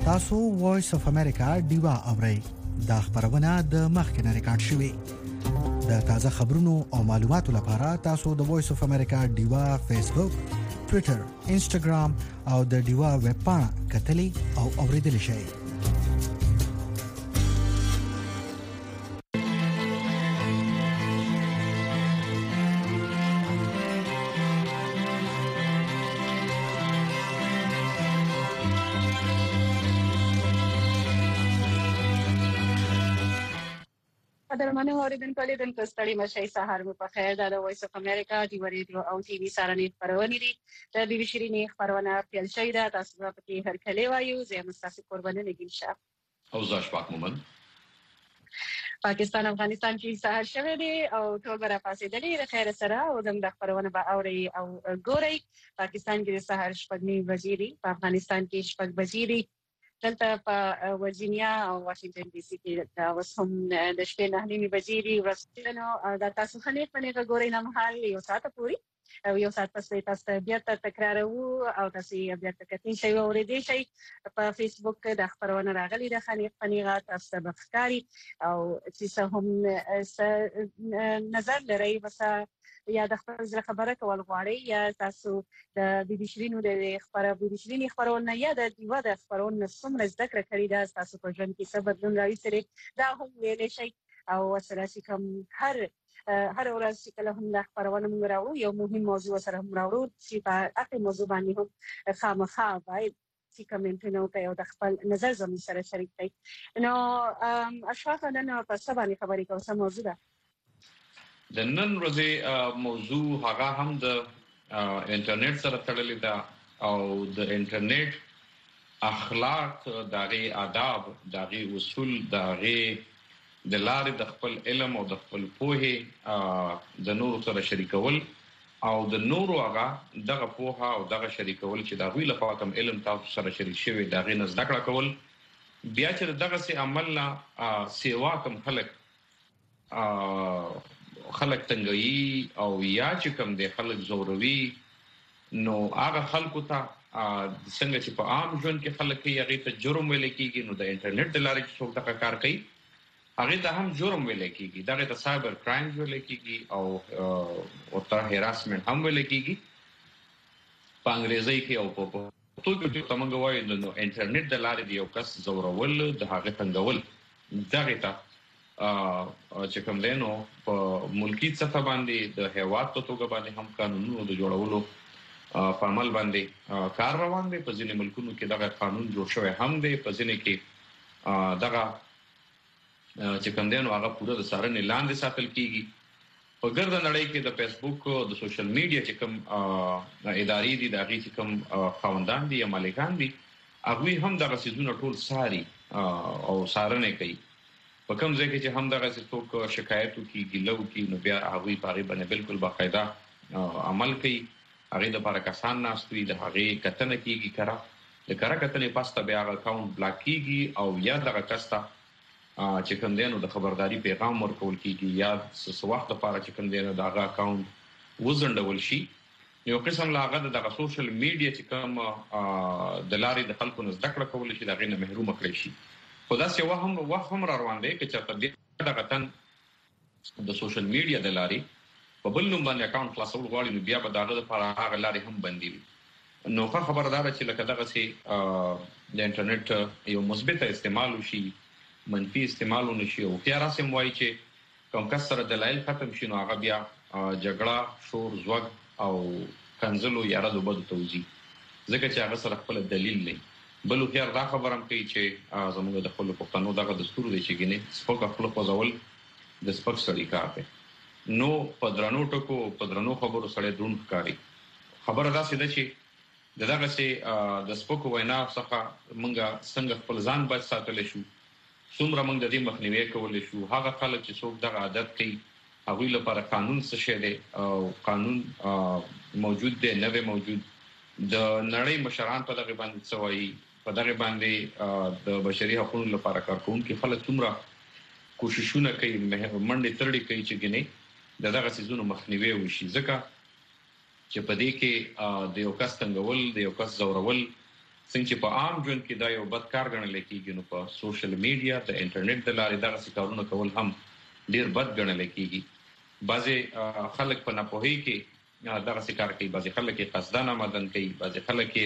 تاسو وایس اف امریکا ډیوا اورئ دا خبرونه د مخکنه ریکارډ شوې د تازه خبرونو او معلوماتو لپاره تاسو د وایس اف امریکا ډیوا فیسبوک ټوئیټر انسټاګرام او د ډیوا ویب پاڼه کتلې او اوریدل شئ. درمنه اوریدونکو لیدونکو ستړي مشي سهار مو په خیر. دا د وایس اف امریکا دی ریډیو او ټي وي سره نه خبرونه دي. د بي بي شيرینی خبرونه پیل شوی دا تاسو په کې هر کله وایو زه مستاسو قربانه نگین شه او زاش پاک مومن پاکستان افغانستان کې سهار شوه دی او ټول برا فاصله د خیر سره او د خبرونه به اوري او ګوري. پاکستان کې سهار شپږ بجې په افغانستان کې شپږ بجې دلته په ورجینیا او واشنگټن ډي سي کې دا وسم د شپې 9:30 بجې ورسېنو دا تاسو خلې په ګوري نه محل یو ساعت پوري او یو ساعت پس تاسو بیا تکرارو او تاسو بیا تکتین شي او ورېدې شي په فیسبوک د خبرونه راغلي د خنیق فنیغات تاسو بخکاری او چې هم نظر لري وسه یا د خبره کول غواړي یا تاسو د بي بي شيرینو د خبرونه یا د دیوا د خبرونه څومره زده کړې کړې ده تاسو په ژوند کې څه بدلون راوستي دا هم ویل شي او سره چې کوم هر ورځ چې کله هم د خبرونه موږ راوړو یو مهم موضوع سره هم راوړو چې په اته موضوع باندې هم خامخا باید چې کومنټونه کوي او د خپل نظر زموږ سره شریک کړي. نو اشفاق نن په څه باندې خبرې کوو څه موضوع ده د نن ورځې موضوع هغه هم د انټرنیټ سره تړلې ده او د انټرنیټ اخلاق دغه آداب دغه اصول دغه د لارې د خپل علم او د خپل پوهه د نورو سره شریکول او د نورو هغه دغه پوهه او دغه شریکول چې دا ویل په کوم علم تاسو سره شریک شوی دغه نه زده کړه کول بیا چې دغه سي عمل نه سیوا کوم خلک تنګي او یا چې کوم د خلک زوروي نو هغه خلکو ته څنګه چې په عام ژوند کې خلک یې هغه ته جرم ویل کیږي نو د انټرنیټ د لارې څوک دا کار کوي هغه ته هم جرم ویل کیږي دا د سایبر کرایم ویل کیږي او ته هراسمنت هم ویل کیږي په انګریزي کې او په توګه چې تمنګ وایي نو انټرنیټ د لارې د یو کس زورول د هغه څنګهول دغه ته چې کوم دینو په ملکی سطح باندې د هیواد په توګه باندې هم قانونونو د جوړولو په عمل باندې کار روان دی. په ځینې ملکونو کې دغه قانون جوړ شوی هم دی په ځینې کې دغه چې کوم دینو هغه پوره د سارنې لاندې ساتل کیږي. په ګرد نړۍ کې د فیسبوک د سوشل میډیا چې کوم ادارې دي دغه چې کوم خاوندان دي یا مالکان دي هغه هم دغه سيزونه ټول ساري او سارنې کوي. په کوم ځای کې چې هم دغه څوک شکایت وکړي ګیلو کې نو بیا هغه په باندې بالکل باقاعده عمل کوي. هغه د لپاره کسان ناشوي د هغه کتنه کیږي د کارا کتنې پاسته بیا اکاونټ بلاک کیږي او یا دغه کستا چې کوم دینو د خبرداري پیغام ورکول کیږي یا څه وخت لپاره چې کوم دینو دغه اکاونټ وزندول شي. یو قسم لاغه دغه سوشل میډیا چې کوم د لارې د خلکو زده کړه کول شي دغه نه محروم کړی شي. خدا سي وهم را روان دي چې چرته دغه تن د سوشل میډیا د لارې په بل نوم باندې اکاونټ خلاصول غواړي نو بیا به دغه لپاره هغه لارې هم بندي وي. نو خبردار چې لکه دغه سي د انټرنیټ یو مثبت استعمال وشي منفي استعمال ونشي او بیا راسم وایي چې کوم کس سره دلایل ختم شي نو هغه بیا جګړه شور زوګ او کنزلو یا رد وبد توزیع ځکه چې هغه سره خپل دلیل نه بل خو دا خبرم کوي چې زموږ د خپل پښتنو دغه دستور دی چې ګینه سپک خپل خوځول د سپک سړی کار دی نو پدرانو ټکو پدرانو خبرو سره درون ښکاری خبره دا سیده چې دغه سي د سپکو وینا څخه مونږه څنګه خپل ځان بچ ساتل شو څومره مونږ د دې مخنیوي کول شو هغه خلک چې څوک دغه عادت کوي هغه لپاره قانون څه شی دی او قانون موجود دی نه موجود د نړۍ مشران په دغه باندې څوایي په دغه باندې د بشري حقوقو لپاره کارکونکو خلک څومره کوششونه کوي منډه ترړي کوي چې ګنې دغه سيزونو مخنیوي وشي ځکه چې په دې کې د یو کس څنګهول د یو کس زورول څنګه په عام ژوند کې دا یو بد کار ګڼل کېږي، نو په سوشل میډیا د انټرنیټ د لارې دغه کارونه کول هم ډیر بد ګڼل کېږي. بعضي خلک په ناپوهي کې دغه کار کوي، بعضي خلک یې قصدن آمدن کوي، بعضي خلک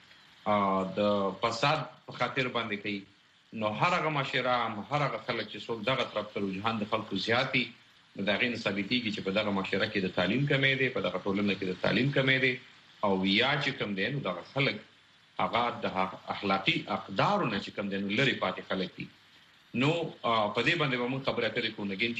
یې د فساد په خاطر باندې کوي. نو هر هغه معاشره هر هغه خلک چې څوک دغه طرف ته رجحان د خلکو زیاتی دا غین ثابتېږي چې په دغه معاشره کې د تعلیم کمی دی، په دغه ټولنه کې د تعلیم کمی دی، او یا چې کوم دی نو دغه خلک هغه د اخلاقی اقدارو نه چې کوم دی نو لري پاتې خلک دي. نو په دې باندې موږ خبره کوي کوو نګین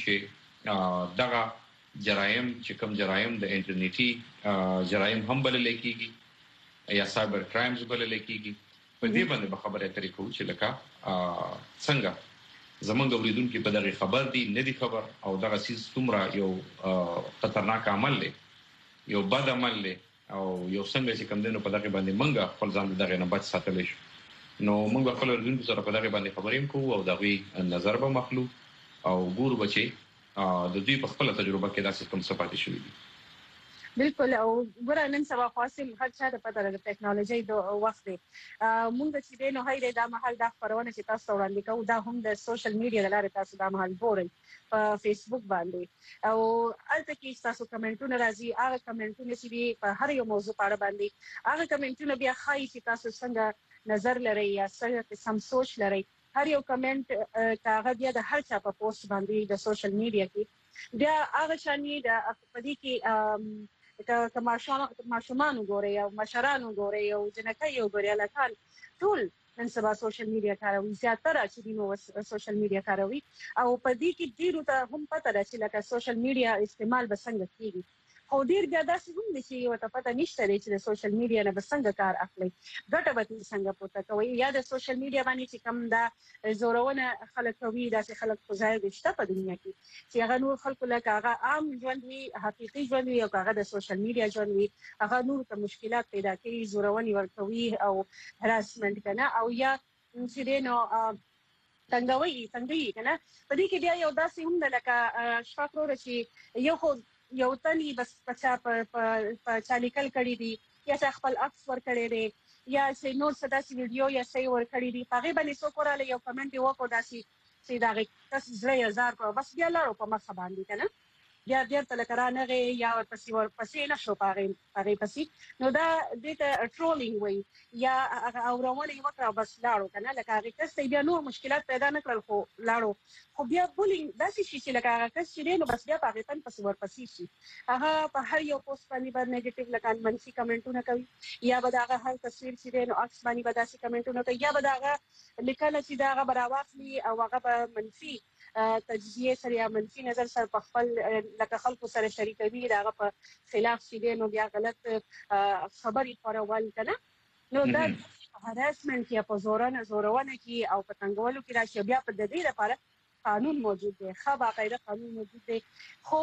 چې دغه جرایم چې کوم جرایم د انټرنیټي جرایم هم بلل کېږي یا سایبر کرایمز بلل کېږي. په دې باندې به خبره کوي کوو چې لکه څنګه زمونږ اوریدونکو په دغه خبر دي نه دي خبر، او دغه سیس تومره یو خطرناک عمل دی، یو بد عمل دی، او یو څنګه چې کوم دینو په دغه باندې منګه خپل ځان دغه نه بچ ساتل شي. نو موږ خپل اوریدونکو سره په دغه باندې خبرې کوو او دغه نظر به مخلو او ګورو بچي د دوی په خپل تجربه کې داسې کوم څه پاتې شوی دي. بالکل. او ګوره نن سبا فاصل هر چا د پته د ټیکنالوژي د وخت دی. مونږ چې دینو هاي د مهال د خبرونه چې تاسو وړاندې کوو دا هم د سوشل میډیا د لارې تاسو د مهال ګورئ په فیسبوک باندې، او البته کې تاسو کمنټونه راځي، هغه کمنټونه چې په هر یو موضوع په اړه باندې هغه کمنټونه بیا خایي چې تاسو څنګه نظر لري یا څنګه سم سوچ لري. هر یو کمنټ کاغه بیا د هر چا په پوسټ باندې د سوشل میډیا کې بیا هغه شانی د پدې کې که ماشومان وګوري او مشران وګوري او جنکۍ وګوري لکان ټول نن سبا سوشل میډیا کاروي، زیاتره چې دینو سوشل میډیا کاروي، او په دې کې ډیرو ته هم پته ده چې لکه سوشل میډیا استعمال به څنګه کیږي. خو ډیر بیا داسې هم دي چې وته پته نشته چې د سوشل میډیا نه به څنګه کار اخلي، ګټه به څنګه پورته کوي، یا د سوشل میډیا باندې چې کم دا زورونه خلک کوي، داسې خلک خو ځای دشته په دنیا کې چې هغه نور خلکو لکه هغه عام ژوند وي، حقيقي ژوند وي، او هغه د سوشل میډیا ژوند وي، هغه نور ته مشکلات پیدا کوي، زورونه ورکوي او هراسمنت کنه، او یا چې دینو څنګه کنه. په دې کې بیا یو داسې هم لکه شفاقرو چې یو تني بس پچا په چالیکل کړی دي یا خپل عکس ور کړی دی یا چې نور څه داسې ویډیو یا څه ور کړی دي، هغه باندې څوک وراله یو کمنټ وکړو داسې چې دا تاسو زړه هزار کو بس بیا لاړو په مخ باندې کنه، بیا تل کرانغه یا ورپسې نشو پاره پسې. نو دا د ټرولینګ وای یا اورونه یو کړه بس لاړو کنه، لکه هغه کس بیا نور مشکلات پیدا نکړل خو لاړو. خو بیا بولینګ داسې شي چې لکه هغه کس چې نو بس بیا پاره تن پسې ورپسې شي، هغه په هر یو پوسټ باندې نیگیټیو لکه منفي کمنټونه کوي، یا به هغه هر تصویر چې نو عکس باندې به داسې کمنټونه کوي، یا به هغه لیکل چې دا هغه براواخلي او هغه به منفي تجزیه سره یا منفي نظر سره په خپل لکه خلکو سره شریکوي، داغه په خلاف چې نو بیا غلط خبري خورول کنه. نو دا هراسمنت یا په زورونه کې او په څنګهولو کې راشي. بیا په دې لپاره قانون موجود دی، خو باقاعده قانون موجود دی، خو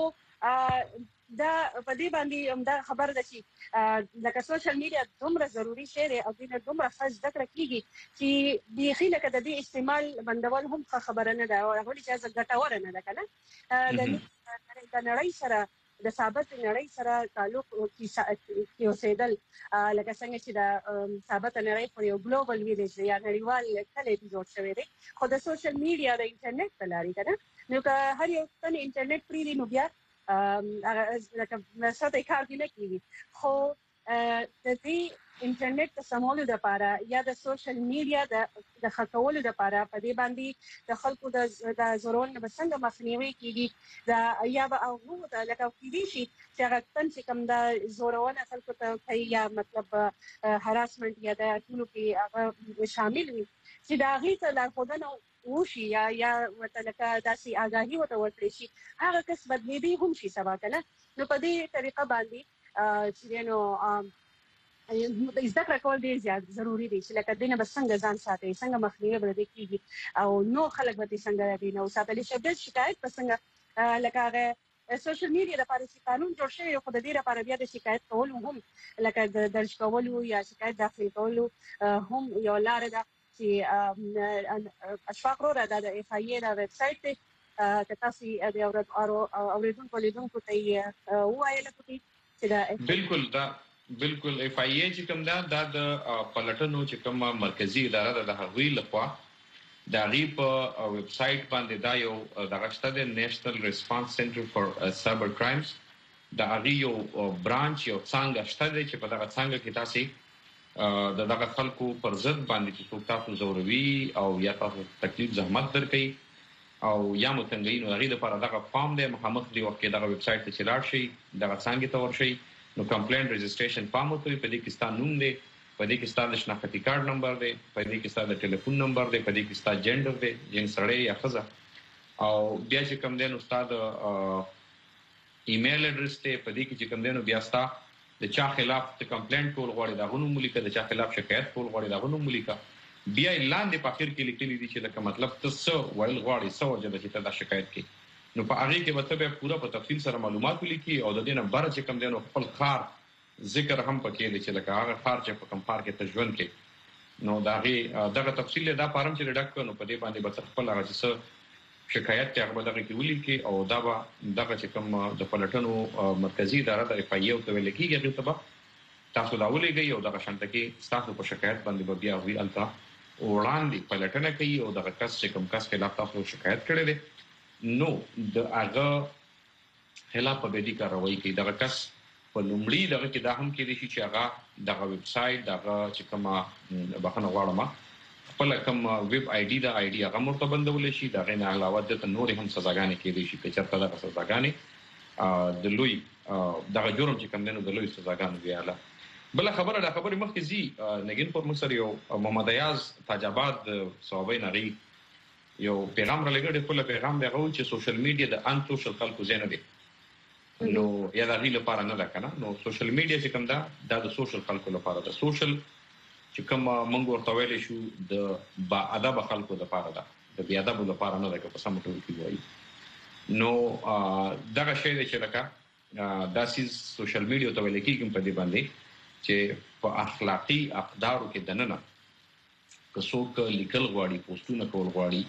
دا په دې باندې هم دا خبر ده چې لکه سوشل میډیا دومره ضروری شی دی او دینه دومره خاص ذکر کیږي چې بيخي لکه د دې استعمال بندول هم خبره نه ده، او هغه چې ګټور نه ده کنه. د نړۍ سره د ثابت نړۍ سره تعلق کې اوسېدل لکه څنګه چې د ثابت نړۍ پر یو ګلوبل ویلیج یا نړیوال کلی جوړ شوی دی، خو د سوشل میډیا د انټرنیټ په لارې کنه. نو که هر یو تن انټرنیټ پری دی نو بیا لکه ساده کار دی نه کیږي، خو د دې انټرنیټ د سمولو لپاره یا د سوشل میډیا د خټولو لپاره په دې باندې د خلکو د زورون به څنګه مخنیوي کیږي، دا یا به او د لکه کیږي چې هغه تن چې کوم د زورونه خلکو ته کوي یا مطلب هراسمنت یا د ټولو کې هغه شامل وي چې دا غي ته لارښودنه وشي یا وتلکه داسې آگاهي وته ورکړي شي، هغه کس بدلیدي هم شي سبا کنه. نو په دې طریقه باندې چې نو د ذکر کول ډیر زیات ضروری دی چې لکه دینه بس څنګه ځان ساتي، څنګه مخنیوي بل دي کیږي او نو خلک به څنګه دي نو ساتل شي. د شکایت پسنګ لکه هغه سوشل میډیا لپاره چې قانون جوړ شوی خو د دې لپاره بیا د شکایت کول هم لکه د درج کول یا شکایت داخل کول هم یو لار ده چې اشفاق رو را د اف ای دا ویب سټ ته تاسو د اوریدونکو لیدونکو ته وایي لکه چې دا بالکل دا بالکل اف ای ای چې کوم دا د پلټنو چې کوم مرکزی اداره د هغوی لخوا د غي په ویب سټ باندې دا یو دغه شته د نېشنل ریسپانس سنټر فار سایبر کرایمز د هغه یو برانچ یو څنګه شته چې په دغه څنګه کې تاسو د دغه خلکو پر ضد باندې چې څوک تاسو زوروي او یا تاسو تکلیف زحمت درکړي او یا متنګي نو غي د لپاره دغه فارم د مخامخ دی وخت دغه ویب سټ ته چلاړ شي دغه څنګه ته ورشي نو کمپلینټ رجسټریشن فارم ته په دې کې ستاسو نوم دی په دې کې ستاسو شناختی کارت نمبر دی په دې کې ستاسو ټلیفون نمبر دی په دې کې ستاسو جندر دی جن سره یا خزه او بیا چې کوم دین استاد ایمیل اډرس ته په دې کې چې کوم دین بیا ستاسو د چا خلاف ته کمپلینټ کول غواړي دا غونو ملي د چا خلاف شکایت کول غواړي دا غونو ملي بیا لاندې په اخر کې لیکلي دي چې لکه مطلب تاسو وایل غواړي سو وجه چې تاسو شکایت کوي نو په هغه کې به ته پورا په تفصیل سره معلومات ولیکي او د دې نه بار چې کوم دینو خپل خار ذکر هم پکې دي چې لکه هغه خار چې په کوم پار کې تجوین کې نو دغه تفصیل دا فارم چې ډک نو په دې باندې به خپل هغه څه شکایت ته هغه دغه کې ولیکي او دا به دغه چې کوم د پلټنو مرکزی اداره د اف ای او ته ولیکي چې تاسو دا ولېږئ او دغه شانت کې تاسو په شکایت باندې به بیا وی الته وړاندې پلټنه کوي او دغه کس چې کوم کس خلاف تاسو شکایت کړی دی نو د هغه خلاف په دې کاروایی کوي دغه کس په لومړی دغه کې دا هم کې دي چې هغه دغه ویب سټ دغه چې کومه بخنه غواړم خپل کوم ویب آی ډي د آی ډي هغه مرتبندول شي دغه نه علاوه د نور هم سزاګانې کې دي چې چرته دغه سزاګانې د لوی دغه جرم چې کوم د لوی سزاګانې ویاله بل خبره د خبرې مخکې زی نګین پر مصر یو محمد ایاز تاجاباد صوبې نری یو پیغام را لګړي خپل پیغام دی غوښتي چې سوشل میډیا د ان سوشل خلکو زینه دي نو یا د غیله لپاره نه ده کنه نو سوشل میډیا چې کوم دا د سوشل خلکو لپاره ده سوشل چې کوم موږ ورته ویل شو د با ادب خلکو لپاره ده د بیا ادب لپاره نه ده که په سم ټول کې وایي نو دغه شی چې لکه دا سیس سوشل میډیا ته ویل کېږي په دې باندې چې په اخلاقی اقدارو کې دننه که څوک لیکل غواړي پوسټونه کول غواړي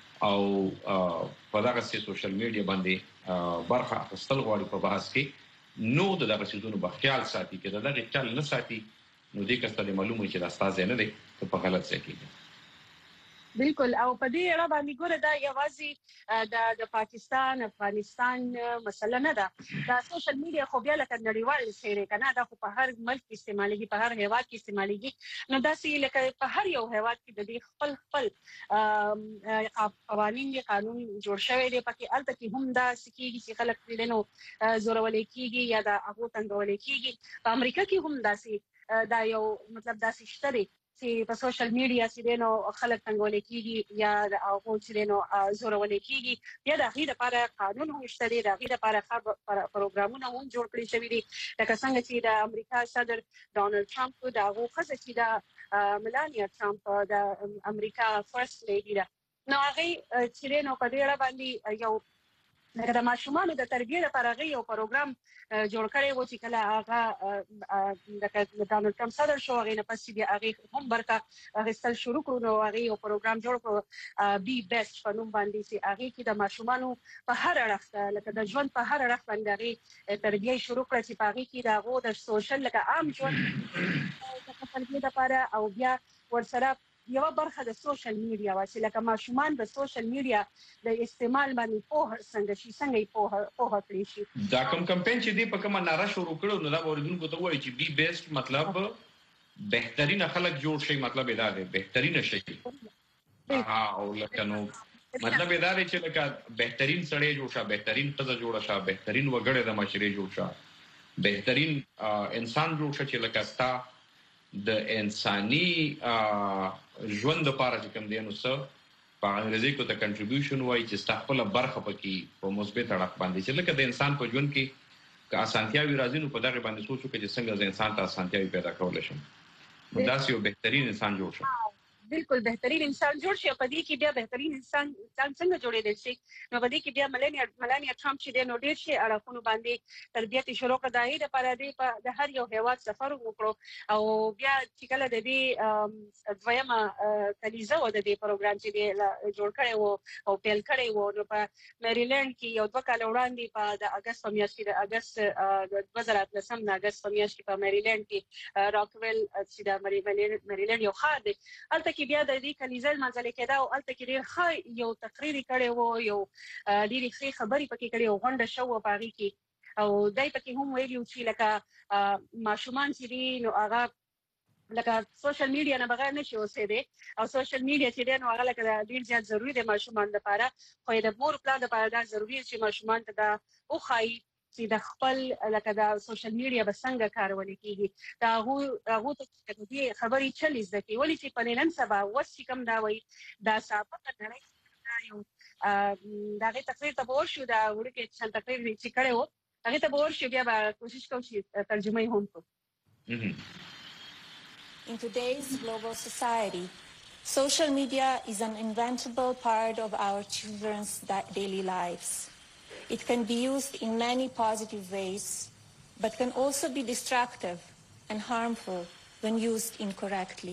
او په دغه سوشل میډیا باندې برخه اخیستل غواړي په بحث کې نو دغه سيزونو په خیال ساتي کې دغه خیال نه ساتي نو دې کسته معلومه چې دا ستاسو نه دی ته په غلط ځای کې بالکل او په دې اړه باندې ګوره دا یوازې د پاکستان افغانستان مسله نه ده دا سوشل میډیا خو بیا لکه نړیوال شی کنه دا خو په هر ملک استعمالېږي په هر هیواد کې استعمالېږي نو دا سې لکه په هر یو هیواد کې د دې خپل قوانین قانون جوړ شوی دی پکې الته کې هم دا سکیږي چې خلک دې نو زورول کېږي یا دا هغه تنګول کېږي په امریکا کې هم دا سې دا یو مطلب دا سې شته چې په سوشل میډیا چې نو خلک څنګه لیکيږي یا هغه چې نو زورول کېږي یا د غیر لپاره قانون هم شته دی د غیر لپاره پروګرامونه هم جوړ کړی شوی دي لکه څنګه چې د امریکا صدر ډونالد ټرمپ دا هغه خزه چې د ملانیا ټرمپ د امریکا فرست لیډي ده نو هغه چې نو په دې اړه باندې یو د ماشومان د تربیې لپاره غي یو پروګرام جوړ کړی و چې کله هغه د ډونالد ټرمپ صدر شو هغه نه پسې بیا هغه هم برکه غستل شروع کړو نو هغه یو پروګرام جوړ کړو بي بیسټ په نوم باندې چې هغه کې د ماشومان په هر اړخ لکه د ژوند په هر اړخ باندې هغه تربیې شروع کړې چې هغه کې د هغه د سوشل لکه عام ژوند د تربیې لپاره او بیا ورسره یو برخه د سوشل میډیا واسه لکه ماشومان د سوشل میډیا د استعمال باندې په څنګه په کړی شي دا کوم کمپاین چې دی په کومه ناره شروع کړو نو دا اوریدونکو ته وایي چې بي بیسټ مطلب بهترین خلک جوړ شي مطلب دا دی بهترین شي او لکه نو مطلب دا دی چې لکه بهترین سړی جوړ شه بهترین قضا جوړ شه بهترین وګړی د معاشري جوړ شه بهترین انسان جوړ شه چې لکه ستا د انساني ژوند لپاره چې کوم دی نو څه په انګریزي کې ته کنټریبیوشن وایي چې ستاسو برخه پکې په مثبت اړخ باندې چې لکه د انسان په ژوند کې که اسانتیاوي راځي نو په دغه باندې سوچو چې څنګه د انسان ته اسانتیاوي پیدا کول شي نو دا یو بهترین انسان جوړ شي بالکل بهترین انسان جوړ شي. په دې کې بیا بهترین انسان څنګه جوړېدل شي؟ نو په دې کې بیا ملانیا ټرمپ چې د نو ډیر شي اړخونو باندې تربیت شروع کړای د لپاره د هر یو هیواد سفر وکړو او بیا چې کله د دې دویمه کلیزه و د دې پروګرام چې جوړ کړي وو او پیل کړي وو نو په میریلند کې یو 2 کال وړاندې په د اگست په میاشت کې د اگست 2013 د اگست په میاشت کې په میریلند کې راکویل چې د میریلند یو ښار دی الته کې بیا د دې کلیزه منځل کېده او الته کې ډیر ښه یو تقریر کړي وو یو ډیر ښه خبرې پکې کړي او غونډه شو په هغه کې او دای پکې هم ویلو چې لکه ماشومان چې دي نو هغه لکه سوشل میډیا نه بغیر نشي اوسېدي او سوشل میډیا چې دی نو هغه لکه ډیر زیات ضروری دی ماشومان لپاره خو د مور پلان لپاره دا ضروری دی چې ماشومان ته دا وخایي چې د خپل لکه د سوشل میډیا به څنګه کارول کیږي دا هغه ته دې خبرې چلی زده ولې چې په نن سبا وس کم دا وای دا سابقه نړۍ یو دا تقریر ته ورشو دا ورکه چې تقریر چې کړي وو هغه ته ورشو بیا به کوشش کوم چې ترجمه یې هم کوم. In today's global society, social media is an inevitable part of our children's daily lives. It can be used in many positive ways, but can also be destructive and harmful when used incorrectly.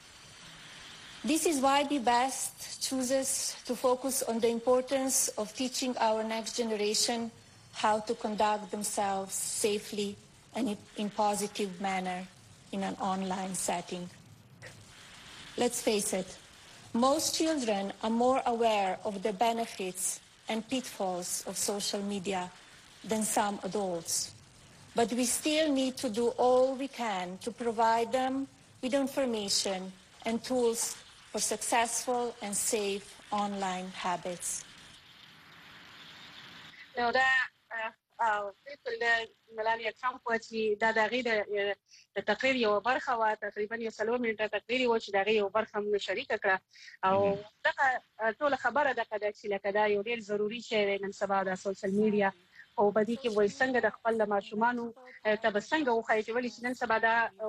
This is why the West chooses to focus on the importance of teaching our next generation how to conduct themselves safely and in positive manner in an online setting. Let's face it, most children are more aware of the benefits and pitfalls of social media than some adults. But we still need to do all we can to provide them with information and tools for successful and safe online habits. Now بالکل ملانیا ټرمپ چې دا دغه د تقریر یو برخه وا تقریبا یو 3 منټه تقریر و چې دغه یو برخه هم شریک کړه او دغه ټول خبره ده چې لکه دا یو ډیر ضروری شی دی نن سبا د سوشل میډیا او په دې کې وایي څنګه د خپل ماشومانو ته څنګه وخایي چې ولې نن سبا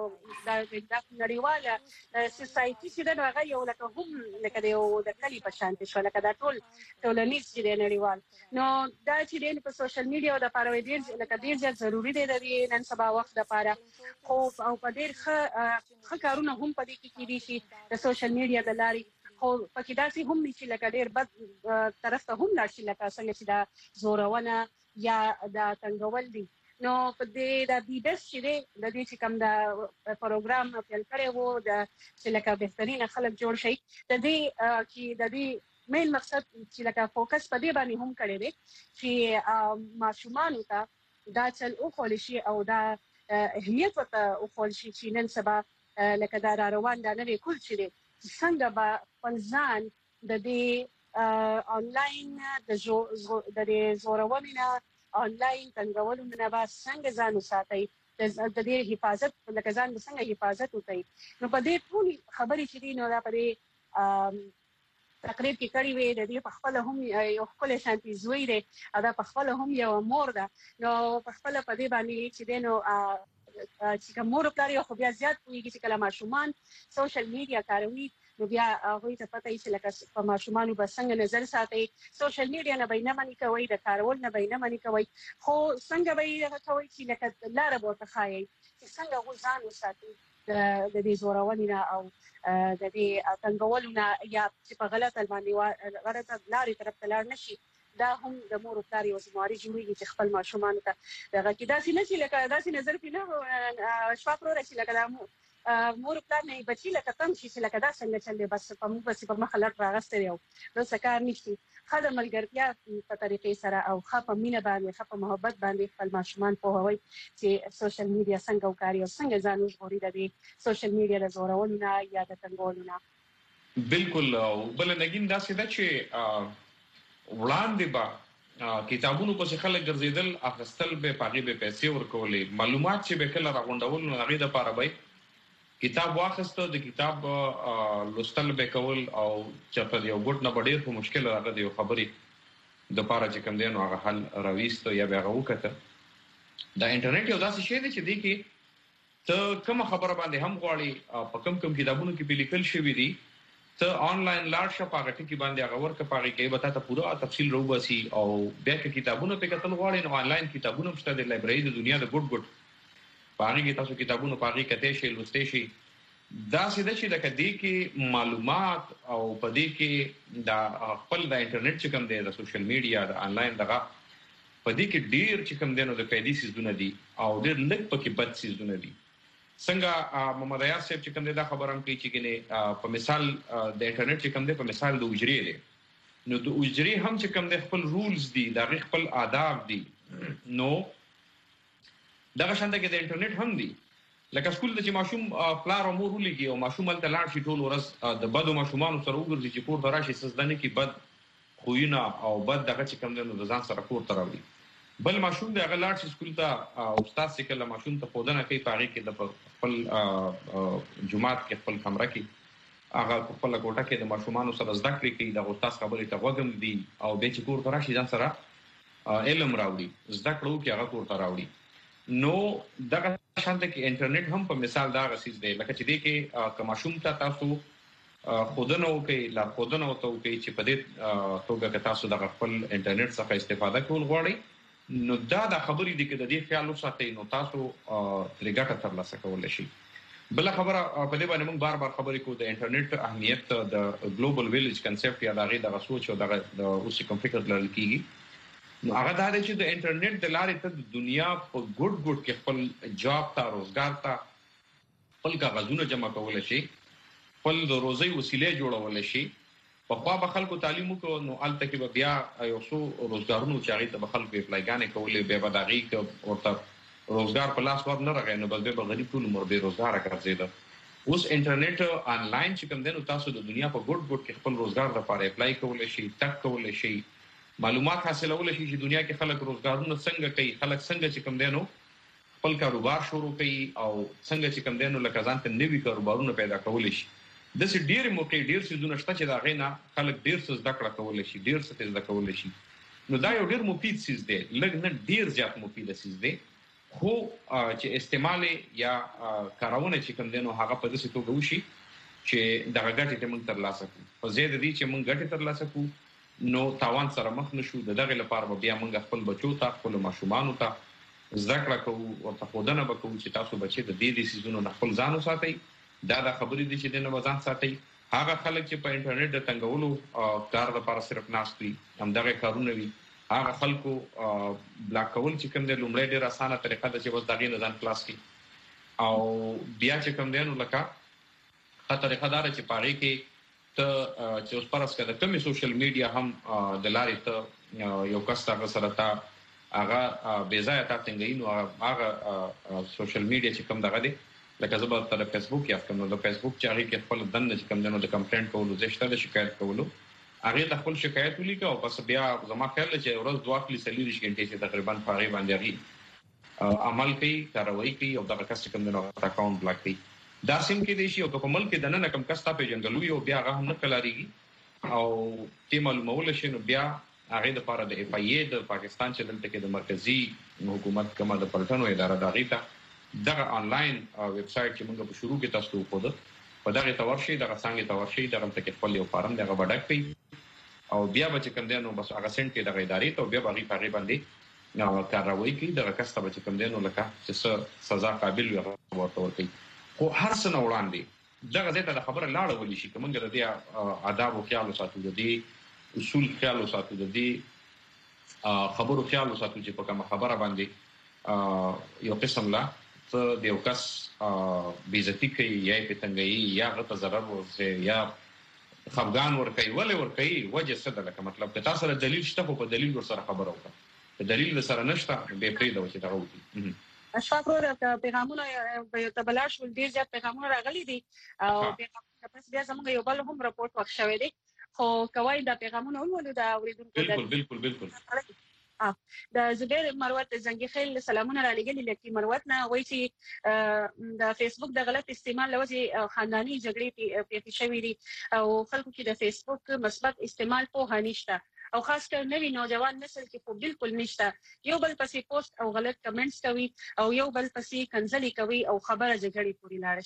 دا نړیواله سوسایټي چې دا هغه یو لکه هم لکه د کلی په شان شو لکه دا ټولنیز چې د نړیوال نو دا چې د سوشل میډیا د لپاره ډیر زیات ضروری دی د نن سبا وخت لپاره خو او په ډیر ښه کارونه هم په دې کې کېدي شي د سوشل میډیا د لارې خو پکې داسې هم نشي لکه ډیر بد طرف ته هم نشي لکه څنګه چې دا زورونه یا دا څنګه دي نو په دې د بي بي چې د دې چې کوم دا پروګرام پیل کړی وو د چې لکه بهترین خلک جوړ شي د دې چې د دې مین مقصد چې لکه فوکس په دې باندې هم کړی دی چې ماشومان ته دا چل او خول شي او دا اهمیت ورته او خول شي چې نن سبا لکه دا روان دا نوې کول شي څنګه به خپل ځان د دې آنلاین د زورونې آنلاین څنګهولو نه با څنګه ځان وساتي د دې حفاظت لکه ځان څنګه حفاظت وکړي نو په دې ټول خبرې چې دي نو دا په تقریر کې کړي وي د دې په خپل هم یو خپل شانتي زوی دی دا په خپل هم یو مور ده نو په خپل په دې باندې چې دی نو چې مور پلار یو خو بیا زیات کوي چې کله ماشومان سوشل میډیا کاروي نو بیا هغه ته پته یې چې لکه په ماشومان به څنګه نظر ساتي سوشل میډیا نه به نه منی کوي د کارول نه به نه منی کوي خو څنګه به کوي چې لکه لار به تخایي چې څنګه غوځان وساتي د دې زورونې او د دې څنګهولونه یا چې په غلطه لارې طرف ته لاړ نشي دا هم د مور او پلار یو ځمواري جوړیږي چې خپل ماشومان ته دغه کې داسې نه چې لکه داسې نظر پیله شپه پرو راشي لکه دا مور پلان نه بچی لکه تم شي لکه دا څنګه چل دی بس په موږ بس په مخ لټ راغسته یو نو سکار نشي خدای ملګرتیا په طریقې سره او خپه مینه باندې خپه محبت باندې خپل ماشومان په هوي چې سوشل میډیا څنګه وکاري او څنګه ځان وژغوري د سوشل میډیا د زورولونه یا د څنګهولونه بالکل بل نګین دا څه ده چې وړاندې با کتابونو په خلک ګرځیدل اخستل به پاغي به پیسې ورکولې معلومات چې به کله راغونډول نو هغه د پاره به کتاب واخستو د کتاب لوستل به کول او چې په یو ګټ نه ډېر په مشکل راغلی دی خبرې د پاره چې کوم دی نو هغه حل راويستو یا به هغه وکړه دا انټرنیټ یو داسې شی دی چې دی کې ته کوم خبره باندې هم غواړي په کوم کتابونو کې لیکل شوی دی ته آنلاین لاړ شې په هغه ټکی باندې هغه ورکه پاره کې به تاسو پوره تفصیل روباسي او بیا کې کتابونه په کتل غواړئ نو آنلاین کتابونه شته د لایبرری د دنیا د ګډ پاره کې تاسو کتابونه پاره کې شي لوستئ شي دا سیده چې د کدی کې معلومات او په دې کې د خپل د انټرنیټ چې کوم دی د سوشل میډیا د آنلاین دغه په دې کې ډیر چې کوم دی نو د پیدې سيزونه دي او ډیر لږ پکې بد سيزونه دي څنګه محمد ایاز صاحب چې کوم دی دا خبره هم کوي چې ګنې په مثال د انټرنیټ چې کوم دی په مثال د اجري دی نو د اجري هم چې کوم دی خپل رولز دي دا خپل آداب دي نو دا شانته کې د انټرنیټ هم دي لکه سکول د چې ماشوم پلار او مور ولګي او ماشوم تل لاړ شي ټول ورځ د بدو ماشومان سره وګرځي چې کور دراشي سزدنه کې بد خوینه او بد دغه چې کوم دی نو د ځان سره کور تراوي بل ماشوم د هغه لاړ شي سکول ته او استاد سره کله ماشوم ته خودنه کوي پاره کې د خپل جمعات کې خپل کمره کې هغه خپل کوټه کې د ماشومان سره زده کړې کوي د استاد خبرې ته وګم دي او به چې کور تراشي ځان سره علم راوړي زده کړو کې هغه کور تراوړي نو دغه شانته کې انټرنیټ هم په مثال دا غسیز دی لکه چې دی کې کماشوم ته تاسو خودنه کوي لا خودنه او ته کوي چې په دې توګه کې تاسو د خپل انټرنیټ څخه استفاده کول غواړئ نو دا د خبرې دی کې د دې خیال وساتئ نو تاسو ترګه ترلاسه کولای شئ بل خبره په دې باندې موږ بار بار خبرې کوو د انټرنیټ اهمیت د ګلوبل ویلیج کنسپټ یا د سوچ او د اوس کوم فکر لرل کیږي نو هغه دا دی چې د انټرنیټ د لارې ته د دنیا په ګډ کې خپل جاب ته روزګار ته خپل کاغذونه جمع کول شي خپل د روزي وسیلې جوړول شي په خوا به خلکو تعلیم وکړو نو الته کې بیا یو څو روزګارونو چې هغه ته خلکو اپلایګانې کولې به بداغي ورته روزګار په لاس ور نه راغی نو بل به غریب ټول عمر به روزګار ګرځیدا اوس انټرنیټ آنلاین چې کوم دی نو تاسو د دنیا په ګډ کې خپل روزګار لپاره اپلای کولای شي تک کولای شي معلومات حاصلول شي چې دنیا کې خلک روزګارونه څنګه کوي خلک څنګه چې کوم دینو خپل کاروبار شروع کوي او څنګه چې کوم دینو لکه ځان ته نوي کاروبارونه پیدا کول شي د سې ډیر موقع ډیر سيزونه شته چې دا غینا خلک ډیر څه زده کړه کول شي ډیر څه زده کول شي نو دا یو ډیر مفید سیز دی لږ نه ډیر زیات مفید سیز دی خو چې استعمال یا کارونه چې کوم دینو هغه په دې توګه وشي چې دغه ګټه ته موږ ترلاسه کوو په زیات دي چې موږ ګټه ترلاسه کوو نو تاوان سره مخ نشو دغه لپاره بیا موږ خپل بچو ته خپل ماشومان ته ذکر کوو او تخودنه وکړو چې تاسو بچي د دې سيزونو نه خپل ځان وساتئ دا د خبرې دي چې د نه ځان ساتئ هغه خلک چې په انټرنیټ د تنګولو کار لپاره صرف ناشتي هم دغه کارونه وي هغه خلکو بلاک کول چې کوم د لومړی ډیر اسانه طریقه ده چې بس دغه نه ځان خلاص کی او بیا چې کوم دی نو لکه خطر خدار چې پاره کې ته چې اوس پرس کده کومې سوشل میډیا هم د لارې ته یو کس تاسو سره تا هغه بې ځای تا څنګه نو هغه سوشل میډیا چې کوم دغه دی لکه زبر تر فیسبوک یا کوم د فیسبوک چې هغه کې خپل دنه چې کوم دنه د کمپلینټ کولو زشته د شکایت کولو هغه د خپل شکایت ولیکو او پس بیا زما خیال چې ورځ دوه خپل سلیریش غنټې چې تقریبا پاره باندې هغه عمل کوي کاروایی کوي او د کس کوم دنه اکاونټ بلاک کوي دا سیم کې دي شي او په ملک د نن کم کستا په جنگلوي او بیا هغه هم نه کلاریږي او تی معلومول شي نو بیا هغه د لپاره د اف ای ای د پاکستان چې دلته کې د مرکزی حکومت کومه د پلټنو اداره دا غیته دغه آنلاین ویب سټ چې موږ په شروع کې تاسو ته وکړو په دغه تورشي دغه څنګه تورشي دغه ته کې خپل یو فارم دغه وډک کوي او بیا به چې کوم دی نو بس هغه سنت کې دغه ادارې ته بیا باغی پاره باندې نو کاروایی کوي دغه کس ته چې کوم دی نو لکه چې سزا قابل وي ورته ورته خو هر څه نه وړاندې دغه ځای ته د خبره لاړه ولې شي کومه د دې آداب او خیال ساتو د دې اصول خیال ساتو د دې خبرو خیال ساتو چې په کومه خبره باندې یو قسم لا ته د یو کس بیزتی کوي یا پتنګي یا غته ضرر ورسه یا خفغان ور کوي ولې ور کوي وجه څه ده لکه مطلب که تاسو سره دلیل شته په دلیل ور سره خبره وکړه دلیل سره نشته به پرې دا چې دا وتی اشفاق ورته پیغامونه په تبلاش ول ډیر زیات پیغامونه راغلي دي او پیغامونه پس بیا زموږ یو بل هم راپورټ وښوي دي خو کوي دا پیغامونه ولولو دا اوریدونکو بالکل د زبیر مروت زنګي خیل سلامونه را لګل لکه مروت نه وایي چې د فیسبوک د غلط استعمال لوجه خاندانی جګړې پیښې شوې دي او خلکو کې د فیسبوک مثبت استعمال په هنيشته او خاص کر نوی نوجوان نسل کې خو بالکل نشته یو بل پسې پوسټ او غلط کمنټس کوي او یو بل پسې کنځلې کوي او خبره جګړې پورې لاړ شي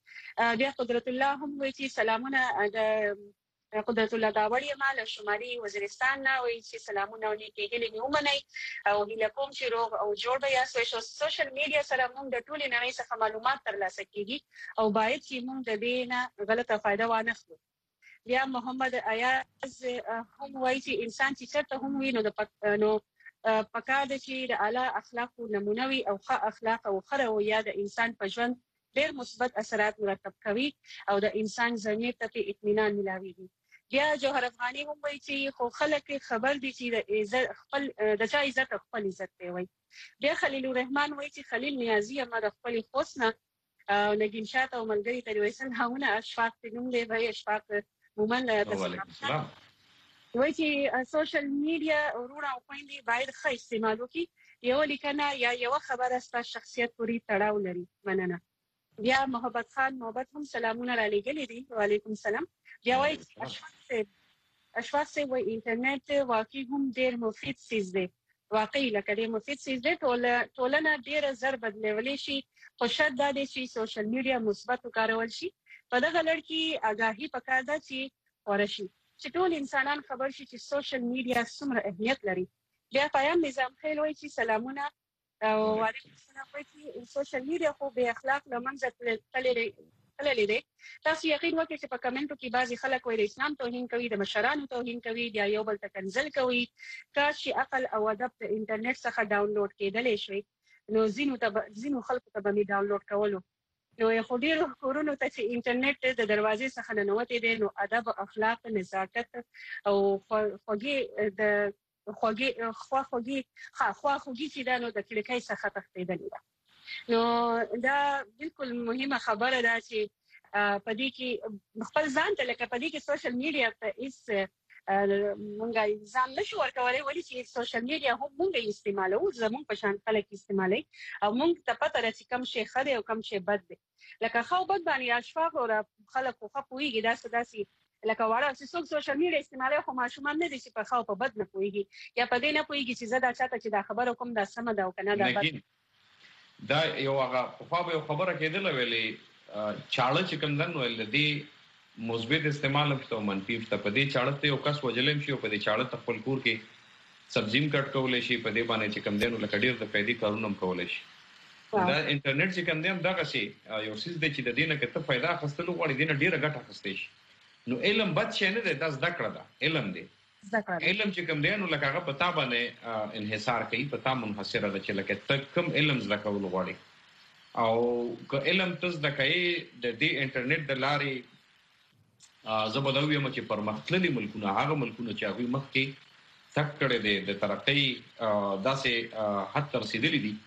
بیا قدرت الله هم وایي چې سلامونه د قدرت الله داوړی مال شمالي وزیرستان نه وایي چې سلامونه ونیکي هلي نیومنای او هله کوم چې روغ او جوړ بیا سوشل میډیا سره موږ د ټولې نړۍ څخه معلومات ترلاسه کیږي او باید چې موږ د دې نه غلطه فائدہ وانخلو. بیا محمد ایاز هم وایي چې انسان چې چرته هم وي نو پکار د چې د اعلی اخلاقو نمونه وي او ښه اخلاق او ښه رویه د انسان په ژوند ډېر مثبت اثرات مرتب کوي او د انسان ضمیر ته اطمینان ملاويږي. بیا جوهر افغاني هم وایي چې خو خلک خبر دي چې د عزت خپل د چا عزت خپل عزت دی وایي. بیا خلیل الرحمن وایي چې خلیل نیازی هم د خپل خوسنه نگین شات او ملګری ته وایي سلامونه اشفاق تنوم دی وایي اشفاق مومن السلام وایي چې سوشل میډیا ورونه او خويندې باید ښه استعمال وکړي. یو لیکنه یا یو خبره ستاسو شخصیت پورې تړاو لري. مننه. بیا محبت خان محبت هم سلامونه را لګلې دي. وعلیکم السلام. بیا وایي اشفاق سے وایي انټرنیټ واقعي هم ډېر مفید څیز دی. واقعي لکه ډېر مفید څیز دی. ټولنه ډېر زر بدلولی شي خو شرط دا دی چې سوشل میډیا مثبت وکارول شي. په دغه لړ کې آگاهي پکار ده چې ورشي چې ټول انسانان خبر شي چې سوشل میډیا څومره اهمیت لري. بیا پیام نظام خیل وایي چې سلامونه او وعلیکم السلام وایي چې سوشل میډیا خو به اخلاق لمنځه تللی دی. تاسو یقین وکړئ چې په کمنټو کې بعضي خلک وایي د اسلام توهین کوي، د مشرانو توهین کوي، بیا یو بل ته کنځل کوي. کاش چې عقل او ادب د انټرنیټ څخه ډاونلوډ کېدلی شوی نو ځینو خلکو ته به مې ډاونلوډ کولو. نو خو ډېرو کورونو ته چې انټرنیټ د دروازې څخه ننوتې دی نو ادب اخلاق نزاکت او خواخوږي چې دا نو د کلکۍ څخه تښتېدلې ده. نو دا بالکل مهمه خبره ده چې په دې کې خپل ځان ته لکه په دې کې سوشل میډیا ته هیڅ مونږه ځان نشو ورکولای ولې چې سوشل میډیا هم مونږ استعمالوو زموږ په شان خلک استعمالوي او مونږ ته پته ده چې کوم شی ښه دی او کوم شی بد دی. لکه ښه او بد باندې اشفاق او خلکو ښه پوهېږي داسې لکه وړه چې څوک سوشل میډیا استعمالوي خو ماشومان نه دي چې په ښه او په بد نه پوهېږي یا په دې نه پوهېږي چې زه دا چاته چې دا خبره کوم دا سمه ده او که نه دا بد. دا یو هغه پخوا به یو خبره کېدله ویلې چاړه چې کوم دن ویل دې مثبت استعمال هم شته او منفي شته. په دې چاړه ته یو کس وجلم شي او په دې چاړه ته خپل کور کې سبزیم کټ کولی شي په دې باندې چې کوم دی نو لکه ډېر د فایدې کارونه هم کولی شي. دا انټرنیټ چې کوم دی هم دغسې یو څیز دی چې د دې نه که ته فایده اخیستلو غواړې دې نه ډېره ګټه اخیستی شي. نو علم بد شی نه دی دا زده کړه ده. علم دی علم چې کوم دی نو لکه هغه په تا باندې انحصار کوي په تا منحصره ده چې لکه ته کوم علم زده کول غواړې او که علم ته زده کوې د دې انټرنیټ د لارې زه به دا ووایم چې پرمختللي ملکونه هغه ملکونه چې هغوی مخکې تګ کړی دی د ترقۍ داسې حد ته رسېدلي دي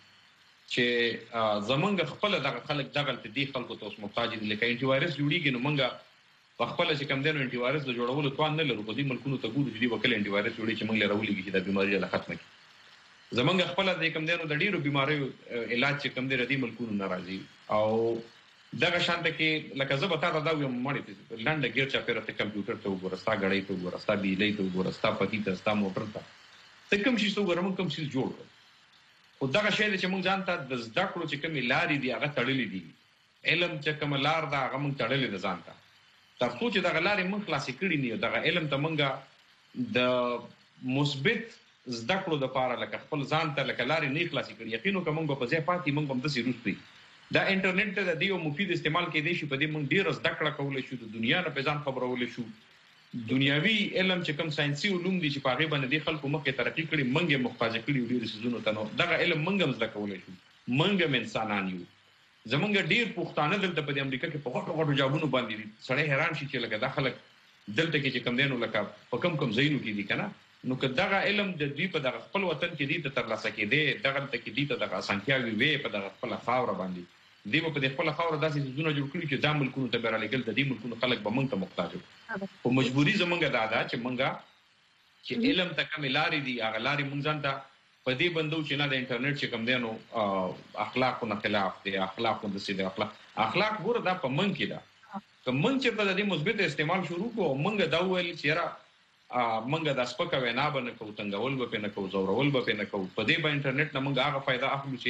چې زمونږ خپله دغه خلک دغلته دې خلکو ته اوس محتاج دي. لکه انټي وایرس جوړېږي نو موږ په خپله چې کوم دی نو انټي وایرس د جوړولو توان نه لرو. په دې ملکونو ته ګورو چې دوی به کله انټي وایرس جوړوي چې موږ له راولېږي چې دا بیماري له ختمه کړي. زمونږ خپله د کوم دی نو د ډېرو بیماریو علاج چې کوم دی د دې ملکونو نه راځي او دغه شانته کې لکه زه به تا ته دا ویم مړې لنډه ګیر چاپېره ته کمپیوټر ته وګوره ستا ګړۍ ته وګوره ستا بجلۍ ته وګوره ستا پکي ته ستا موټر ته ته کوم شي ته وګوره موږ کوم شي جوړ کړو. خو دغه شی دی چې موږ ځان ته د زده کړو چې کومې لارې دي هغه تړلې دي. علم چې کومه لار ده هغه موږ تړلې ده ځان ته تر څو چې دغه لارې موږ خلاصې کړي نه یو دغه علم ته موږ د مثبت زده کړو دپاره لکه خپل ځان ته لکه لارې نه خلاصې کړي یقین وکړه موږ به په ځای پاتې موږ به همداسې روست وي. دا انټرنیټ ته د دې یو مفید استعمال کېدی شي په دې موږ ډېره زده کړه کولی شو د دنیا نه په ځان خبرولی شو. دنیاوي علم چې کوم ساینسي علوم دي چې په هغې باندې دې خلکو مخکې ترقي کړي موږ یې محتاجه کړي یو ډېرو څیزونو ته نو دغه علم موږ هم زده کولی شو. موږ هم انسانان یو. زمونږ ډېر پښتانه دلته په دې امریکا کې په غټو غټو جابونو باندې دي. سړی حیران شي چې لکه دا خلک دلته کې چې کوم دی نو لکه په کوم ځایونو کې دي که نه نو که دغه علم د دوی په دغه خپل وطن کې دي ته ترلاسه کېدی دغلته کې دي ته دغه اسانتیاوې وې په دغه خپله خاوره باندې دوی به په دې خپله خاوره داسې څیزونه جوړ کړي چې دا ملکونو ته به رالېږل د دې ملکونو خلک به موږ ته محتاج وو. خو مجبوري زمونږ دا ده چې موږ چې علم ته کومې لارې دي هغه لارې موږ ځان ته په دې بندو چې نه د انټرنیټ چې کوم دی نو اخلاقو نه خلاف دی اخلاقو داسې دی اخلاق ګوره دا په موږ کې ده. که موږ چېرته د دې مثبت استعمال شروع کړو او موږ دا وویل چې یاره موږ دا سپکه وینا به نه کوو تنګول به پرې نه کوو زورول به پرې نه کوو په دې به انټرنیټ نه موږ هغه فایده اخلو چې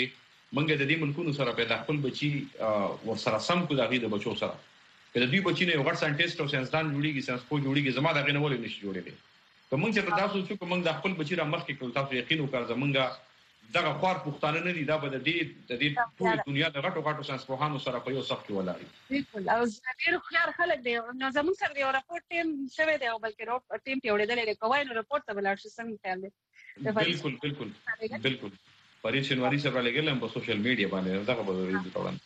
موږ د دې ملکونو سره پیدا خپل بچي ورسره سم کو د غي د بچو سره کله دوی بچی نه یو غټ ساينټیسټ او ساينسدان جوړیږي ساينس پوه جوړیږي زما دا غنه ولې نشي جوړیږي کوم چې تاسو چې کوم د خپل بچی را مخ کې کول تاسو یقین وکړئ زمونږه دغه خوار پښتانه نه دي دا به د دې ټول دنیا د غټو ساينس پوهانو سره په یو صف کې ولاړ بالکل او ډېر خيار خلک دی نو زموږ سره یو راپورټ ټیم شوی دی او بلکې ټیم ته وړاندې دی کوی نو راپورټ ته بلار شي څنګه خیال دی بالکل فرید شنواری سره لګلم په سوشل میډیا باندې دغه به ورې وکړم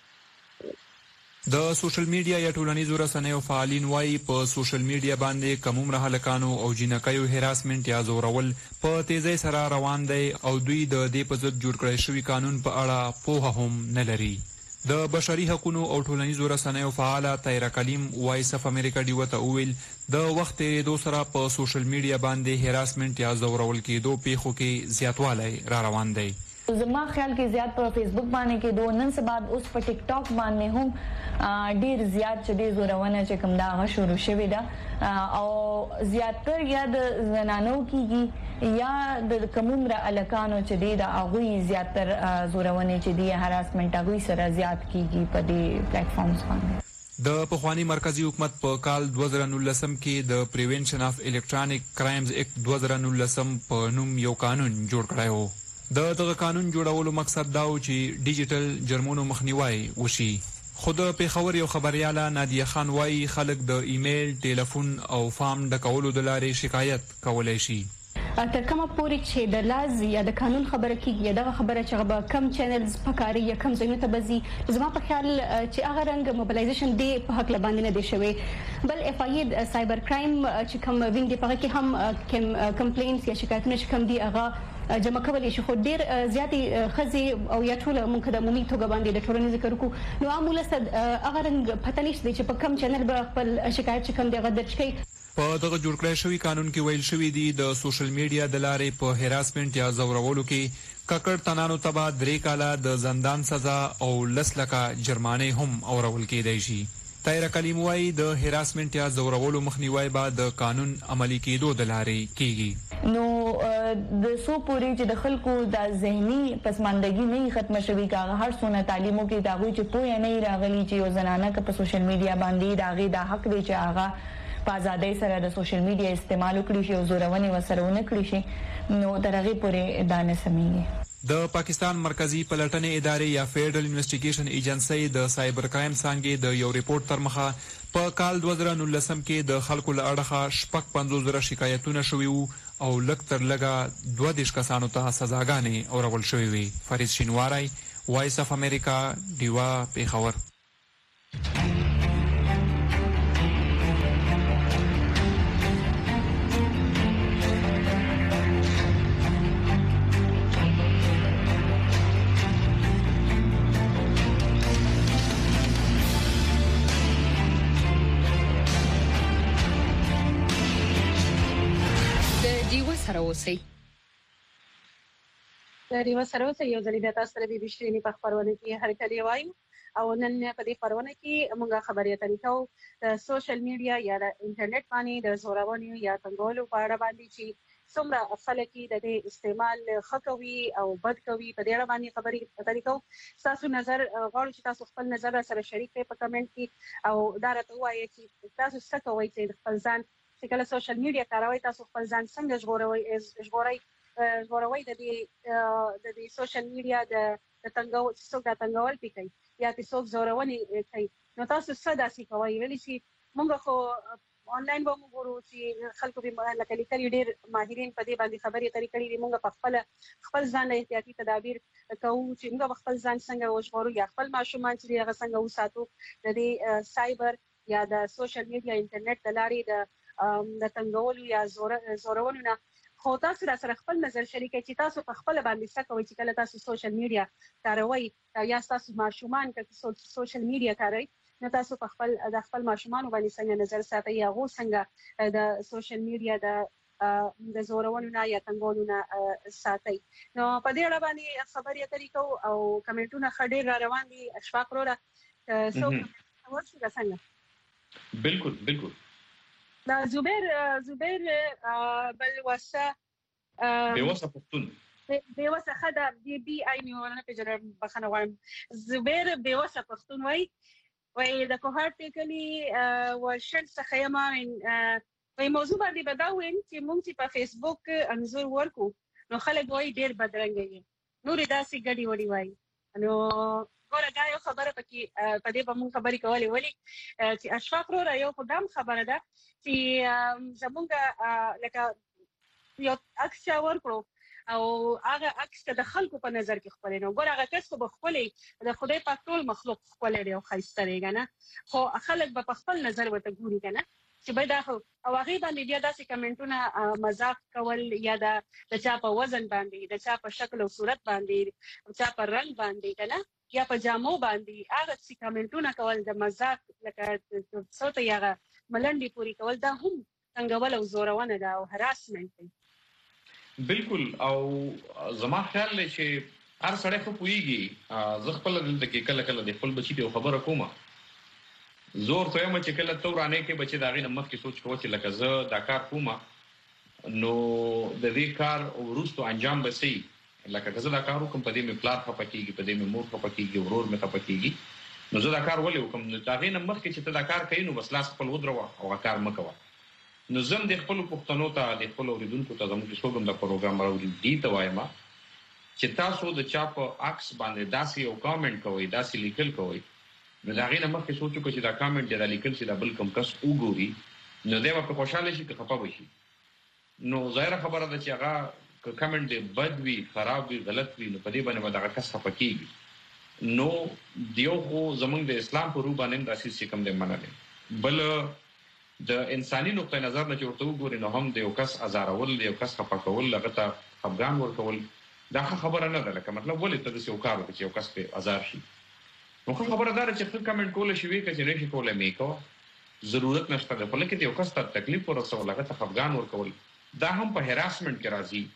د سوشل میډیا یا ټولنیزو رسنیو فعالین وایي په سوشل میډیا باندې کومره هلکانو او جنکیو هراسمنت یا زورول په تیزی سره روان دی او دوی د دې په ضد جوړ کړی شوی قانون په اړه پوهه هم نه لري. د بشري حقوقو او ټولنیزو رسنیو فعاله طاهره کلیم وایس اف امریکا ډیو ته وویل د وخت تېرېدو سره په سوشل میډیا باندې هراسمنت یا زورول کېدو پیښو کې زیاتوالی را روان دی. زما خیال کې زیات په فیسبوک باندې کې دوه نن څه بعد اوس په ټیک ټاک باندې هم ډیر زیات چې د زورونه چې کوم دا غ شروع شوی دا او زیاتر یا د زنانو کېږي یا د کومره الکانو چې د اغوی زیاتر زورونه چې دی هراسمنت اغوی سره زیات کېږي په دې پلیټ فارمز باندې. د پخوانی مرکزی حکومت په کال 2019 کې د پریونشن اف الکترونیک کرایمز اکټ 2019 په نوم یو قانون جوړ کړی و. دغه قانون جوړولو مقصد دا و چې ډیجیټل جرمونو مخنیوي وشي. خود پیښور یو خبرياله نادیه خان وایي خلک د ایمیل، ټلیفون او فارم د کولو د لارې شکایت کولای شي. تر کومه پورې چې د لاز یا د قانون خبره کیږي دغه خبره چې به کم چینلز پکاري یا کم ځایونو ته بزي زما په خیال چې هغه رنګ موبلایزیشن دی په حق لباندې نه دی شوی بل اف ای سایبر کرایم چې کوم وینګ دی په کې هم کمپلینټس یا شکایتونه چې کوم دی هغه جمع کول شي خو ډیر زیاتې خزي او یا ټول موږ د عمومي توګه باندې د ټولنې ذکر کو نو معمولا هغه رنګ پته نشته چې په کم چینل به خپل شکایت چې کوم دی هغه درج کړي. په دغه جوړ کړی شوی قانون کې ویل شوی دی د سوشل میډیا د لارې په هراسمنت یا زورولو کې ککړ تنانو تبا 3 کاله د زندان سزا او 10 لکه جرمانه هم اورول کېدای شي. طاهره کلیم وایي د هراسمنت یا زورولو مخنیوي به د قانون عملی کېدو د لارې کیږي. نو د سو پوری چې د خلکو د ذهني پسماندګي نه ختم شوي کاغه هر څونه تعلیمو کې دا غوي چې پوهه نه راغلي چې یو زنانه په سوشل میډیا باندې داغه د حق دی چې هغه په ازادۍ سره د سوشل میډیا استعمال وکړي شي او زورونه وسره ونه کړی شي نو درغه پورې دانه سمېږي. د پاکستان مرکزی پلټنې ادارې یا فیډرل انویسټیګیشن ایجنسی د سایبر کرایم څنګه د یو ریپورت تر مخه په کال 2019 کې د خلکو له اړخه 55,000 شکایتونه شوي وو او لږ تر لږه 22 کسانو ته سزاګانې اورول شوې وي. فرید شینواری وایس اف امریکا ډیوا پیښور. سروسي ریو سروسي یو ځلې د تاسو سره د بشري په خبرونه کې هر کله وایو او نن په دې خبرونه کې موږ خبرې اترې کوو د سوشل میډیا یا د انټرنیټ باندې د زورونې یا څنګهولو په اړه باندې چې څومره خلک د دې استعمال خکوي او بد کوي په دې اړه باندې خبرې اترې کوو. تاسو نظر غواړو چې تاسو خپل نظر سره شریک کړئ په کمنټ کې او دا راته وایي چې تاسو څه کوئ چې خپل ځان چې کله سوشل میډیا کاروي تاسو خپل ځان څنګه ژغورئ د دې سوشل میډیا د تنګول پکې یا تاسو زورونې کوي نو تاسو څه داسې کوي ویلي چې موږ خو آنلاین به موږ ورو چې خلکو به لکه لیکلي ډېر ماهرین په دې باندې خبرې اترې کړي دي موږ په خپل ځان احتیاطي تدابیر کوو چې موږ خپل ځان څنګه وژغورو یا خپل ماشومان چې هغه څنګه وساتو د دې سایبر یا د سوشل میډیا انټرنیټ د لارې د تنګولو یا زورونو نه. خو تاسو را سره خپل نظر شریک کړئ چې تاسو په خپل باندې څه کوئ چې کله تاسو سوشل میډیا کاروئ یا تاسو ماشومان که سوشل میډیا کاروئ نو تاسو په خپل ماشومان باندې څنګه نظر ساتئ یا هغه څنګه د سوشل میډیا د زورونو نه یا تنګولو نه ساتئ. نو په دې اړه باندې خبرې اترې کوو او کمنټونه خډیر را روان دي. اشفاق وروره څو ورشي څنګه بالکل دا زبیر بل وسه بوسه پښتون بیوسه خدا بي اي میونه په جره بخنه وایم زبیر بیوسه پښتون وای د کوهارت کلی ورشل څخه یما وای موضوع باندې بداوین چې مونږ په فیسبوک انزور ورکو نو خلک وای ډیر بدرنګ دي نور داسې ګډي وډي وای نو ګوره دا یو خبره پکې په دې به مونږ خبرې کولې ولې چې اشفاق رو یو خدام خبره ده چې زمونږ لکه یو عکس ورکړو او هغه عکس د خلکو په نظر کې خپل نه ګور هغه کس په خپل د خدای په ټول مخلوق خپل دی او خایسته دی کنه خو خلک په خپل نظر ورته ګوري کنه چې به دا او هغه باندې بیا داسې کمنټونه مزاق کول یا د چا په وزن باندې د چا په شکل او صورت باندې او چا په رنگ باندې کنه یا په جامو باندې هغه څه کمنټونه کول د مزاق لکه څوته یغه ملنډي پوری کول دا هم څنګه ول زورونه دا او هراسمنت بالکل او زما خیال دی چې هر سړی خو پوهیږي زه خپل دلته کې کله کله د خپل بچی ته خبره کوم زور ته یم چې کله تورانه کې بچی دا غي نمخ کې سوچ کوم چې لکه زه دا کار کوم نو د دې کار ورستو انجام بسي لکه زه دا کار کوم په دې مې پلان خپکیږي په دې مې مور خپکیږي ورور مې خپکیږي نو زه دا کار ولې وکم نو دا غي نمخ کې چې ته دا کار کوي نو بس لاس خپل ودرو او کار مکوه نو زم د خپل پښتنو ته د خپل اوریدونکو ته زموږ څوګم د پروګرام راوړي دي ته وایم چې تاسو د چا په عکس باندې داسې یو کامنټ کوئ داسې لیکل کوئ نو دا غي نه مخکې سوچو چې دا کامنټ دا لیکل چې دا بل کوم کس وګوري نو دا په خوشاله شي که خپه وشي نو ظاهر خبره ده چې هغه کامنټ بد وي خراب وي غلط وي نو په دې باندې دا کس خپه کیږي نو دیو خو زمونږ د اسلام په روح باندې داسې کوم د مننه بل د انساني نقطه نظر نه چورته وګوري نو هم د یو کس ازارول د یو کس خپه کول لغه ته افغان ورکول دا خبره نه ده لکه مطلب ولې ته د یو کار وکړي یو کس په ازار شي نو خبره دار چې څه کمنټ کول شي وی چې نشي کولای میکو ضرورت نشته ده په لکه یو کس ته تکلیف ورسول لغه ته افغان ورکول دا هم په هراسمنت کې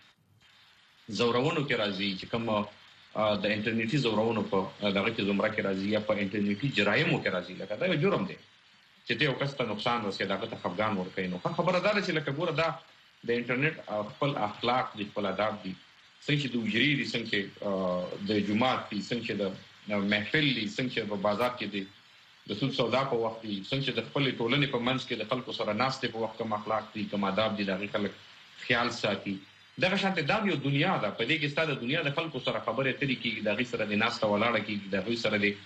راځي زورونو کې راځي چې کوم د انټرنیټي زورونو په دغه کې زمره کې راځي یا په انټرنیټي جرایمو کې راځي لکه دا یو جرم دی چې ته یو کس ته نقصان ورسې دغه ته افغان ورکې نو خبره ده چې لکه ګوره دا د انټرنیټ خپل اخلاق د خپل آداب دي څنګه چې د وجري دي څنګه چې د جمعات دي څنګه چې د محفل دي څنګه چې په بازار کې دي د سود سودا په وخت دي څنګه چې د خپل ټولنې په منځ کې د خلکو سره ناستې په وخت کوم اخلاق دي کوم آداب دي دغه خلک خیال ساتي دغه شانته دا یو دنیا ده په دې کې ستاسو د دنیا د خلکو سره خبرې اترې کیږي دغه سره د ناسته ولاړه کیږي دغه سره د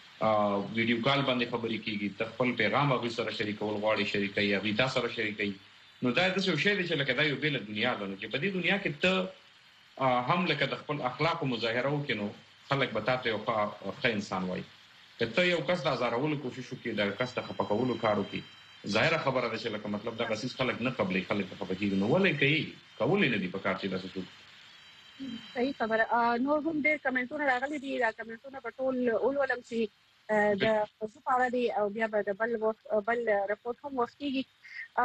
ویډیو کال باندې خبرې کیږي ته خپل پیغام هغه سره شریکول غواړي شریکي یا ویتا سره شریکي نو دا د څه شی دی چې لکه دا یو بیل دنیا ده چې په دې دنیا کې ته هم لکه د خپل اخلاق مظاهره وکړو خلک به تاسو یو ښه انسان وای ته یو کس د ازارولو کوشش وکړي د کس د خپکولو کار وکړي ظاهره خبره ده چې لکه مطلب دا غسیس خلک نه قبلې خلک خپکیږي نو ولې کوي کولې نه دی په کار چې دا څه صحیح خبره نو هم ډېر کمنټونه راغلي دي دا کمنټونه په ټول ولولم چې د موضوع په اړه دي او بیا به د بل رپورټ هم وختيږي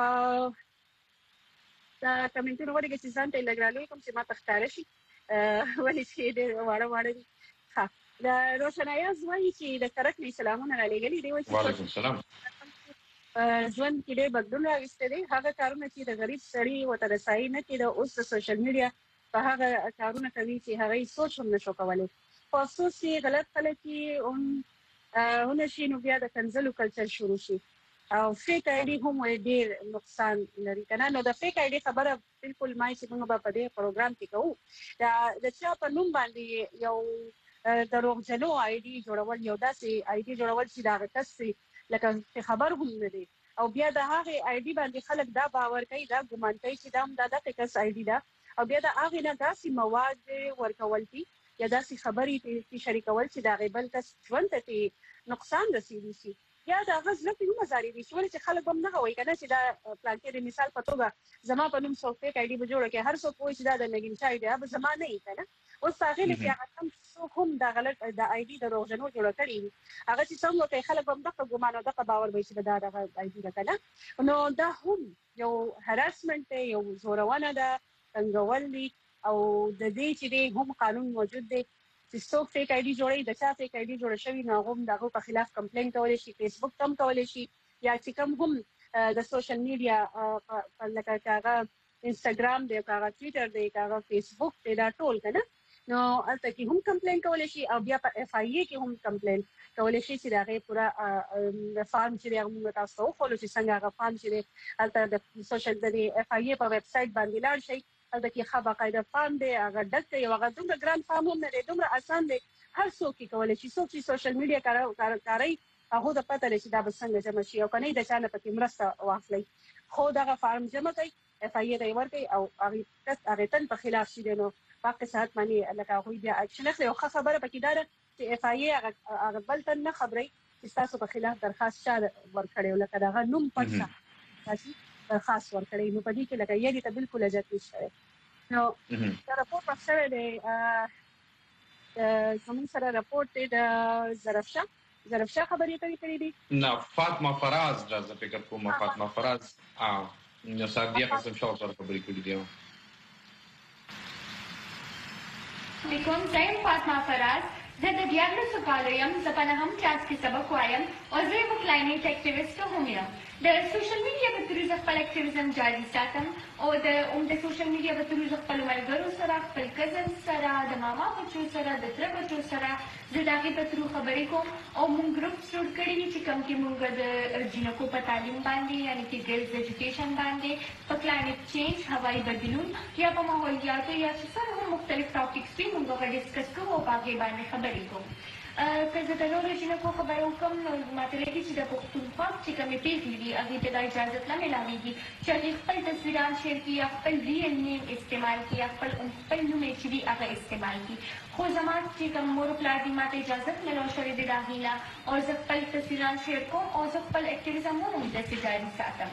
دا کمنټونه ورګه چې ځان ته لګرالې کوم چې ما تختاره شي ولې چې ډېر واړه دي ها دا روشنايي زوی چې د کرک نه سلامونه علیګلی دی وعلیکم السلام ژوند کې ډېر بدلون راغسته دي هغه کارونه چې د غریب سړي وته رسایي نه کېده اوس د سوشل میډیا په هغه کارونه کوي چې هغه سوچ هم نشو کولای خصوص غلط خلک ونشي نو بیا د کنزلو کلچر شروع شي او فیک آی ډي هم ډیر نقصان لري کنه نو د فیک آی ډي خبره بالکل ما چې موږ په دې پروګرام کې کوو د چا په نوم باندې یو دروغجنو آی ډي جوړول یو داسې آی ډي جوړول چې دا کس لکه خبر هم نه دی او بیا د هغه آی ډي باندې خلک دا باور کوي دا ګمان کوي چې دا د کس آی ډي دا او بیا د هغه نه داسې مواد ورکول دي یا داسې خبرې چې شریکول چې دا غیبل کس ژوند ته نقصان رسیدي شي یا دا غزل په نوم زاري دي چې خلک هم نه غوي کنه چې دا پلان کې مثال په توګه زما په نوم سوفټ آی ډي به جوړه کې هر څوک وایي چې دا د نګین چای دی به زما نه کنه اوس هغه لپاره هغه څوک هم دا غلط د آی ډي د روغجنو جوړ کړی هغه چې څنګه کوي خلک هم دغه ګمان او دغه باور وایي چې دا د آی ډي ده کنه نو دا هم یو هراسمنت یو زورونه ده څنګه ولي او د دې چې هم قانون موجود دی چې څوک فیک آی ډي جوړي د چا فیک آی ډي جوړ شوی نو هم دغه په خلاف کمپلین کولای شي فیسبوک تم کولای شي یا چې کوم هم د سوشل میډیا لکه هغه انستګرام دی کاغه ټوئیټر دی کاغه فیسبوک دی دا ټول کنه نو البته کې هم کمپلین کولای شي او بیا په اف آی ای کې هم کمپلین کولای شي چې داغه پورا فارم چې موږ تاسو خو چې څنګه هغه فارم چې البته د سوشل د اف آی ای په ویب سټ باندې لاړ شي البته کې خبره قاعده فارم دی هغه دغه یو هغه دومره ګران فارم هم نه دی دومره آسان دی هر څوک کولای شي څوک چې سوشل میډیا کاروي هغه د پته لري چې دا به څنګه جمع شي او کني د چانه پکې مرسته واخلي خو دغه فارم جمع کوي اف آی ای دی ورکي او هغه تن په خلاف شي نو پاک صحت مانی لکه هغه بیا اکشن اخلي او خبره پکې دار چې اف آی ای هغه بل تن نه خبري چې تاسو په خلاف درخواست شاده ورکړیو لکه دا نوم پټه تاسو درخواست ورکړی نو په دې کې لکه یی ته بالکل اجازه نشته نو دا راپور په سره دی زموږ سره راپور دی د ظرفشاه خبرې کړې دي نه فاطمه فراز راځه فکر کوم فاطمه فراز نو سادیه قسم شاو سره خبرې کړې دي لیکن زیم فاطمه فراز زه د 11 کالو یم زه په 9م کلاس کې سبق وایم او زه یو کلاینټ اکټیویسټ هم یم د سوشل میډیا په ترویج خپل اکټیویزم جاري ساتم او د سوشل میډیا په ترویج خپل ملګرو سره خپل کزن سره د ماما بچو سره د تر بچو سره زه د هغې په ترو خبرې کوم او موږ ګروپ جوړ کړي دي چې کوم کې موږ د جینکو په تعلیم باندې یعنې چې ګرلز ایجوکیشن باندې په کلایمټ چینج هوایي بدلون یا په ماحولیاتو یا چې سره هم مختلف ټاپکس دي موږ هغه ډسکس کوو او په هغې باندې خبرې کوو که زه د نورو جینکو خبرې وکړم نو ماته لګي چې د پښتونخوا چې کومې پېښې دي هغې ته دا اجازت نه میلاویږي چې هغې خپل تصویران شیر کړي یا خپل ریل نیم استعمال کړي یا خپل نوم یې چې وي هغه استعمال کړي خو زما چې کوم مور پلار دي ماته اجازت میلاو شوې دی د هغې نه او زه خپل تصویران شیر کوم او زه خپل اکټیویزم هم همداسې جاري ساتم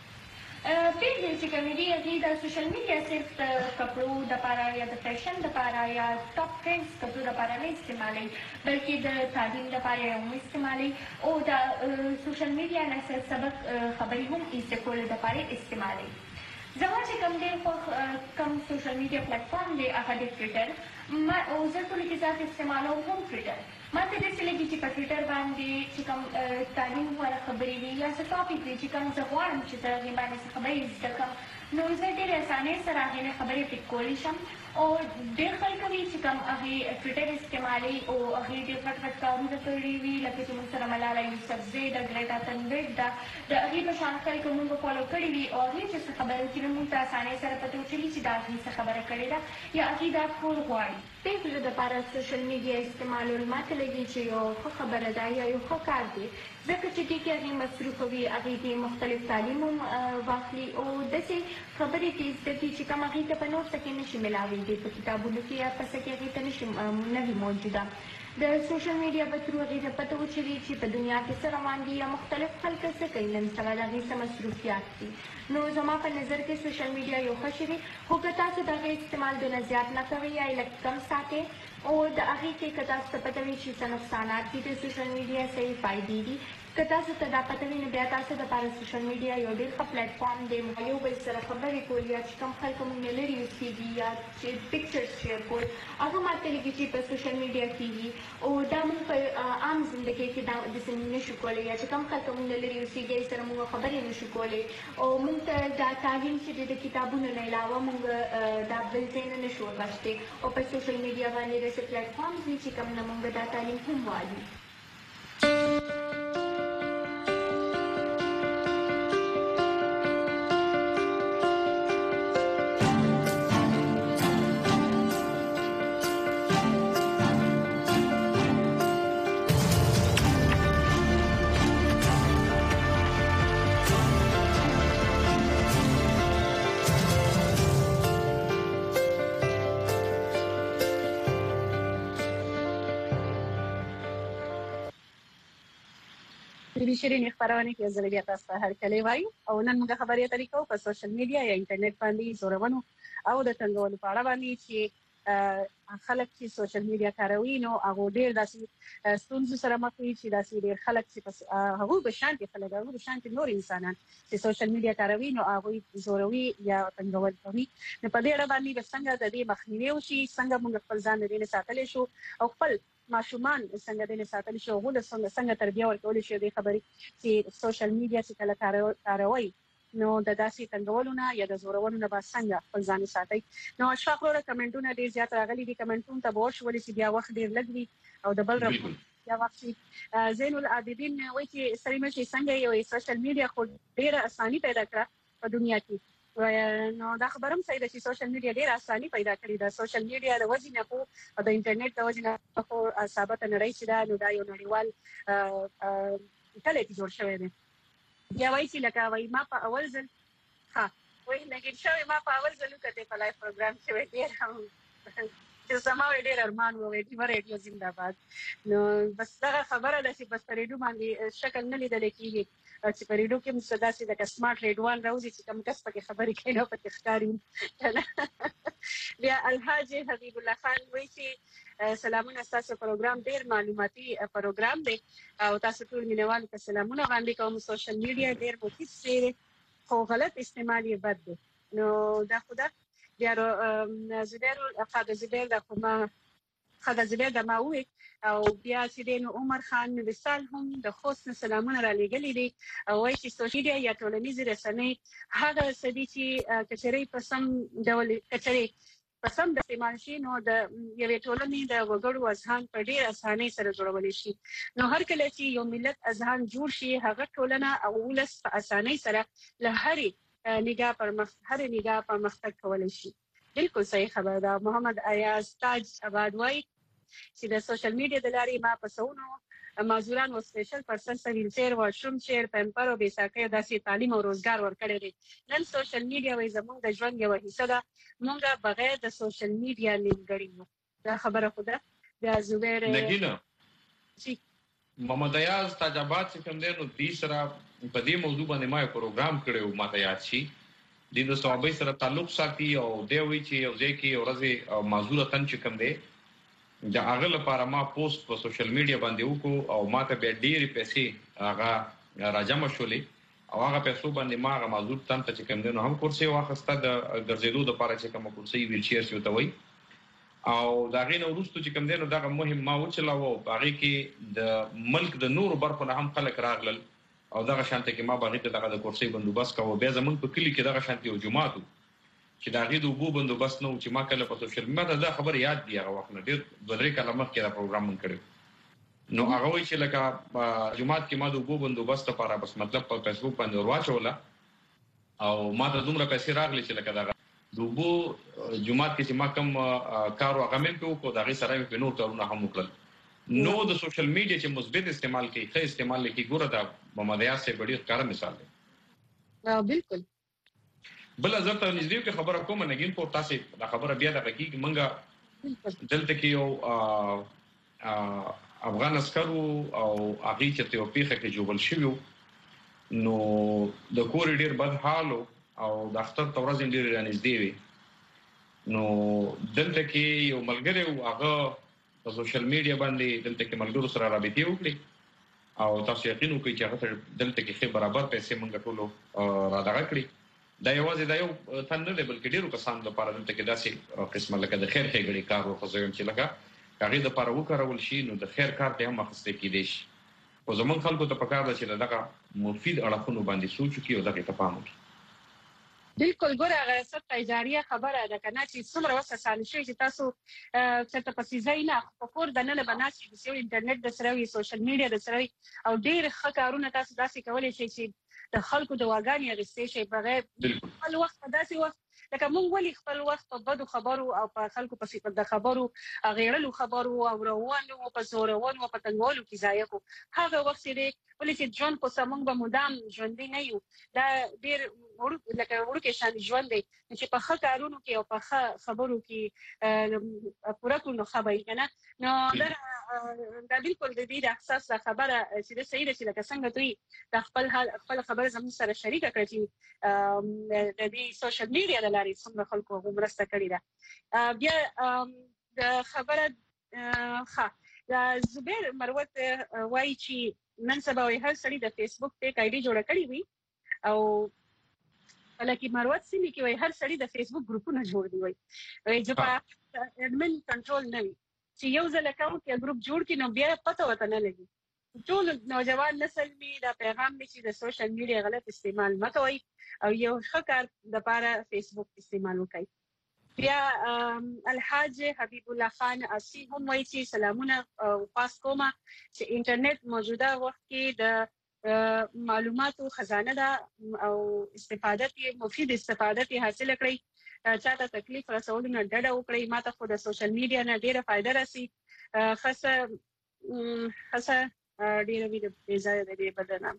پیږي چې کومې دي هغې د سوشل میډیا صرف د کپړو دپاره یا د فیشن دپاره یا ټاپ ټرینډز کپړو دپاره نه استعمالوي بلکې د تعلیم دپاره یې هم استعمالوي او د سوشل میډیا نه سبق خبرې هم ایسته کولو دپاره استعمالوي زما چې کوم ډېر خوښ کوم سوشل میډیا پلیټفارم دی هغه د ټویټر او زه ټولې کې ذات استعمالوم هم ټویټر ما ته داسې لګي چې په ټویټر باندې چې کوم تعلیم والا خبرې وي یا څه ټاپک وي چې کوم زه غواړم چې زه هغې باندې څه خبرې زده کړم نو زه ډېرې اسانۍ سره هغې نه خبرې پک کولی شم او ډېر خلک وي چې کوم هغې ټویټر استعمالوي او هغې ډېر غټ غټ کارونه کړي وي لکه چې موږ سره ملاله یوسفزۍ ده ګریټا تنبیډ ده د هغې په شان خلکو موږ فالو کړي وي او هغې چې څه خبره وکړي موږ ته اسانۍ سره پته وچلي چې دا هغې څه خبره کړې ده یا هغې دا کول غواړي پیغلو دپاره سوشل میډیا استعمالول ماته لګي چې یو ښه خبره ده یا یو ښه کار دی ځکه چې دې کې هغې مصروفه وي هغې کې مختلف تعلیم هم واخلي او داسې خبرې کې زده کړي چې کوم هغې ته په نور څه کې نشي میلاویږي په کتابونو کې یا په څه کې هغې ته نشي نه وي موجوده د سوشل میډیا په ترو هغې ته پته وچلي چې په دنیا کې څه روان دي یا مختلف خلک څه کوي نن سبا د هغې څه مصروفیات دي نو زما په نظر کې سوشل میډیا یو ښه شی دی خو که تاسو د هغې استعمال دونه زیات نه کوئ یا یې لږ کم ساتئ او د هغې کې که تاسو ته پته وي چې څه نقصانات دي د سوشل میډیا څه فایدې دي که تاسو ته دا پته وي نو بیا تاسو دپاره سوشل میډیا یو ډېر ښه پلیټفارم دی یو بل سره خبرې کول یا چې کوم خلکو موږ نه لرې اوسېږي یا چې پکچرز شیر کول هغه ماته لګي چې په سوشل میډیا کېږي او دا موږ په عام زندګۍ کې دا داسې موږ نشو کولی یا چې کوم خلکو موږ نه لرې اوسېږي سره موږ خبرې نشو کولی او موږ ته دا تعلیم چې دی د کتابونو نه علاوه موږ دا بل ځای نه نشو ورغښتی او په سوشل میډیا باندې داسې پلیټفارمز وي چې کوم نه موږ دا تعلیم هم وایو شیرین خبرونه کې زه بیا تاسو ته هرکلی وایو او نن موږ خبرې اترې کوو په سوشل میډیا یا انټرنیټ باندې زورونو او د ټنګولو په اړه باندې چې خلک چې سوشل میډیا کاروي نو هغه ډېر داسې ستونزو سره مخ وي چې داسې ډېر خلک چې هغه به شانتي خلک هغه به شانتي نور انسانان چې سوشل میډیا کاروي نو هغه زوروي یا ټنګول کوي نو په دې اړه باندې به څنګه د دې مخنیوي وشي څنګه موږ خپل ځان دې نه ساتلی شو او خپل ماشومان څنګه د ساتل شو غو د څنګه تربیه ورکول شي د خبرې چې سوشل میډیا چې کله کاروي نو د داسې تنګولونه یا د زورونو نه څنګه خپل ځان ساتي. نو اشفاق وروره کمنټونه ډیر زیات راغلي دي. کمنټونه ته به شولې چې بیا وخت ډیر لږ وي او د بل رب یا وخت زین العابدین وایي چې سریمه چې څنګه یو سوشل میډیا خو ډیره اساني پیدا کړه په دنیا کې. نو دا خبرم صحیح ده چې سوشل میډیا ډیره اساني پیدا کړې ده. سوشل میډیا د وجې نه او د انټرنیټ د وجې نه خو ثابت نړۍ چې دا نو دا یو نړیوال کله چې جوړ شوی دی. بیا وایي چې لکه وایي ما په اول ځل وایي لګین شوی ما په اول ځل وکړې په لایف پروګرام کې ډېر هم چې زما ډېر ارمان و چې ریډیو زنده باد. نو بس دا خبره ده چې بس په ریډیو باندې شکل نه لیدل کېږي چې په ریډیو کې مصدا سي د سمارټ ریډوان راوځي چې کوم کس پکې خبرې کوي نو پکې ښکاري. بیا الحاج حبیب الله خان وایي چې سلامونه تاسو پروګرام ډېر معلوماتي پروګرام دی او تاسو ټول مینوالو ته سلامونه وړاندې کوم. سوشل میډیا ډېر مفید شی خو غلط استعمال یې بد دی. نو دا خدا بیا زبیر د کومه خدا زبیر د ماوي او بیا چې د عمر خان وصال هم د خوست سلامونه را لېږلي دي او وایي چې سوشل میډیا یا ټولنیزې رسنۍ هغه څه دي چې کچري په سم ډول کچري په سم د استعمال شي نو د یوې ټولنې د وګړو اذهان په ډېر اسانۍ سره جوړولی شي. نو هر کله چې یو ملت اذهان جوړ شي هغه ټولنه او ولس په اسانۍ سره له هرې نگاه پرمختګ کولی شي. بالکل صحیح خبره ده. محمد ایاز تاج آباد وایي چې د سوشل میډیا د لارې ما په سونو معذوران او سپیشل پرسن ته ویلچیر واشروم چیر پمپر او بیساکه داسې تعلیم او روزګار ورکړي دي. نن سوشل میډیا وایي زموږ د ژوند یو حصہ ده. موږ بغیر د سوشل میډیا نیمګړي یو. دا خبره خو ده. بیا زبیر نګینه محمد ایاز تاج آباد چې کوم دی نو دې سره په دې موضوع باندې ما یو پروګرام کړی ماته یاد شي د صحابه سره تعلق ساتي او دی وی چې یو ځکه ورځي معذور تن چې کوم دی دا هغه لپاره ما پوسټ په سوشل میډیا باندې وکړو او ماته به ډېری پیسې هغه راجم شولې او هغه پیسو باندې ما هغه معذور تن ته چې کوم دی نو هم کورسي واخسته د ګرځېدو لپاره چې کوم کورسي ویلچیر شو ته وای او دا غینه ورستو چې کوم دی نو دا مهم ما وچلاو باغی کې د ملک د نور برخو نه هم خلک راغلل او دغه شانته کې ما باغی ته دغه د کورسي بندوبست کوو. بیا زمونږ په کلی کې دغه شانتي او جمعاتو چې دا غي د وبو بندوبست نو چې ما کله په سوشل میډیا دا خبر یاد دی هغه وخت نه ډیر بدري کلمه کې دا پروګرام من کړو نو هغه وی چې لکه جمعات کې ما د وبو بندوبست لپاره بس مطلب په فیسبوک باندې ورواچوله او ما ته دومره پیسې راغلي چې لکه دا د وبو جمعات کې چې ما کوم کار هغه مې په دغه سره په نور کارونه هم وکړل. نو د سوشل میډیا چې مثبت استعمال کوي ښه استعمال کوي ګوره دا محمد ایاز سے بڑی ښکاره مثال دی. بالکل بل زه ته نږدې کې خبره کوم نګین په تاسو دا خبره بیا د حقیقت منګه دلته کې یو افغان عسکرو او هغه چې په پیخه کې جوړل شوی نو د کور ډیر بد حال او د اختر تورز ډیر رانږدې وي نو دلته کې یو ملګری هغه په سوشل میډیا باندې دلته کې ملګرو سره رابطه وکړي او تاسو یقین وکړئ چې هغه دلته کې برابر پیسې مونږ ټولو را دغه کړی. دا یوازې دا یو تن نه دی بلکې ډیرو کسانو لپاره دلته کې داسې قسمه لکه د خیر ښېګړې کار وخزوم چې لکه هغه د لپاره وکړول شي نو د خیر کار ته هم اخیستل کېدی شي. او زمونږ خلکو ته پکار ده چې دغه مفید اړخونو باندې سوچ وکړي او دغه ته پام وکړي. بالکل ګوره هغه صدقه جاریه خبره ده کنه چې څومره وسه سال شي چې تاسو څه ته پسې ځای نه په کور د نن بناس چې انټرنیټ د سره وي سوشل میډیا د سره او ډیر ښه کارونه تاسو داسې کولای شئ چې د خلکو د واګانی غستې شي بغیر خپل وخت داسې وخت لکه مونږ ولې خپل وخت په بدو خبرو او په خلکو په صفت د خبرو غیرلو خبرو او روانو او په زورونو او په تنګولو کې ځای کو هغه وخت چې ولې چې ژوند په سمون به مدام ژوندې نه یو دا ډیر لکه ورکه شان ژوند دی چې په ښه کارونو کې او په ښه خبرو کې پوره کړو خبرې کنه نو دا بالکل د دې د احساس خبره چې د صحیح چې لکه څنګه دوی د خپل خبره زموږ سره شریک کړي چې د دې سوشل میډیا د لارې څومره خلکو مرسته کړې ده. بیا د خبره د زبیر مروت وایي چې نن سبا هر سړي د فیسبوک پیج آی ډي جوړه کړې وي او لکه مروت سیمه کې وای هر سړي د فیسبوک ګروپونه جوړ دی وای چې په اډمن کنټرول نه وي چې یو ځل اکاونټ یا ګروپ جوړ کړي نو بیا پته وته نه لګي ټول نوجوان نسل می دا پیغام دی چې د سوشل میډیا غلط استعمال مکوئ او یو ښه کار د لپاره فیسبوک استعمال وکړئ. بیا الحاج حبیب الله خان اسی هم وایي چې سلامونه پاس کومه چې انټرنیټ موجوده وخت کې د معلوماتو خزانه ده او مفید استفاده حاصل کړئ. چاته تکلیف رسولو نه ډډه وکړئ. ماته خو د سوشل میډیا نه ډیره فائدہ راسي. خاصه ډیره وی د بيځای د بدنام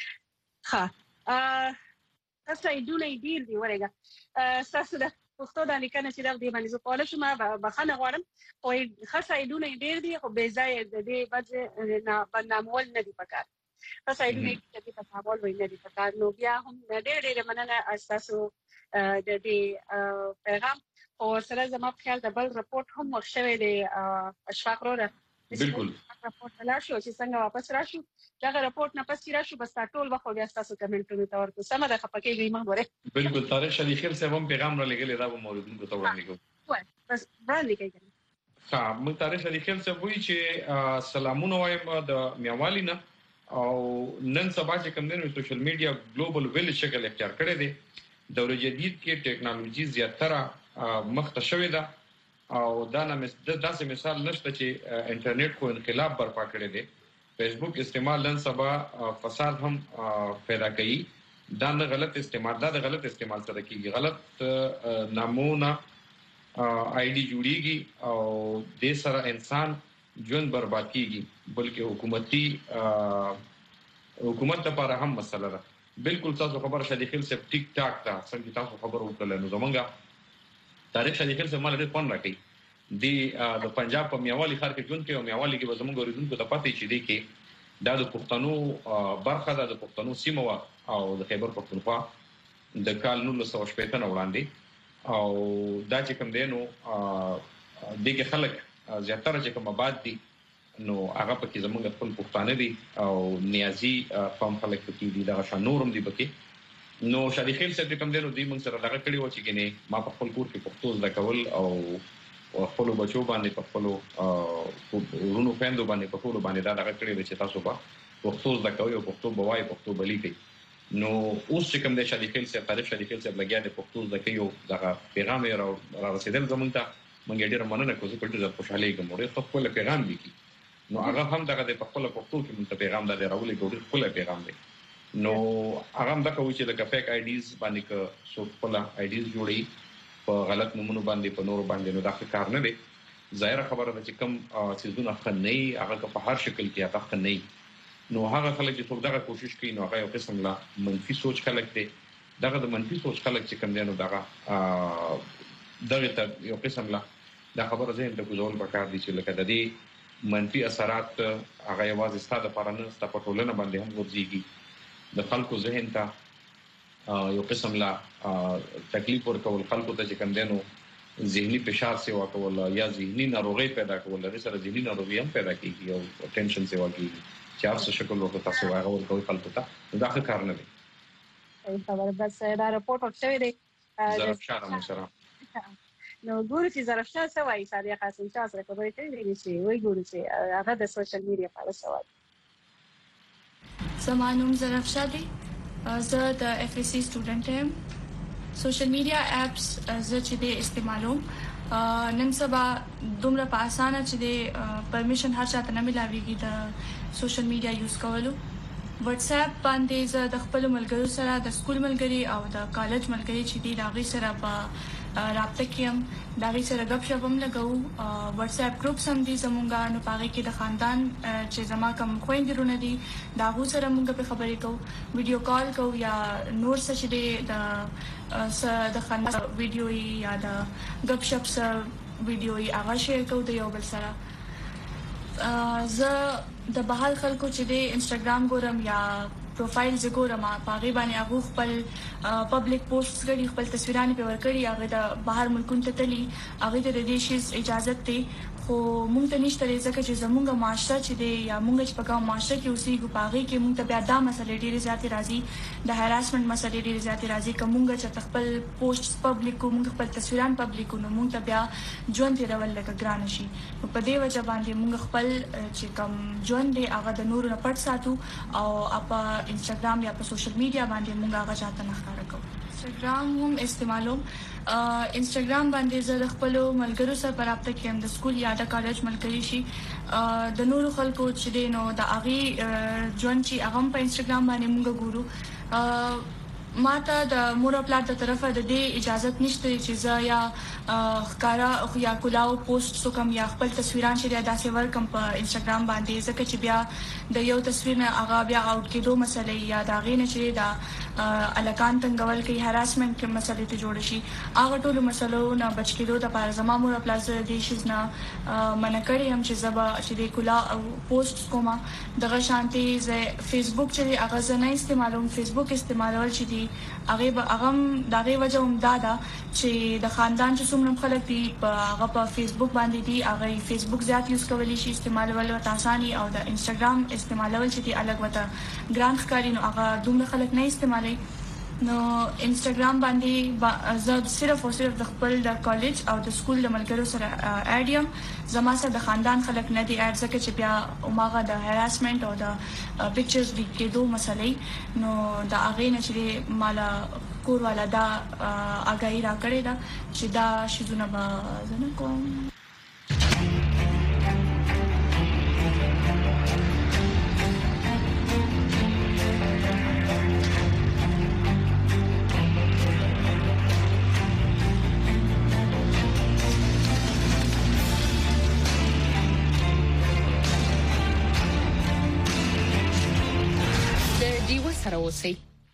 خاصه ایدونه ډیر دی ورګه تاسو د پښتو د لیکنې چې د دې باندې زه کولای شم بخښنه غواړم او خاصه ایدونه ډیر دی خو بيځای د دې وجه نه بنامول نه دی پکار. خاصه ایدونه چې په تاسو وایي نه دی پکار. نو بیا هم ډیر مننه تاسو د دې پیغام او سره زما په خیال د بل رپورټ هم ورشوي دی اشفاق روره بالکل رپورټ لاشو چې څنګه واپس راشو دا رپورټ نه پس راشو بس ټول وخت بیا تاسو کمنټونه تا ورته سم ده خپکه ما غوړې بالکل طارق شریف خیر صاحب هم پیغام را لګلې دا به موردونو ته وړاندې کوم وای بس وړاندې کوي. ها موږ طارق شریف خیر صاحب وایي چې سلامونه وایم د میوالي نه او نن سبا چې کوم دنه سوشل میډیا ګلوبل ویل شکل اختیار کړی دی. دور جدید کې ټیکنالوژي زیاتره مخته شوې ده او دا داسې مثال نشته چې انټرنیټ کو انقلاب برپا کړی دی. فیسبوک استعمال نن سبا فساد هم پیدا کوي. دا نه غلط استعمال دا د غلط استعمال سره کیږي. غلط نامونه آی ډي جوړیږي او د سره انسان ژوند برباد کیږي بلکې حکومت لپاره هم مسله ده. بالکل تاسو خبر شدي خل سب ټیک ټاک تا څنګه تاسو خبر وکړل نو زمونږه تاریخ شدي خل سب مال لري پون راکې دی د پنجاب په میوالي ښار کې ژوند کوي او میوالي کې زمونږ اوریدونکو ته پاتې چي دي کې دا د پښتنو برخه ده د پښتنو سیمه او د خیبر پښتونخوا د کال 1915 نه وړاندې او دا چې کوم دی نو دغه خلک زیاتره چې کوم آباد دي نو هغه پکې زمونږ خپل پښتانه دي او نیازي قوم خلک پکې دي دا شنورم دي پکې. نو شریخیل څه کوم دی نو دی موږ سره دغه کړي و چې ګنې ما په خپل کور کې پښتو زده کول او خپل بچو باندې په خپل ورونو فیندو باندې په ټول باندې دا دغه کړي چې تاسو به پښتو زده کوئ او پښتو بوای پښتو بلی کوي. نو اوس چې کوم دی شریخیل څه طریق شریخیل څه لګیا دی پښتو زده کوي او دغه پیغام یې را رسیدل زمونږ ته موږ ډیر مننه کوو چې په ډیر خوشاله کوم ورته خپل پیغام لیکي. نو هغه هم دغه د خپل پښتو کې موږ پیغام دا راولې ډیر خپل پیغام دی. نو هغه هم دا کوي چې د فیک آی ډیز باندې که څو خپل آی ډیز جوړي په غلط نمونه باندې په نور باندې نو دا کار نه دی. ظاهره خبره ده چې کوم چیزونه ښه نه وي هغه په هر شکل کې هغه ښه نه وي. نو هغه خلک چې څوک دغه کوشش کوي نو هغه یو قسم لا منفي سوچ خلک دي. دغه د منفي سوچ خلک چې کوم دی نو دغه ته یو قسم لا دا خبره ذهن ته ګوزول پکار دي چې لکه د دې منفي اثرات هغه یوازې ستاسو لپاره نه ستاسو په ټولنه باندې هم ورځيږي. د خلکو ذهن ته یو قسم لا تکلیف ورکول خلکو ته چې کوم دی نو ذهني فشار سیوا کول یا ذهني ناروغي پیدا کول لري سره ذهني ناروغي هم پیدا کیږي او ټینشن سیوا کیږي چې هر څه شکل ورته تاسو هغه ورکوي خلکو ته دا ښه کار نه دی. خبره بس دا رپورټ ورشوي دی زرفشان مشره نو ګورو چې زرفشان څه وایي ساده قاسم شاه سره خبرې کوي چې وایي ګورو چې هغه د سوشل میډیا په اړه څه وایي. زما نوم زرفشان دی. زه د اف اس سی سټوډنټ یم. سوشل میډیا اپس زه چې د استعمالوم نن سبا دومره په اسانه چې د پرمیشن هر چاته نه ملاويږي د سوشل میډیا یوز کولو. واتس اپ باندې زه د خپل ملګرو سره د سکول ملګري او د کالج ملګري چې دي داغي سره په رابطه کې هم داغي سره غپ شپ هم لګو. واتس اپ ګروپس هم دي زمونږه نو پاره کې د خاندان چې زما کوم خويندرونه دي داغو سره مونږ په خبرې کوو ویډیو کال کوو یا نور څه چې دي د خاندان ویډیو یا د غپ شپ سره ویډیو یې هغه شیر کوو د یو بل سره. زه د بهر خلکو چې د انستګرام ګورم یا پروفایل زګورم پاغي باندې هغه خپل پبلک پوسټ کړي خپل تصویرونه په ور کړی هغه د بهر ملکونو ته تللی هغه د دې شي اجازه ته خو مونږ ته نشته ځکه چې زمونږ معاشره چې دی یا مونږ چې په کوم معاشره کې اوسېږو پاغي کې مونږ ته بیا دا مسلې ډېرې زیاتې راځي د هراسمنت مسلې ډېرې زیاتې راځي که مونږ چې خپل پوسټ پبلک کو مونږ خپل تصویران پبلک کو نو مونږ ته بیا ژوند تیرول لکه ګران شي نو په دې وجه باندې مونږ خپل چې کوم ژوند دی هغه د نورو نه پټ ساتو او په انستګرام یا په سوشل میډیا باندې مونږ هغه چاته نه ښکاره کوو انستګرام هم استعمالوم انستګرام باندې زه د خپل ملګرو سره پرابطه کوم د سکول یا د کالج ملګری شي د نورو خلکو چې دینو د اغي ژوند چې هغه په انستګرام باندې مونږ ګورو ماته د مور خپل د طرفه د دې اجازه نشته چې زه یا ښکارا یا کولاو پوسټ وکم یا خپل تصویران چې داسې ورکم په انستګرام باندې ځکه چې بیا د یو تصویر نه هغه بیا اوټ کېدو مسلې یا دا غینه چې دا الکان تنګول کې هراسمنت کې مسلې ته جوړ شي هغه ټول مسلو نه بچ کېدو د پاره زما مور خپل د شیز نه منکړې هم چې زبا چې د کولا او پوسټ کومه دغه شانتي ز فیسبوک چې هغه زنه استعمالوم فیسبوک استعمالول چې دی هغه دغه وجه هم دادا چې د خاندان چې څومره خلک دي هغه په فیسبوک باندې دي هغه فیسبوک زیات یوز کولی شي استعمالول او آساني او د انستګرام استعمالول چې دی الګ وته ګران ښکاری نو هغه دومره خلک نه استعمالي نو انستګرام باندې زه صرف او صرف د خپل د کالج او د سکول د ملګرو سره اډیم زما سره د خاندان خلک نه دي اډ ځکه چې بیا اوماغه د هراسمنت او د پکچرز لیک کېدو مسلې نو د اغه نه چې مالا کور والا دا اگاهی را کړی دا چې دا شیدونه به زنه کوم سره اوسئ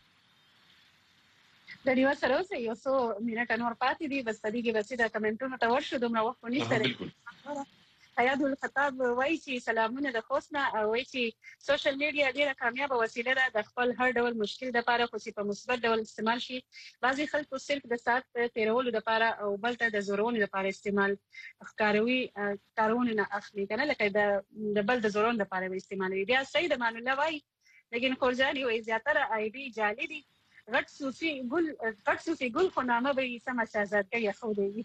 د ډیو سره اوسئ یو څو منټه نور پاتې دي بس پدې کې بس دا کمنټونه ته ورشو دومره وخت نشته حیات الخطاب وایي چې سلامونه د خوسنا او وایي چې سوشل میډیا ډیره کامیابه وسیله ده د خپل هر ډول مشکل لپاره خو چې په مثبت ډول استعمال شي بعضي خلکو صرف د سات تیرولو لپاره او بل ته د زورونې لپاره استعمال ښکاروي کارونه نه اخلي کنه لکه د بل د زورون لپاره استعمالوي بیا سید امان الله وایي لیکن خورجانی وایي زیاتره آی ډي جعلي دي غټ صوفي ګل خو نامه به یې سم شهزادګۍ خودي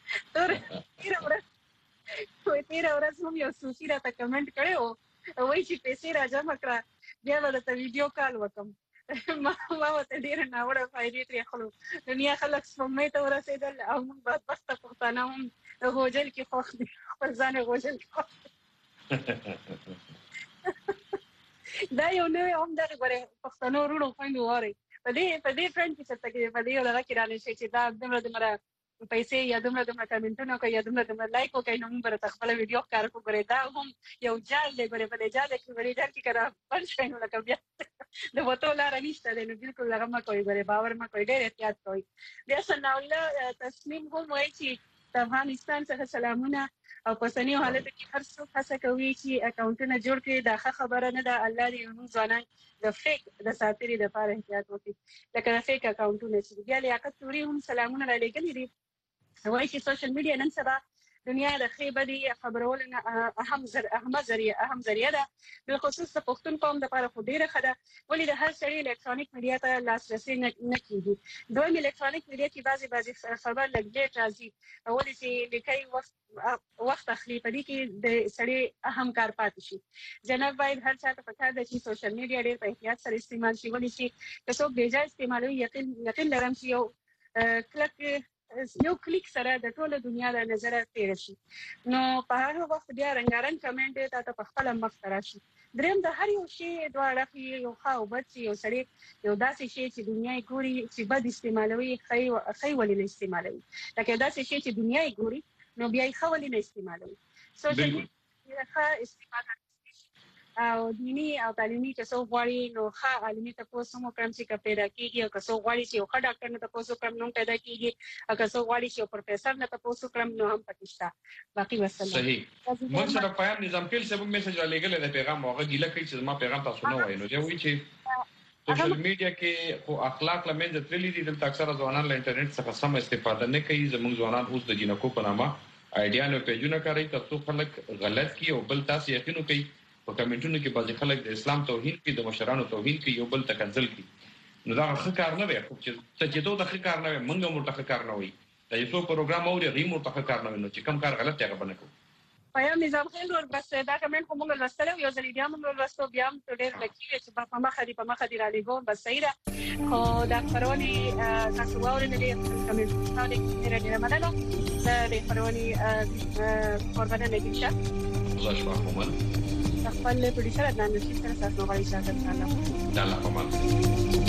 تیر ورځ هم یو صوفي راته کمنټ کړی او وایي چې پیسې راجمع کړه بیا به درته ویډیو کال وکړم ما ورته ډېره ناوړه فایدې ترې اخلو دنیا خلک سپوږمۍ ته ورسېدل او موږ بدبخته پښتانه هم غوجل کې خوښ دي خپل ځان یې غوجل کې خوښ دا یو نوی هم دغه ګورې پښتنو وروڼو خویندو وارئ په دې فرند کې چېرته کې په دې یو دغه کې رانشئ چې دا دومره پیسې یا دومره کمنټونه کوي یا دومره لایک وکړي نو موږ به درته خپله ویډیو ښکاره کړو ګورې دا هم یو جال دی ګورې په دې جال کې که را بند شئ نو لکه بیا د وتو لاره نشته دی نو بلکل هغه مه کوئ ګورې باور مه کوئ ډېر احتیاط کوئ بیا ثناالله تصمیم هم وایي چې د افغانستان څخه سلامونه او په سنیو حالت کې هر څوک هڅه کوي چې اکاونټونه جوړ کړي دا ښه خبره نه ده الله دې موږ ځوانان د فیک د ساتري لپاره احتیاط وکړي لکه د فیک اکاونټونه چې بیا لیاقت توري هم سلامونه را لېږلي دي وایي چې سوشل میډیا نن سبا دنیا د ښې بدې خبرولو نه اهم ذریعه ده بالخصوص د پښتون قوم لپاره خو ډېره ښه ده ولې د هر سړي الکترونیک میډیا ته لاسرسی نه کېږي دویم الکترونیک میډیا کې بعضې خبر لږ لیټ راځي ولې چې لیکي وخت اخلي په دې کې د سړي اهم کار پاتې شي جناب باید هر چا ته پکار ده چې سوشل میډیا ډېر په احتیاط سره استعمال شي ولې چې که څوک بېجا استعمالوي یقین لرم چې یو کلیک سره د ټوله دنیا د نظر تیر شي نو په هغه وخت بیا رنگارنګ کمنټ ته په خپل مخ راشي دریم د هر یو شی دوه اړخ یو ښه او بد یو سړی یو داسې شی چې دنیا یې ګوري چې بد استعمالوي ښه ولې نه استعمالوي لکه داسې شی چې دنیا یې ګوري نو بیا یې ښه ولې نه استعمالوي سوشل میډیا ښه استفاده او دینی او تعلیمي که څوک غواړي نو ښه عالمي تپوس هم وکړم چې که پیدا کېږي او که څوک غواړي چې یو ښه ډاکټر نه تپوس وکړم نو هم پیدا کېږي او که څوک غواړي چې یو پروفیسر نه تپوس وکړم نو هم پکې شته باقي وسلام صحیح موږ سره پیغام نظام پیل صاحب میسج را لېږلی دی پیغام هغه ګیله کوي چې زما پیغام تاسو نه وایي نو دی وایي چې سوشل میډیا کې خو اخلاق له منځه تللي دي دلته اکثره ځوانان له انټرنیټ څخه سم استفاده نه کوي زموږ ځوانان اوس د جینکو په نامه ایډیا نو پیجونه کوي تاسو خلک غلط کی او بل تاسو یقین کوي په کمنټونو کې بعضی خلک د اسلام توهین کوي د مشرانو توهین کوي یو بل تکنزل کوي نو دا ښه کار نه دی خو چې دوه ښه کار نه وي موږ مو ښه کار نه وي دا یو پروګرام اوري ریمو ښه کار نه وي نو چې کم کار غلط هغه بنه کوي پیام نظام خیل ور بس دا کمنټ کوم ولستل یو ځل بیا موږ ولستو بیا ته ډېر لکه چې په مخه دی را لګو بس صحیح ده خو دا پرونی تاسو واورېدل کمنټ تاسو ډېر مننه د پرونی قربانه نګیشه زه شپه کومل خپل پولیسو د نن سره تاسو غواړئ چې دا الله کومل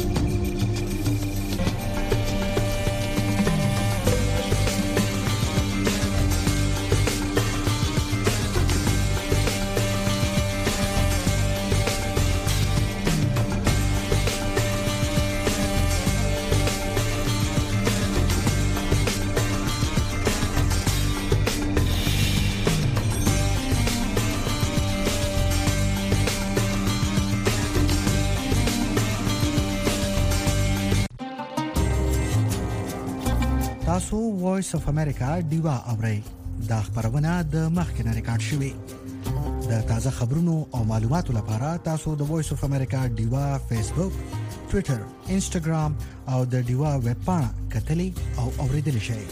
تاسو وایس اف امریکا ډیوا اورئ دا خبرونه د مخکنه ریکارډ شوې د تازه خبرونو او معلوماتو لپاره تاسو د وایس اف امریکا ډیوا فیسبوک ټوئیټر انسټاګرام او د ډیوا ویب پاڼه کتلی او اوریدل شئ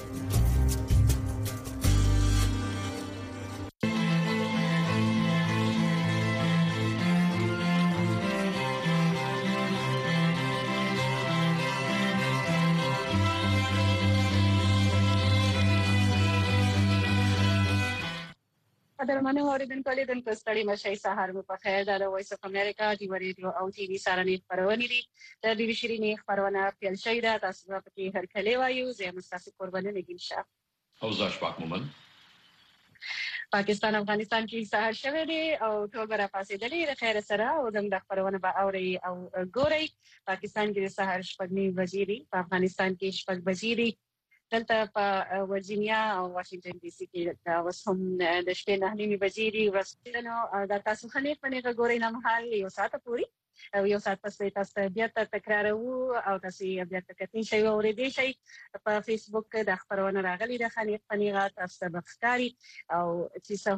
درمنه اوریدونکو لیدونکو ستړي مشي سهار مو په خیر د وایس اف امریکا دی ریډیو او ټي وي سره خبرونه دي د دې شيرینې خبرونه پیل شوې ده تاسو په کې هر کله وایو زه مستاسو قربانه نګینشه او زاش پاک مومن پاکستان افغانستان کې سهار شوه دي او ټول برا پاسېدلې د خیر سره او د خبرونه به اوري او ګوري پاکستان کې سهار شپږ وزیری په افغانستان کې شپږ وزیری دلته په ورجینیا او واشنگټن ډي سي کې دا وسوم د شپې نه نیمه بجې دي ورسره دا تاسو خلک په غوري نه محل یو ساعت پوری او یو ساعت پس تاسو بیا تکرارو او تاسو بیا تکتین شي او ردی شي په فیسبوک د خبرونه راغلي د خلیق پنیغات تاسو بخکاری او چې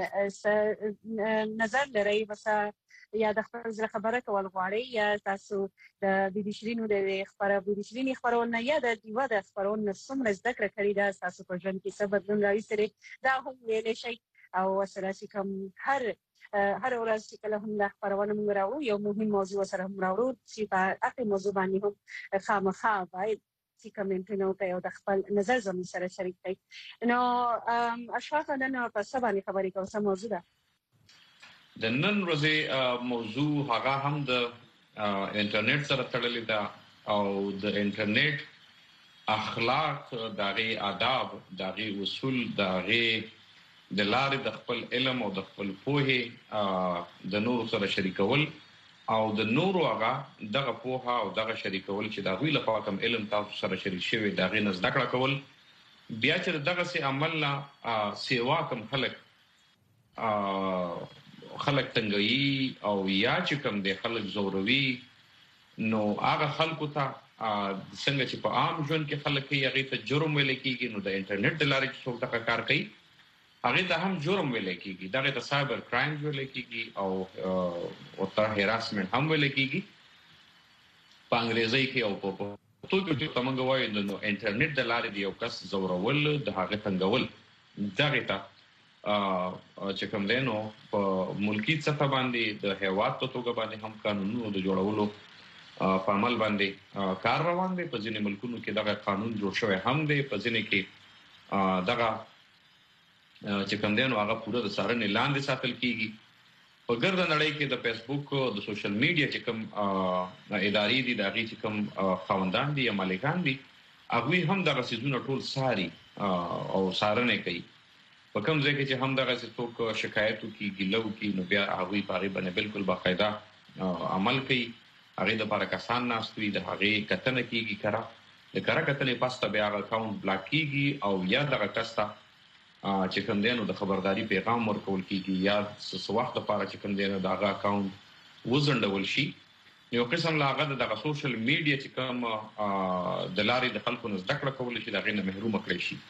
هم نظر لري وسه یا د خبره کول غواړي یا تاسو د بي شيرینو د خبرونه یا د دیوا د خبرونه څومره زده کړې کړې ده تاسو په ژوند کې څه بدلون راوستي دا هم ویل شي او سره چې کوم هر ورځ چې کله هم د خبرونه موږ راوړو یو مهم موضوع سره هم راوړو چې په اخر موضوع باندې هم خامخا باید چې کمنټونه کوي او د خپل نظر زموږ سره شریک کړي نو اشفاق نن په سبا خبرې کوم څه موضوع ده د نن ورځې موضوع هغه هم د انټرنیټ سره تړلې ده او د انټرنیټ اخلاق دغه آداب دغه اصول دغه د لارې د خپل علم او د خپل پوهه د نور سره شریکول او د نور هغه دغه پوهه او دغه شریکول چې دغه لپاره کوم علم تاسو سره شریک شوی دغه نه زده کړه کول بیا چې دغه سي عمل لا سیوا کوم خلک تنګي او یا چې کوم د خلک زوروي نو هغه خلکو ته څنګه چې په عام ژوند کې خلک یې هغه ته جرم ویل کېږي نو د انټرنیټ د لارې چې څوک دا کار کوي هغه ته هم جرم ویل کېږي دا د سایبر کرایم ویل کېږي او ته هراسمنت هم ویل کېږي په انګریزي کې او په پښتو کې تمنګ وایي نو انټرنیټ د لارې دی یو کس زورول د هغه تنګول دغه ته چې کوم دینو په ملکی سطح باندې د هیواد په توګه باندې هم قانونونو د جوړولو په عمل باندې کار روان دی په ځینې ملکونو کې دغه قانون جوړ شوی هم دی په ځینې کې دغه چې کوم دینو هغه پوره د سارنې لاندې ساتل کیږي په ګرد نړۍ کې د فیسبوک د سوشل میډیا چې کوم ادارې دي دغه چې کوم خاوندان دي یا مالکان دي هغه هم دغه سيزونه ټول ساري او سارنې کوي په کوم ځای کې چې هم دغه څوک شکایت کوي ګیلو کوي نو بیا هغه په اړه باندې بالکل باقاعده عمل کوي هغه د لپاره کسان ناستوي د هغه کتنه کیږي د کار کتنې پاسته بیا اکاونټ بلاک کیږي او یا دغه کستا چې کوم دینو د خبرداري پیغام ورکول کیږي یا څه وخت لپاره چې کوم دینو دغه اکاونټ وزندول شي یو قسم لاغه دغه سوشل میډیا چې کوم د لارې د خلکو نزد کړه کول شي دغه نه محروم کړی شي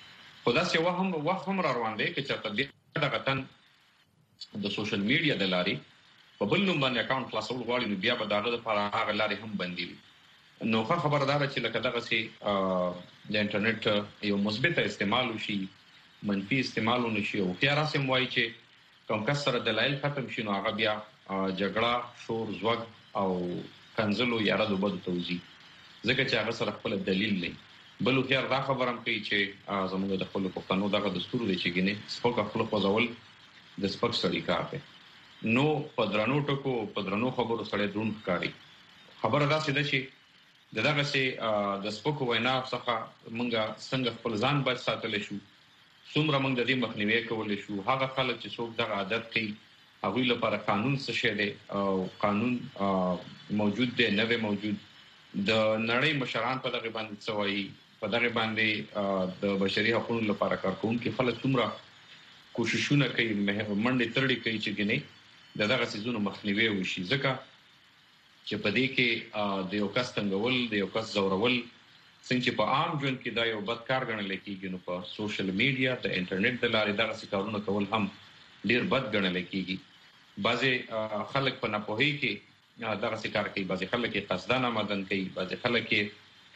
خدا سي وهم روان دي چې ته دغه تن د سوشل میډیا د لارې په بل نوم باندې اکاونټ خلاصول غواړي نو بیا به دغه لپاره هغه لارې هم بندي نو خبردار چې لکه دغه سي د انټرنیټ یو مثبت استعمال وشي منفي استعمال ونشي او بیا راسم وایي چې کوم کس سره دلایل ختم شي نو هغه بیا جګړه شور زوګ او کنزلو یا رد وبد توزیع ځکه چې هغه سره خپل دلیل نه بل خو دا خبرم کوي چې زموږ د خپل پښتنو دغه دستور دی چې ګینه سپک خپل خوځول د سپک سړی کار دی نو پدرانو ټکو پدرانو خبرو سره درون ښکاری خبره دا سیده چې دغه سي د سپک وینا څخه مونږه څنګه خپل ځان بچ ساتل شو څومره مونږ د دې مخنیوي کول شو هغه خلک چې څوک دغه عادت کوي هغه لپاره قانون څه شی دی او قانون موجود دی نه موجود د نړۍ مشران په دغه باندې څوایي په دغه باندې د بشري حقوقو لپاره کارکونکو خلک څومره کوششونه کوي منډه ترړي کوي چې ګنې دغه سيزونو مخنیوي وشي ځکه چې په دې کې د یو کس څنګهول د یو کس زورول څنګه په عام ژوند کې دا یو بد کار ګڼل کېږي نو په سوشل میډیا د انټرنیټ د لارې دغه کارونه کول هم ډیر بد ګڼل کېږي بعضي خلک په ناپوهي کې دغه کار کوي بعضي خلک یې قصدانه مدن کوي بعضي خلک یې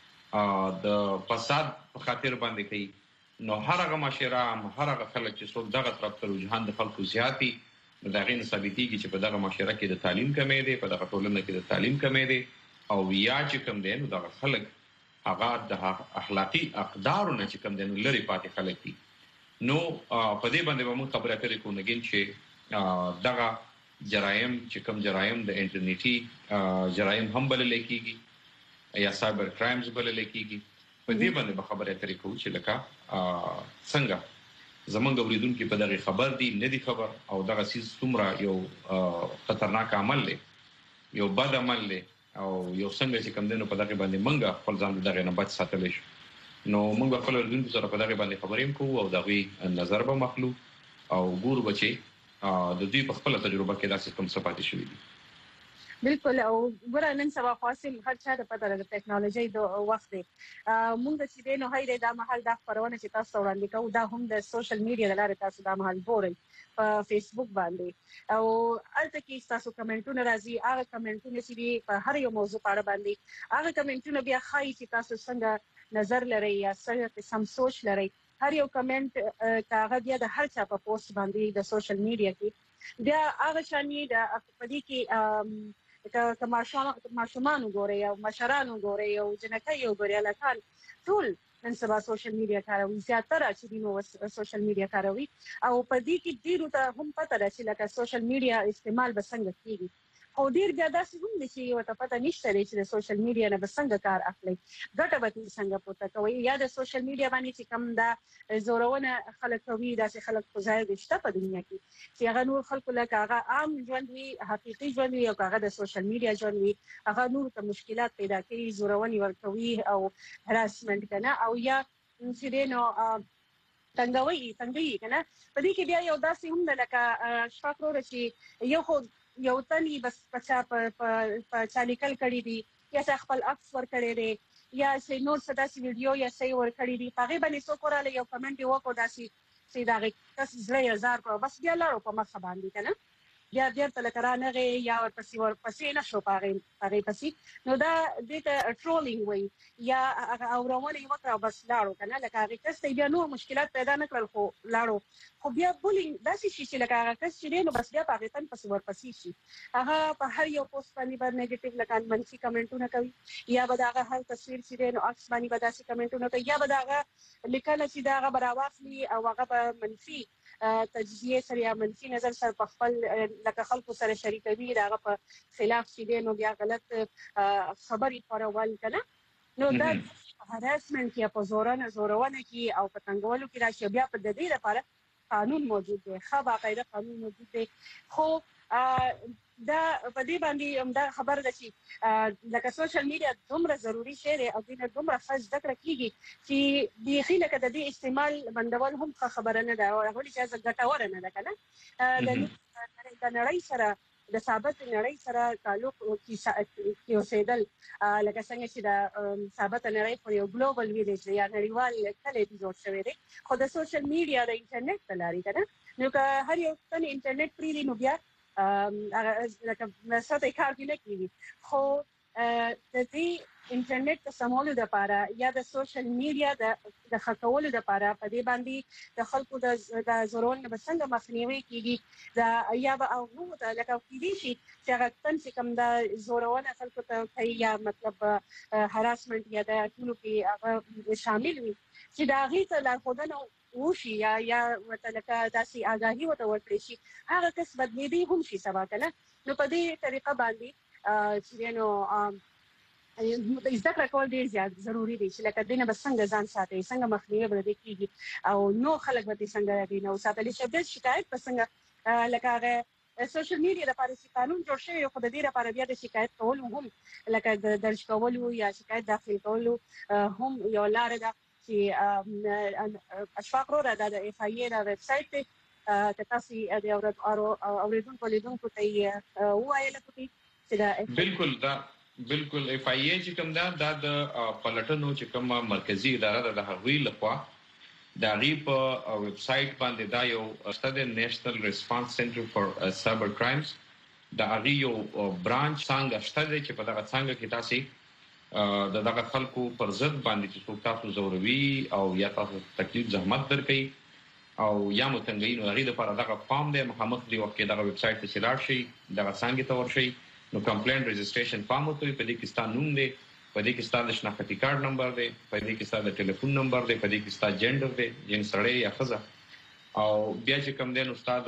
د فساد په خاطر باندې کوي نو هر هغه معاشره هر هغه خلک چې څوک دغه طرف ته رجحان د خلکو زیاتی دا غین ثابتېږي چې په دغه معاشره کې د تعلیم کمی دی په دغه ټولنه کې د تعلیم کمی دی او یا چې کم دی نو دغه خلک هغه د اخلاقی اقدارونه چې کم دي نو لري پاتې خلک دي نو په دې باندې به موږ خبره کوي کوم نګین چې دغه جرایم چې کم جرایم د انټرنیټي جرایم هم بلل کېږي یا سایبر کرایمز بلل کېږي په دې باندې به خبره کوي چې لکه څنګه زمونږ اوریدونکو په دغه خبر دي نه دي خبر او دغه سیس څومره یو خطرناک عمل دی یو بد عمل دی او یو څنګه چې کم دنو په دغه باندې منګه خپل ځان دغه نه بچ ساتل شي نو موږ خپل اوریدونکو سره په دغه باندې خبرې کوو او دغه نظر به مخلو او ګور بچي د دې په خپل تجربه کې داسې کوم څه پاتې شوی دي بالکل او ګور نن سبا فاصل هر چا د پته د ټیکنالوژي د وخت دی مونږ چې دینو هاي د محل د خبرونه چې تاسو وړاندې کوو دا هم د سوشل میډیا د لارې تاسو د محل ګورئ په فیسبوک باندې او البته کې تاسو کمنټونه راځي هغه کمنټونه چې په هر یو موضوع په اړه باندې هغه کمنټونه بیا خای چې تاسو څنګه نظر لري یا څنګه سم سوچ لري هر یو کمنټ کاغه بیا د هر چا په پوسټ باندې د سوشل میډیا کې بیا هغه شانی د خپدي کې که ماشومان وګوري او مشران وګوري او جنکۍ وګوري لکان ټول نن سبا سوشل میډیا کاروي زیاتره چې دینو سوشل میډیا کاروي او په دې کې ډیرو ته هم پته ده چې لکه سوشل میډیا استعمال به څنګه کیږي او ډیر بیا داسې هم دي چې یو ته پته نشته چې د سوشل میډیا نه به څنګه کار اخلي ګټه به څنګه پورته کوي یا د سوشل میډیا باندې چې کم دا زورونه خلک کوي داسې خلک خو ځای دشته په دنیا کې چې هغه نور خلکو لکه هغه عام ژوند وي حقيقي ژوند وي او هغه د سوشل میډیا ژوند وي هغه نور ته مشکلات پیدا کوي زورونه ورکوي او هراسمنت کنه او یا انسیډنو څنګه کنه په دې کې بیا یو داسې هم ده لکه شفاف چې یو تني بس بچا په چالیکل کړی دي یا خپل عکس ور کړی دی یا سې نور صدا سي ویډیو یا سې ور کړی دي هغه باندې څو کوراله یو کمنټ وکړو داسي چې دا کس زړه هزار کو بس بیا لاړو په مخ باندې کنه بیا تل کرانه یا ورپسې نشو پاره پسې نو دا د ټرولینګ وای یا اورونه یو وکړه بس لاړو کنه لکه هغه کس بیا نو مشکلات پیدا نکړل خو لاړو خو بیا بولینګ داسې شي چې لکه هغه کس چې نو بس بیا پاره تن پسې ورپسې شي هغه په هر یو پوسټ باندې نیگیټیو لکه منفي کمنټونه کوي یا به هغه هر تصویر چې نو عکس باندې به داسې کمنټونه کوي یا به هغه لیکل چې دا هغه براوخلی او هغه په منفي تجزیه سره یا منفي نظر سره په خپل لکه خلکو سره شریکوي داغه په خلاف چې نو بیا غلط خبري خورول کنه نو دا هراسمنت یا په زورونه کې او په څنګهولو کې راشي بیا په دې لپاره قانون موجود دی خو باقاعده قانون موجود دی خو دا په دې باندې دا خبر ده چې لکه سوشل میډیا دومره ضروری شی دی او دینه دومره خاص ذکر کیږي چې د خلک د دې استعمال بندول هم خبره نه ده او هغه چې ګټور نه ده کنه د نړۍ سره د ثابت نړۍ سره تعلق کې اوسېدل لکه څنګه چې د ثابت نړۍ په یو ګلوبل ویلیج یا نړیوال کلی جوړ شوی دی خو د سوشل میډیا د انټرنیټ په لارې کنه نو که هر یو څنګه انټرنیټ پری نو بیا لکه څه کار نه کوي خو د دې انټرنیټ د سمولو لپاره یا د سوشل میډیا د خکولو لپاره په دې باندې د خلکو د زورون به څنګه مخنیوي کیږي دا یا به او د لکه کیدی شي چې هغه څنګه کوم د زورونه خلکو ته یا مطلب هراسمنت یا د ټولو کې هغه شامل وي چې دا غي ته لارښودنه وشي یا وتلکه داسې آگاهي ورکړي شي هغه کس بدلیدي هم شي سبا کنه نو په دې طریقه باندې چې نو زده کړه کول ډیر زیات ضروری دي چې لکه دینه به څنګه ځان ساتي څنګه مخنیوي به کیږي او نو خلک به څنګه دینه او ساتل شي د شکایت په څنګه لکه سوشل میډیا لپاره چې قانون جوړ شوی خو د دې لپاره بیا د شکایت کول هم لکه درج کول یا شکایت داخل کول هم یو لار ده چې اشفاق رو را د اف ای ای ویب سټ ته تاسو د اوریدونکو لیدونکو ته وایي لکه بالکل اف ای ای چې کوم دا د پلټنو چې کوم مرکزی اداره د هغوی لخوا د غي په ویب سټ باندې دا یو ستاسو نېشنل ریسپانس سنټر فار سایبر کرایمز دا غي یو برانچ څنګه ستاسو چې په دغه څنګه کې تاسو دغه خلکو پر ضد باندې چې تاسو زوروي او یا تاسو تکلیف زحمت درکې او یا متنګین او غي لپاره دغه فارم د مخامخ دی وخت کې دغه ویب سټ ته چلاړ شي دغه څنګه تور شي نو کمپلینټ رجسټریشن فارم ته په دې کې ستاسو نوم دی په دې کې ستاسو شناختی کارت نمبر دی په دې کې ستاسو ټلیفون نمبر دی په دې کې ستاسو جندر دی جن سړی یا ښځه او بیا چې کوم دین استاد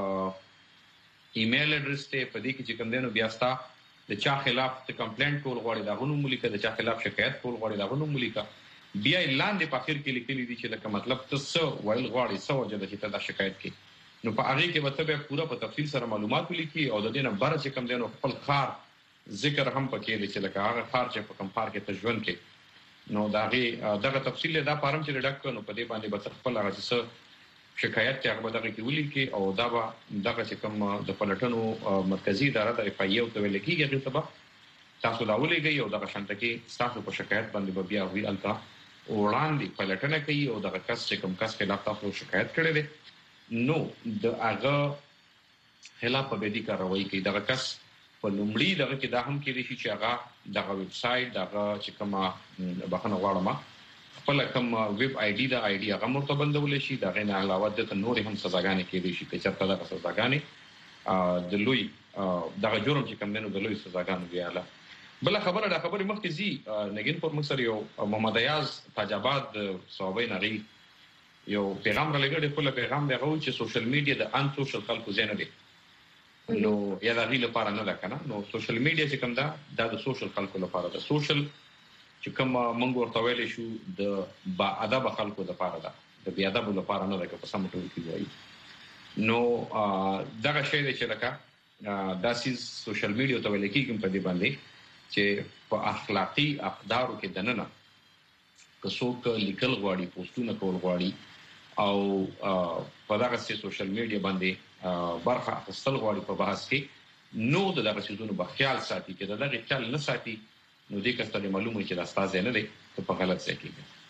ایمیل اډرس ته په دې کې چې کوم دین بیا ستاسو د چا خلاف ته کمپلینټ کول غواړي دا غونو ملیکه د چا خلاف شکایت کول غواړي دا غونو ملیکه بیا لاندې په اخر کې لیکلي دي چې لکه مطلب تاسو وایل غواړي څه وجه د چې دا شکایت کې نو په هغه کې به ته پورا په تفصیل سره معلومات ولیکي او د دې نه بار چې کوم دینو خپل خار ذکر هم پکې دي چې لکه هغه خار چې په کوم خار کې تجوین کې نو دغه تفصیل دا فارم چې ډک نو په دې باندې به خپل هغه څه شکایت ته هغه دغه کې ولیکي او دا به دغه چې کوم د پلټنو مرکزی اداره د اف ای او ته ولیکي هغه ته تاسو دا ولېږئ او دغه شانته کې تاسو په شکایت باندې به بیا وی الکا وړاندې پلټنه کوي او دغه کس چې کوم کس خلاف تاسو شکایت کړی دی نو د هغه خلاف په دې کاروایی کوي دغه کس په لومړی دغه کې دا هم کېږي چې هغه دغه ویب سټ دغه چې کوم بخنه غواړم خپل کوم ویب آی ډي دا آی ډي هغه مرتبندول شي دغه نه علاوه د نور هم سزاګانې کېږي چې چېرته دغه سزاګانې د لوی دغه جرم چې کوم دنو د لوی سزاګانې ویاله بل خبره دا خبره مخکې زی نګین پر مصر یو محمد ایاز تاجاباد صوبې نغی یو پیغام را لګړې خپل پیغام دی غو چې سوشل میډیا د ان سوشل خلکو زینه دی نو یا د غیله لپاره نه ده کنه نو سوشل میډیا چې کوم دا د سوشل خلکو لپاره ده سوشل چې کوم موږ ورته ویلې شو د با ادب خلکو لپاره ده د بیا ادب لپاره نه ده که په سم ټول کې وایي نو دغه شی دی چې لکه داسې سوشل میډیا ته ویل کېږي په دې باندې چې په اخلاقی اقدارو کې دننه که څوک لیکل غواړي پوسټونه کول غواړي او په دغه سوشل میډیا باندې برخه اخیستل غواړي په بحث کې نو دغه سيزونو په خیال ساتي چې دغه خیال نه ساتي نو دې کسته معلومه چې د استاد نه دی ته په غلط ځای کې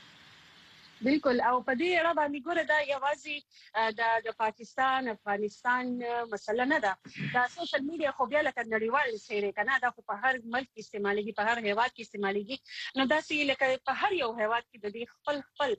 بالکل او په دې اړه باندې ګوره دا یوازې د پاکستان افغانستان مسله نه ده دا سوشل میډیا خو بیا لکه نړیوال شی کنه دا خو په هر ملک استعمالېږي په هر هیواد کې استعمالېږي نو دا سې لکه په هر یو هیواد کې د دې خپل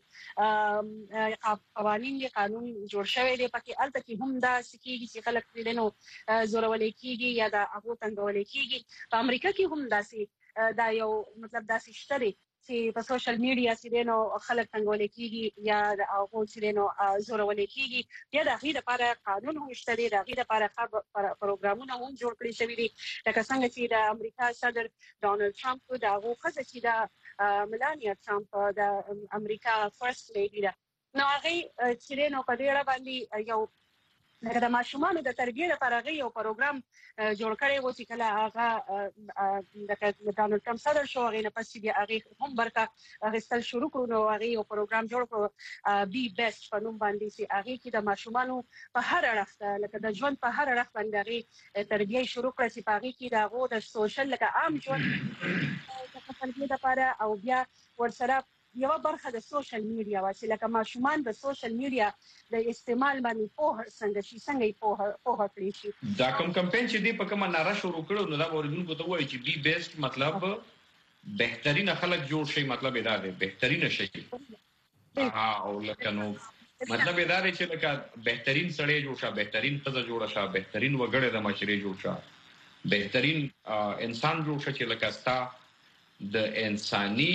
قوانین قانون جوړ شوی دی پکې الته کې هم دا سکیږي چې خلک دې نو زورولې کیږي یا دا هغه څنګه کیږي په امریکا کې هم دا یو مطلب داسې شته چې په سوشل میډیا کې نو خلک څنګه کیږي یا هغه چې نو زورولې کیږي یا د غیر لپاره قانون هم شته دی د غیر لپاره پروګرامونه هم جوړ کړی شوی دي لکه څنګه چې د امریکا صدر ډونالد ټرمپ دا هغه خزه چې د ملانیا ټرمپ د امریکا فرست لیډي ده نو هغه چې نو په دې اړه باندې یو لکه د ماشومانو د تربیې لپاره غي یو پروګرام جوړ کړی و چې کله هغه د ډونالد ټرمپ صدر شو هغه نه پسې بیا هغه هم برکه غستل شروع کړو نو هغه یو پروګرام جوړ کړو بي بیسټ په نوم باندې چې هغه کې د ماشومانو په هر اړخ لکه د ژوند په هر اړخ باندې هغه تربیې شروع کړې چې په هغه کې دغه د سوشل لکه عام ژوند د تربیې لپاره او بیا ورسره یو برخه د سوشل میډیا چې لکه ماشومان د سوشل میډیا د استعمال باندې په څنګه په کړی شي دا کوم کمپاین چې دی په کومه ناره شروع کړو نو دا اوریدونکو ته وایي چې بي بیسټ مطلب بهترین خلک جوړ شي مطلب دا دی بهترین شي او لکه نو مطلب دا دی چې لکه بهترین سړی جوړ شه بهترین خزه جوړ شه بهترین وګړی د معاشري جوړ شه بهترین انسان جوړ شه چې لکه ستا د انساني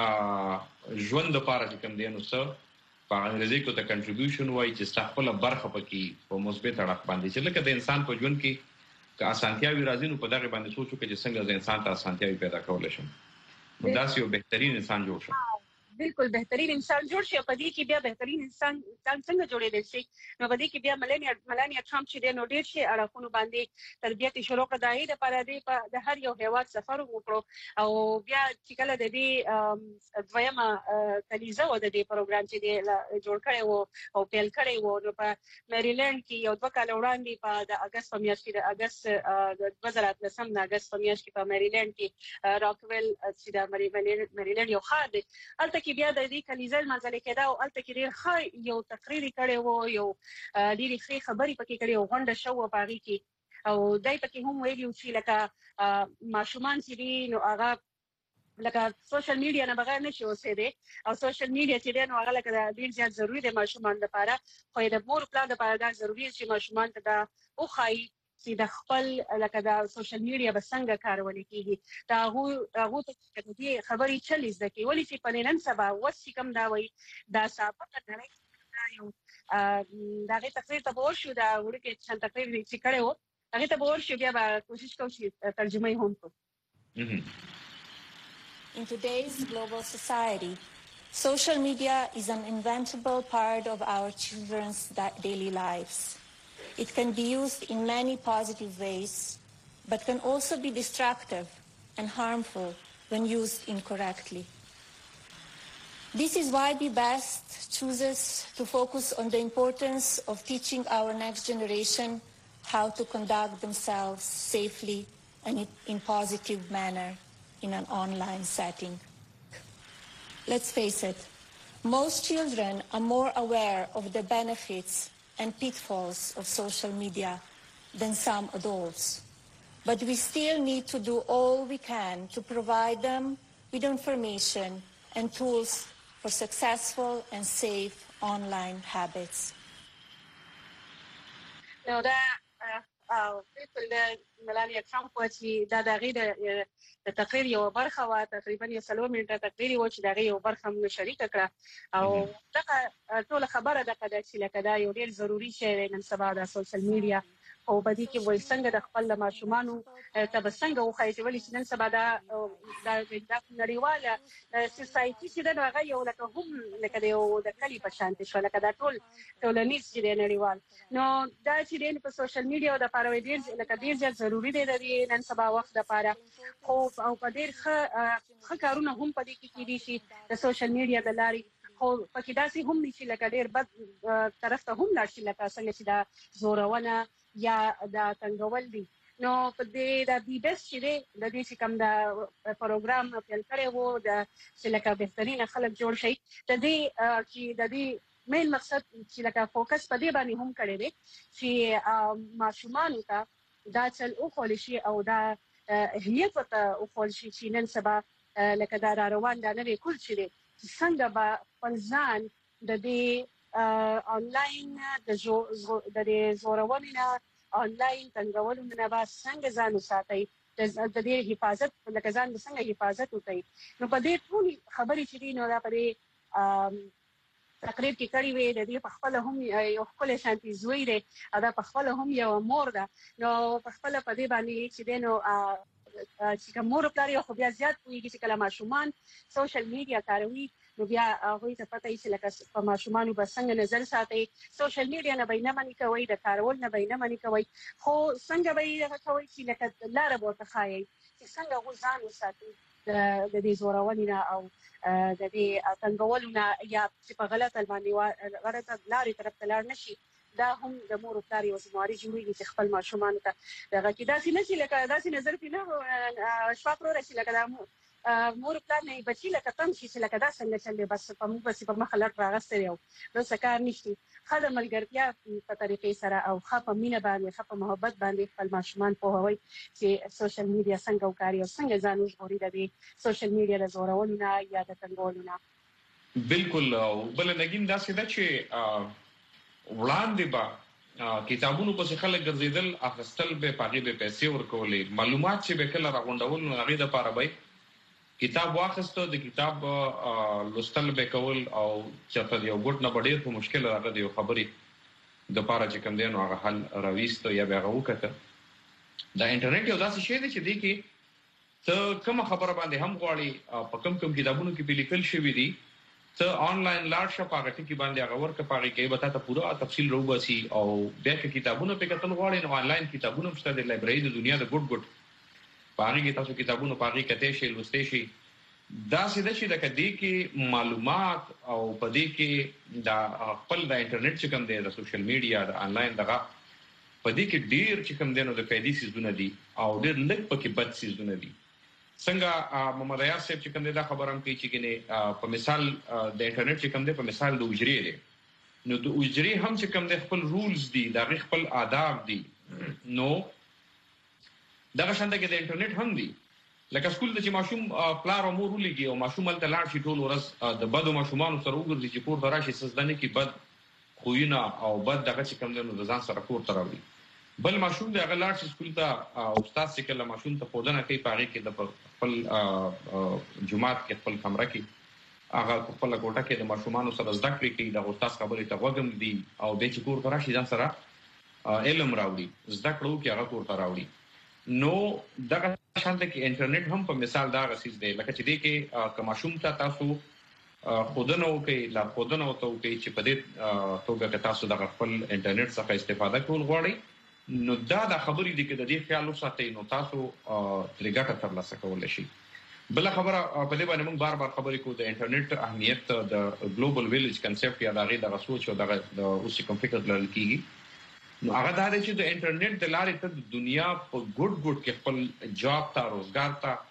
ژوند لپاره چې کوم دی نو څه په انګریزي کې ته کنټریبیوشن وایي چې خپل برخه پکې په مثبت اړخ باندې چې لکه د انسان په ژوند کې که اسانتیاوي راځي نو په دغه باندې سوچو چې څنګه د انسان ته اسانتیاوي پیدا کول شي نو دا یو بهترین انسان جوړ شي بالکل بهترین انسان جوړ شي په دې کې بیا بهترین انسان څنګه جوړېدل شي نو په دې کې بیا ملانیا ټرمپ چې د نو ډیر شي اړخونو باندې تربیت شروع کړای د لپاره د هر یو هیواد سفر وکړو او بیا چې کله د دې دویمه کلیزه و د دې پروګرام چې د جوړ کړي وو او پیل کړي وو نو په میریلند کې یو دوه کال وړاندې په د اگست په میاشت کې د اگست 2013 د اگست په میاشت کې په میریلند کې راکویل چې د میریلند یو ښار دی البته کې بیا د دې کلیزل منځل کېدا او البته کې ډېر ښه یو تقریر کړي وو یو ډېری ښه خبرې پکې کړي او غونډه شو په هغه کې او دای پکې هم ویلي چې لکه ماشومان چې دي نو هغه لکه سوشل میډیا نه بغیر نشي اوسېدي او سوشل میډیا چې دی نو هغه لکه ډېر زیات ضروری دی ماشومان لپاره خو د مور پلان لپاره دا ضروری دی چې ماشومان ته دا وخایي چې د خپل لکه د سوشل میډیا به څنګه کارول کیږي دا هغه ته د دې خبرې چلی زکه ولی چې په نن سبا وسی کم دا وای دا سابقه درې یو دا غي تقریر ته ورشو دا ورکه چې تقریر چې کړي وو هغه ته ورشو بیا به کوشش کوو چې ترجمه یې هم کړو In today's global society, social media is an inevitable part of our children's daily lives. It can be used in many positive ways, but can also be destructive and harmful when used incorrectly. This is why Be Best chooses to focus on the importance of teaching our next generation how to conduct themselves safely and in positive manner in an online setting. Let's face it, most children are more aware of the benefits and pitfalls of social media than some adults. But we still need to do all we can to provide them with information and tools for successful and safe online habits. Now بالکل ملانیا ټرمپ چې دا د غیر د تقریر یو برخه وا تقریبا یو 3 منټه تقریر و چې دا یو برخه هم شریک کړه او دا ټول خبره ده چې لکه دا یو ډیر ضروری شی دی نن سبا د سوشل میډیا او په دې کې وایي څنګه د خپل ماشومانو ته څنګه وخایي چې ولې نن سبا دا نړیواله سوسایټي چې دا هغه یو لکه هم لکه د کلی په شان شو لکه دا ټول ټولنیز چې نړیوال نو دا چې په سوشل میډیا د لپاره ډیر لکه ډیر ځل ضروری دی د نن سبا وخت لپاره او په ډیر ښه کارونه هم په دې کې کېدي شي د سوشل میډیا د لارې خو پکې داسې هم نشي لکه ډیر بد طرف ته هم نشي لکه څنګه چې دا زورونه یا دا څنګه دي نو په دې د بي بیسټ چې د دې چې کوم دا پروګرام پیل کړی وو د چې لکه بهترین خلک جوړ شي د دې چې د دې مین مقصد چې لکه فوکس په دې باندې هم کړی دی چې ماشومان ته دا چل او خول شي او دا اهمیت ته او خول شي چې نن سبا لکه دا روان دا نوې کول شي څنګه به خپل ځان د دې آنلاین د زورونې نه آنلاین څنګهولو نه به څنګه ځان وساتي د دې حفاظت لکه ځان د څنګه حفاظت وکړي نو په دې ټول خبرې چې دي نو دا په تقریر کې کړي وي د دې په خپل هم یو خپل شانتي زوی دی دا په خپل هم یو مور ده نو په خپل په دې باندې چې دینو چې کومور پلار یو خو بیا زیات کوي چې کله ماشومان سوشل میډیا کاروي نو بیا هغه ته پته یې چې لکه په ماشومان به څنګه نظر ساتي سوشل میډیا نه به نه منی کوي د کارول نه به نه منی کوي خو څنګه به کوي چې لکه لار به تخایي چې څنګه غوځان وساتي د دې زورونې او د دې څنګهولونه یا چې په غلطه باندې غلطه لارې طرف ته لاړ نشي دا هم د مور پلار یو ځمواري جوړیږي چې خپل ماشومان ته دغه کې داسې نه چې لکه داسې نظر پینه شپه پرو راشي لکه دا مور پلار نه بچی لکه تم شي چې لکه دا څنګه چلې بس په موږ بس په مخ لټ راغستې یو نو سکار نشي خدای ملګرتیا په طریقې سره او خپه مینه باندې خپه محبت باندې خپل ماشومان په هوي چې سوشل میډیا څنګه وکاري او څنګه ځان وژغوري د سوشل میډیا له زورولونه یا د څنګهولونه بالکل بل نګین دا څه ده چې وړاندې با کتابونو په خلک ګرځیدل اخستل به پاغي به پیسې ورکولې معلومات چې به کله راغونډول نو هغه د پاره به کتاب واخستو د کتاب لوستل به کول او چې یو ګټ نه ډېر په مشکل راغلی دی خبرې د پاره چې کوم دی نو هغه حل راويستو یا به هغه وکړه دا انټرنیټ یو داسې شی دی چې دی کې ته کوم خبره باندې هم غواړي په کوم کتابونو کې به لیکل شوی دی ته آنلاین لاړ شې پاګه ټکی باندې هغه ورکه پاګه کې به تاسو پورا تفصیل روباسي او بیا کې کتابونه په کتل غواړي نو آنلاین کتابونه شته د لایبرری د دنیا د ګډ پاګه کې تاسو کتابونه پاګه کته شي لوستي شي دا سیده چې د کدی کې معلومات او پدې کې دا خپل د انټرنیټ چې کوم دی د سوشل میډیا د آنلاین دغه پدې کې ډیر چې کوم دی نو د پیدي سيزونه دي او ډیر لږ پکې بد سيزونه دي څنګه محمد ایاز صاحب چې کوم دی دا خبره هم کوي چې ګنې په مثال د انټرنیټ چې کوم دی په مثال د اجري دی نو د اجري هم چې کوم دی خپل رولز دي دا خپل آداب دي نو دا څنګه کې د انټرنیټ هم دي لکه سکول د چې ماشوم پلار او مور ولګي او ماشوم ته لاړ شي ټول ورځ د بدو ماشومان سره وګرځي چې کور دراشي سزدنه کې بد خوینه او بد دغه چې کوم دی نو ځان سره کور تراوي بل ماشوم د هغه لاړ شي سکول ته او استاد چې کله ماشوم ته خودنه کوي پاره کې د خپل جمعات کې خپل کمره کې هغه خپل کوټه کې د ماشومان سره زده کړې کوي د استاد خبرې ته وګم دي او د چې کور دراشي ځان سره علم راوړي زده کړو کې هغه کور تراوړي نو دغه شانته کې انټرنیټ هم په مثال دا غسیز دی لکه چې دی کې کماشوم ته تاسو خودنه کوي لا خودنه او ته کوي چې په دې توګه کې تاسو د خپل انټرنیټ څخه استفاده کول غواړئ نو دا د خبرې دی کې د دې خیال وساتئ نو تاسو ترګه ترلاسه کولای شئ بل خبره په دې باندې موږ بار بار خبرې کوو د انټرنیټ اهمیت د ګلوبل ویلیج کنسپټ یا د سوچ او د اوس کوم فکر لرل کیږي نو هغه دا دی چې د انټرنیټ د لارې ته د دنیا په ګډ کې خپل جاب ته روزګار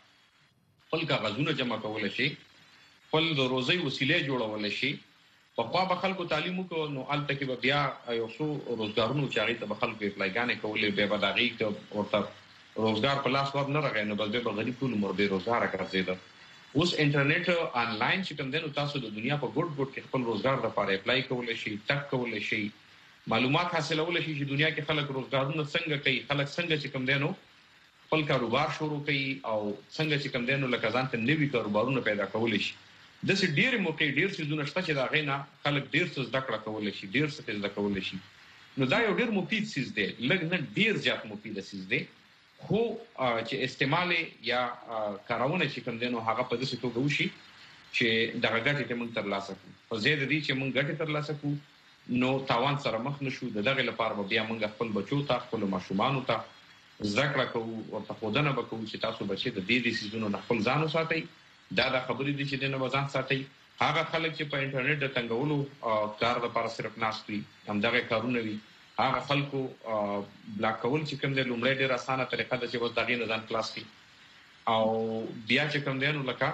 ته خپل کاغذونه جمع کول شي خپل د روزي وسیلې جوړول شي په خوا به خلکو تعلیم وکړو نو الته کې بیا یو څو روزګارونو چې هغه ته به خلکو اپلایګانې کولې به داغي ته ورته روزګار په لاس ور نه راغی نو بل به غریب ټول عمر به روزګار ګرځیدل اوس انټرنیټ آنلاین چې کوم دی نو تاسو د دنیا په ګډ کې خپل روزګار لپاره اپلای کولای شئ تک کولای شئ معلومات حاصلول شي چې دنیا کې خلک روزګارونه څنګه کوي خلک څنګه چې کوم دی نو خپل کاروبار شروع کوي او څنګه چې کوم دی نو لکه ځان ته نوي کاروبارونه پیدا کولای شي د څه ډیر موقع ډیر څه شته چې دا غینا خلک ډیر څه زده کړه کولای شي ډیر څه زده کولای شي نو دا یو ډیر مفید څه دی لږ نه ډیر زیات مفید څه دی خو چې استعمال یا کارونه چې کوم دی نو هغه په دې توګه وشي چې دغه ګټه ته موږ ترلاسه کوو په زیاده دي چې موږ ګټه ترلاسه کوو نو تاوان سره مخ نشو دغه لپاره بیا موږ خپل بچو ته خپل ماشومان ته ذکر کوو او تخودنه وکړو چې تاسو بچی د دې سيزونو نه خپل ځان وساتئ دا د خبرې دي چې د نه ځان ساتئ هغه خلک چې په انټرنیټ د تنګولو کار لپاره صرف ناشتي هم دغه کارونه وي هغه خلکو بلاک کول چې کوم د لومړی ډیر اسانه طریقه ده چې وځ دغه نه ځان کلاس کی او بیا چې کوم دی نو لکه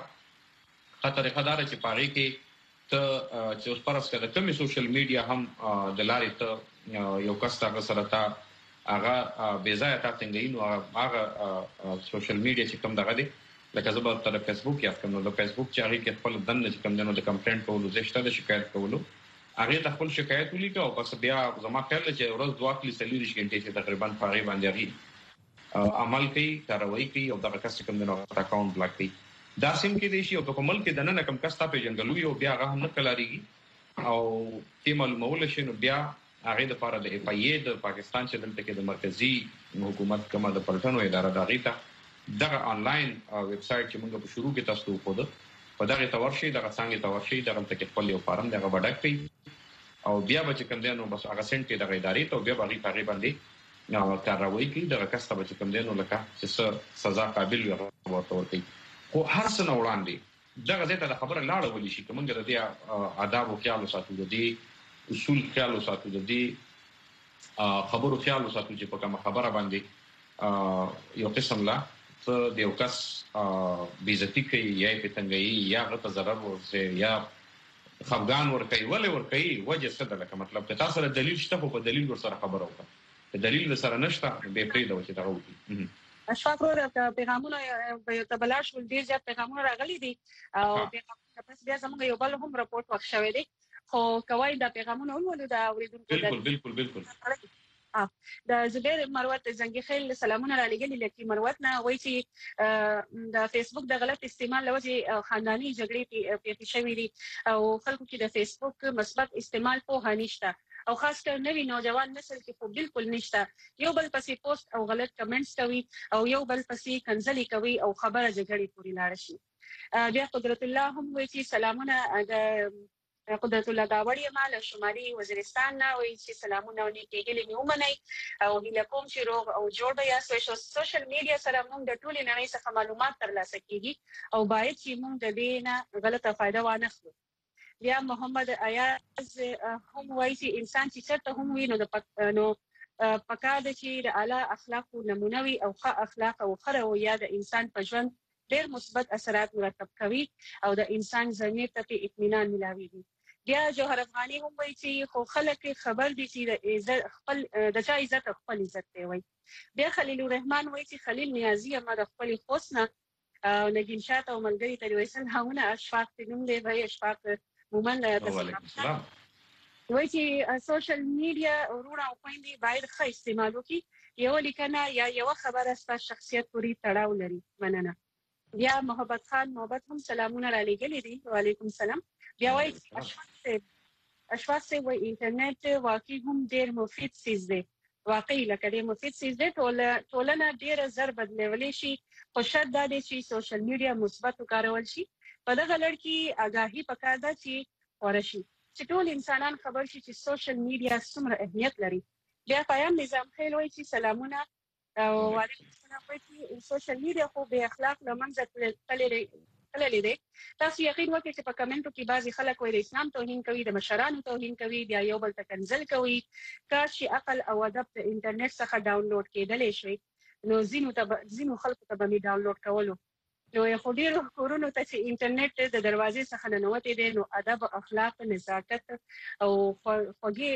خطر خدار چې پاره کې ته چې اوس پرس کده کوم سوشل میډیا هم د لارې ته یو کستا سره تا هغه بیزای تا څنګه نو هغه سوشل میډیا چې کوم دغه دی لکه زبر تر فیسبوک یا کوم د فیسبوک چې هغه کې خپل دنه چې کوم د کمپلینټ کولو زشته د شکایت کولو هغه د خپل شکایت ولیکو او پس بیا زما خیال چې ورځ دوه کلی سلیریش غنټه چې تقریبا فارغ باندې هغه عمل کوي کاروایی کوي او د کس کوم د اکاونټ بلاک کوي دا سیم کې دی شي او په ملک د نن کم کستا په جنگلوي او بیا هغه نه کلاریږي او چې معلومول شي نو بیا هغه د لپاره د اف ای د پاکستان چې دلته کې د مرکزی حکومت کومه د پلټنو اداره دغه ته دغه آنلاین ویب سټ چې موږ په شروع کې تاسو ته وښود په دغه تورشي دغه څنګه تورشي دغه ته کې خپل یو فارم دغه وډک کړئ او بیا به چې کوم دی نو بس هغه سنټ کې دغه ادارې ته بیا باغی پاغي باندې نو کاروي کوي دغه کسته به چې کوم دی نو لکه چې سزا قابل وي ورته ورته خو هر څه نه وړاندې دغه ځای ته د خبره لاړه ولې شي کومه د دې آداب او خیال ساتو د دې اصول خیال ساتو د دې خبرو خیال ساتو چې په کومه خبره باندې یو قسم لا څه د یو کس بیزتی کوي یا پتنګي یا غته ضرر ورسه یا خفغان ور کوي وجه څه ده لکه مطلب که تاسو سره دلیل شته په دلیل ور سره خبره وکړه دلیل سره نشته به پریدا و چې دا وکی اشفاق ورته پیغامونه په تبلاش ول ډیر زیات پیغامونه راغلي دي او پیغامونه پس بیا زموږ یو بل هم راپورټ وښوي دي خو کوي دا پیغامونه ولول دا اوریدونکو بالکل د زبیر مروت زنګي خیل سلامونه را لګلي لکه مروت نه وایي چې د فیسبوک د غلط استعمال لوجه خاندانی جګړې پیښې شوې دي او خلکو کې د فیسبوک مثبت استعمال په هنيشته او خاص کر نوی نوجوان نسل کې خو بالکل نشته یو بل پسې پوسټ او غلط کمنټس کوي او یو بل پسې کنځلي کوي او خبره جګړې پوری لاړ شي بیا قدرت الله هم وایي چې سلامونه د قدرت الله داوړی مال شمالي وزیرستان نه وایي چې سلامونه ونی کېږي نیومنای او هله کوم چې روغ او جوړ یا سوشل میډیا سره موږ د ټولې نړۍ څخه معلومات ترلاسه کیږي او باید چې موږ د دې نه غلطه فائدہ وانخلو بیا محمد ایاز هم وایي چې انسان چې چرته هم وي نو پکار د چې د اعلی اخلاق نمونه وي او ښه اخلاق او خره او یا د انسان په ژوند ډېر مثبت اثرات مرتب کوي او د انسان ضمیر ته اطمینان ملاوي بیا جوهر افغاني هم وایي چې خو خلک خبر دي چې خپل د چا عزت خپل عزت دی وایي بیا خلیل الرحمن وایي چې خلیل نیازي ما د خپل خوسنه نګین شاته او ملګری ته وایسن هاونه اشفاق تنم دی وایي اشفاق مومن وایي چې سوشل میډیا وروڼه او خويندې باید ښه استعمال وکړي یو لیکنه یا یو خبره ستاسو شخصیت پوری تړاو لري مننه بیا محبت خان محبت هم سلامونه را لګلې دي وعلیکم السلام بیا وایي اشفاق سے وایي انټرنیټ واقعي هم ډېر مفید سیز دی واقعي لکه ډېر مفید سیز دی ټولنه ډېر زر بدلولې شي خو شرط دا دی چې سوشل میډیا مثبت وکارول شي په دغه لړ کې آگاهي پکار ده چې ورشي چې ټول انسانان خبر شي چې سوشل میډیا څومره اهمیت لري بیا پیام نظام خیل وایي چې سلامونه او وعلیکم السلام وایي چې سوشل میډیا خو به اخلاق لمنځه تللی دی تاسو یقین وکړئ چې په کمنټو کې بعضي خلک وایي د اسلام توهین کوي د مشرانو توهین کوي بیا یو بل ته کنځل کوي کاش چې عقل او ادب د انټرنیټ څخه ډاونلوډ کېدلی شي نو ځینو خلکو ته به مې ډاونلوډ کولو نو یو ډېر کورونو ته چې انټرنیټ د دروازې څخه ننوتې دی نو ادب اخلاق نزاکت او خوږی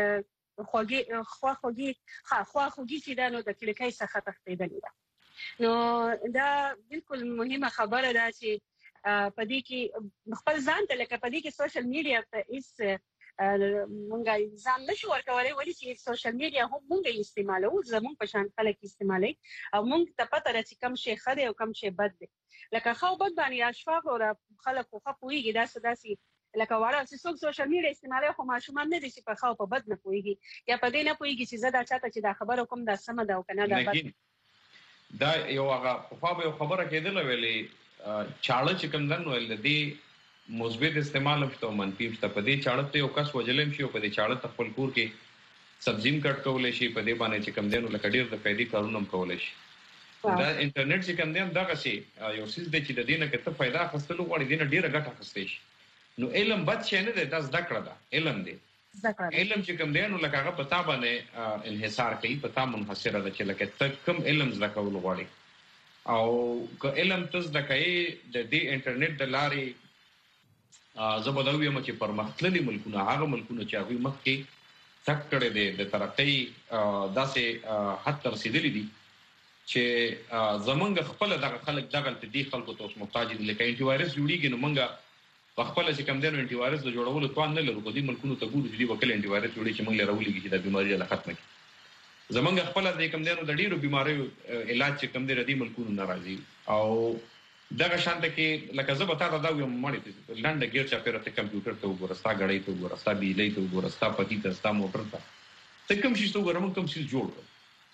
چې دا نو د کلیکای څخه تښتېدلې ده نو دا بالکل مهمه خبره ده چې پدې کې خپل ځان ته لکه پدې کې سوشل میډیا ته هیڅ مونږه ځان نشو ورکولای ولې چې سوشل میډیا هم مونږ یې استعمالو زموږ په شان خلک استعمالي او مونږ ته پته راځي کوم شی خره او کوم شی بد دی لکه خو بد باندې اشفاق او خلک خو پويږي دا سداسي لکه واره چې سوشل میډیا استعمالي خو ماشومان نه دي چې په خو په بد نه پويږي یا په دې نه پويږي چې زدا چاته چې دا خبره کوم دا سم ده او کنه دا بد دا یو هغه په یو خبره کېدل ویلې چاړه چې کوم دن ویل دي مثبت استعمال هم شته منفي شته په دې چاړه ته یو کس وجلم شي او په دې چاړه ته خپل کور کې سبزیم کټ کولای شي په دې باندې چې کوم دنو لکه ډیر د فائدې کارونه هم کولای شي دا انټرنیټ چې کوم دن دغه شي یو سیس د چې د دینه کې ته फायदा حاصلو غواړي دینه ډیره ګټه اخستې شي نو علم بد شي نه ده زده کړه ده علم دی علم چې کوم دنو لکه هغه پتا باندې انحصار کوي پتا منحصر ده چې لکه ته کوم علم زده کول غواړي او که علم تاسو د کوي د دې انټرنیټ د لارې زبدوی هم چې پرمختللي ملکونه هغه ملکونه چې هغه مخکې تک کړي دي د ترقۍ داسې حد ته رسیدلي دي چې زمونږ خپل دغه خلک دغه دې خلکو ته اوس محتاج دي لکه انټي وایرس جوړیږي نو مونږ په خپل چې کوم دنو انټي وایرس د جوړولو توان نه لرو کوم ملکونو ته ګورو چې وکړي انټي وایرس جوړي چې مونږ لرولېږي چې د بيمارۍ له ختمه کړي زمونږ خپل د کوم دنو د ډیرو بيماریو علاج چې کوم دې ملکونو ناراضي او دغه شانته کې لکه زه به تاسو دا ویم مړی لنډه ګیر چا پیرته کمپیوټر ته وګورستا غړې ته وګورستا بیلې ته وګورستا پتی ته ستا موټر ته ته کوم شي ته وګورم کوم شي جوړ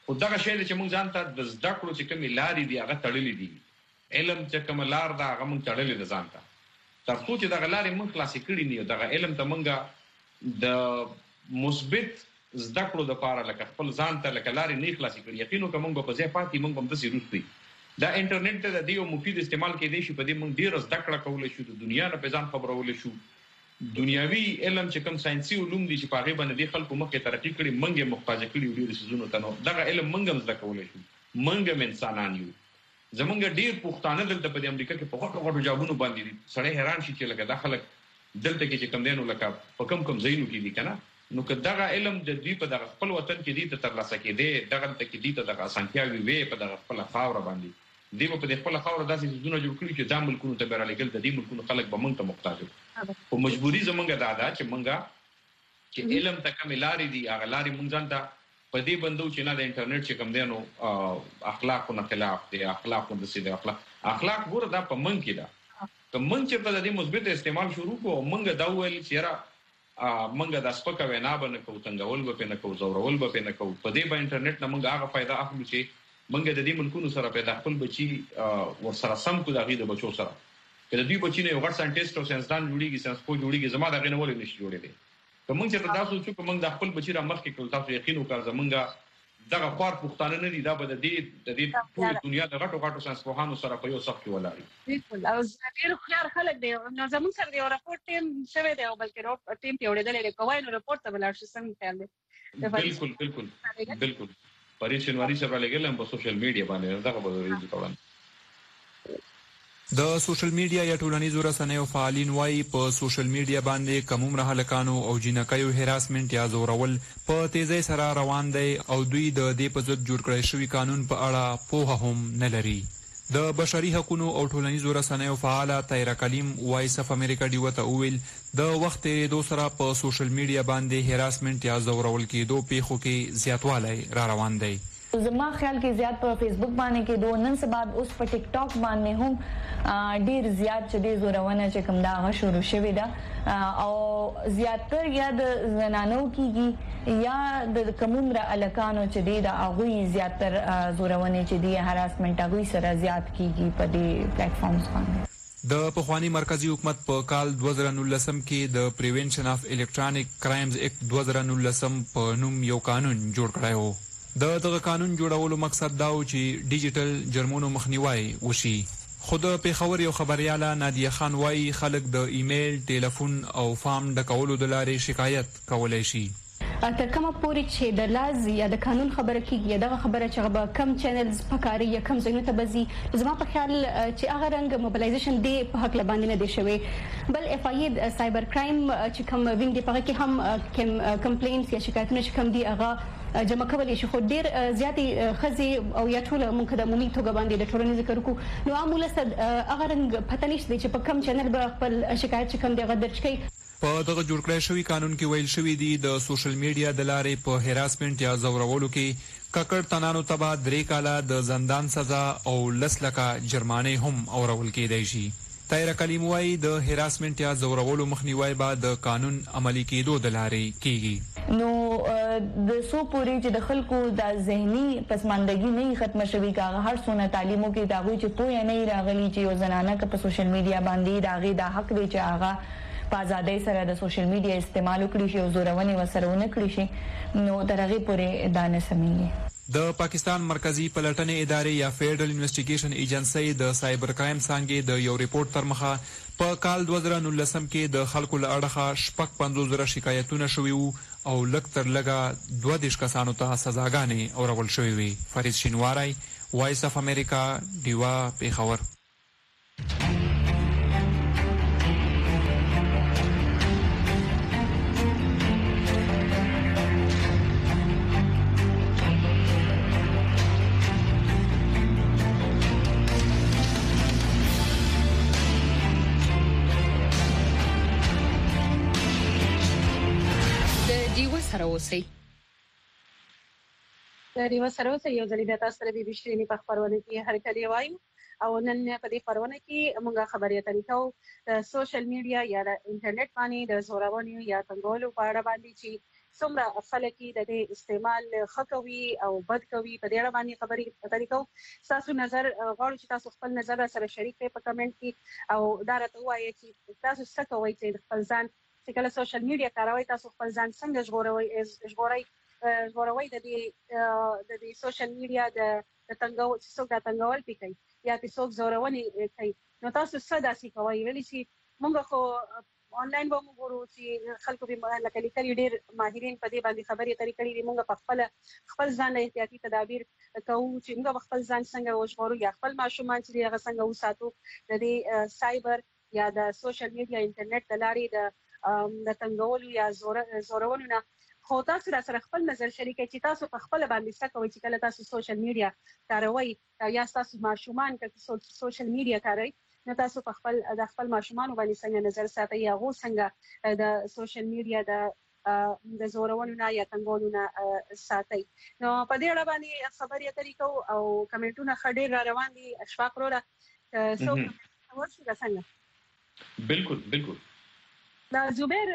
خو دغه شی چې موږ ځان ته د زده کړو چې کومې لارې دي هغه تړلې دي علم چې کومه لار ده هغه موږ تړلې ده ځان ته تر څو چې دغه لارې موږ خلاصې کړي نه دغه علم ته موږ د مثبت زده کړو لپاره لکه خپل ځان ته لکه لارې نه خلاصې کړي یقینو کوم په ځای پاتې موږ هم داسې روستي دا انټرنیټ ته د دې مفید استعمال کې دی چې په دې موږ ډیر زده کړه کولای شو د دنیا نه په ځان خبرول شو دنیاوي علم چې کوم ساينسي علوم دي چې په هغه باندې خلکو مخکې ترقی کړي موږ یې محتاج کړي ډیر سيزونو ته نو دغه علم موږ هم زده کولای شو موږ هم انسانان یو زمونږ ډیر پښتانه دلته په امریکا کې په غټو جابونو باندې سړی حیران شي چې لکه دا خلک دلته کې چې کم دینو لکه په کم ځایونو کې دي کنه نو که دغه علم د دوی په دغه خپل وطن کې دي ته ترلاسه کېدی دغه ته کې دي ته دغه اسانتیاوي وي په دغه خپل خاور باندې دی په دې خپل خاور داسې ځونه جوړ کړی چې د ملکونو ته برالېګل د دې ملکونو خلک به مونږ ته محتاج او مجبوری زمونږ دا چې مونږه چې علم ته کوم لارې دي هغه لارې مونږ ځان ته په دې بندو چې نه د انټرنیټ چې کوم دینو اخلاقونو خلاف دي اخلاقونو د سیده اخلاق ګوره دا په مونږ کې ده که مونږ چې په دې مثبت استعمال شروع کوو مونږ دا ویل چې را مونږ د سپکه وینا باندې کوو څنګهول به نه کوو زورول به نه کوو په دې باندې انټرنیټ نه مونږ هغه फायदा اخلو چې مونږ د دې ملکونو سره پیدا خپل بچي ورسره سم کو دغه د بچو سره کله دوی بچي نه یو غټ ساينټیسټ او ساينسدان جوړیږي ساينس پوه جوړیږي زما دغه نه ولې نشي جوړېدی کوم چې تاسو چې کوم د خپل بچی را مخ کې کول تاسو یقین وکړئ زمونږه دغه خور پښتانه نه دي دا به د دې ټول دنیا د غټو ساينس پوهانو سره په یو صف کې ولاړي بالکل او ډېر خيار خلک دی نو زمون سره دی راپورټ ټیم شوی دی او بلکې ټیم پیوړې دی کوي نو راپورټ ته بلار شي څنګه خیال دی بالکل پریش جنوري سره لګلم په سوشل میډیا باندې دغه به ورېږي کوم د سوشل میډیا یا ټولنیزو رسنیو فعالین وایي په سوشل میډیا باندې کمومره هلکانو او جنکیو هراسمنټ یا زورول په تیزی سره روان دی او دوی د دې په ضد جوړ کړی شوی قانون په اړه پوهه هم نه لري د بشري حقوقو او ټولنیزو رسنیو فعاله طاهره کلیم وایس اف امریکا ډیو ته وویل د وخت تېرېدو سره په سوشل میډیا باندې هراسمنټ یا زورول کېدو پیښو کې زیاتوالی را روان دی زما خیال کې زیات په فیسبوک باندې کې دوه نن سبا اوس په ټیک ټاک باندې هم ډیر زیات چې د زورونه چې کوم دا شروع شوی دا او زیاتر یا د زنانو کېږي یا د کومره الکانو چې د اغوی زیاتر زورونه چې دی هراسمنټ اغوی سره زیات کېږي په دې پلیټ فارمز باندې د پخوانی مرکزی حکومت په کال 2019 کې د پریونشن اف الکترونیک کرایمز اکټ 2019 په نوم یو قانون جوړ کړی و دغه قانون جوړولو مقصد دا و چې ډیجیټل جرمونو مخنیوي وشي خود پیښور یو خبرياله نادیه خان وايي خلک د ایمیل ټلیفون او فارم د کولو د لارې شکایت کولای شي تر کومه پورې چې د لاز یا د قانون خبره کیږي دغه خبره چې به کم چینلز پکاري یا کم ځایونو ته بزي زما په خیال چې هغه رنګ موبلایزیشن دی په حق لباندې نه دی شوی بل اف آی سایبر کرایم چې کوم وینګ دی په کې هم کمپلینټس یا شکایتونه چې کوم دی هغه جمع کول شي خو ډیر زیاتې خزي او یا ټول موږ د عمومي توګه باندې د ټولنې ذکر کو نو معمولا هغه رنګ پته نشته چې په کم چینل به خپل شکایت چې کوم دی درج کوي په دغه جوړ کړی شوی قانون کې ویل شوی دی د سوشل میډیا د لارې په هراسمنټ یا زورولو کې ککړ تنانو تبا 3 کاله د زندان سزا او 10 لکه جرمانه هم اورول کېدای شي طاهره کلیم وايي د هراسمنټ یا زورولو مخنیوي بعد د قانون عملی کېدو د لارې کیږي نو د سو پوری چې د خلکو د ذهني پسماندګي نه ختم شوي کاغه هر څونه تعلیمو کې دا غوي چې پوهه نه راغلي چې یو زنانه په سوشل میډیا باندې داغي د حق دی چې هغه په ازادۍ سره د سوشل میډیا استعمال وکړي شي او زورونه وسرونه کړی شي نو درغه پورې دانه سمېږي د پاکستان مرکزی پلټنې ادارې یا فیډرل انویسټیګیشن ایجنسی د سایبر کرایم څنګه د یو ریپورت تر مخه په کال 2019 کې د خلکو له اړخه 55,000 شکایتونه شوي وو او لږ تر لږه 22 کسانو ته سزاګانې اورول شوې وي فرید شینواری وایس اف امریکا دیوا پیښور سروسي ریو سروسي یو ځلې د تاسو سره به بشري په خبرونه کې هر کله وایو او نن په دې خبرونه کې موږ خبرې اترې کوو د سوشل میډیا یا د انټرنیټ باندې د زورونې یا څنګهولو په اړه باندې چې څومره خلک د دې استعمال ښه کوي او بد کوي په دې اړه باندې خبرې طریقو تاسو نظر غواړو چې تاسو خپل نظر سره شریک کړئ په کمنټ کې او دا راته ووایئ چې تاسو څه کوئ چې خپل ځان چې کله سوشل میډیا کاروئ تاسو خپل ځان څنګه ژغورئ د دې سوشل میډیا د تنګول چې څوک د تنګول کوي یا چې څوک زورونې کوي نو تاسو څه داسې کوئ ویلي چې موږ خو آنلاین به موږ ورو چې خلکو به لکه لیکلي ډېر ماهرین په دې باندې خبرې اترې کړي دي موږ په خپل ځان احتیاطي تدابیر کوو چې موږ خپل ځان څنګه وژغورو یا خپل ماشومان چې هغه څنګه وساتو د دې سایبر یا د سوشل میډیا انټرنیټ د لارې د تنګولو یا زورونو نه خو تاسو را سره خپل نظر شریک کړئ چې تاسو په خپل باندې څه کوئ چې کله تاسو سوشل میډیا کاروئ یا تاسو ماشومان که سوشل میډیا کاروئ نو تاسو په خپل ماشومان باندې څنګه نظر ساتئ یا هغه څنګه د سوشل میډیا د زورونو نه یا تنګولو نه ساتئ نو په دې اړه باندې خبرې اترې کوو او کمنټونه ښه ډېر را روان دي اشفاق وروره څوک ورشو څنګه بالکل دا زبیر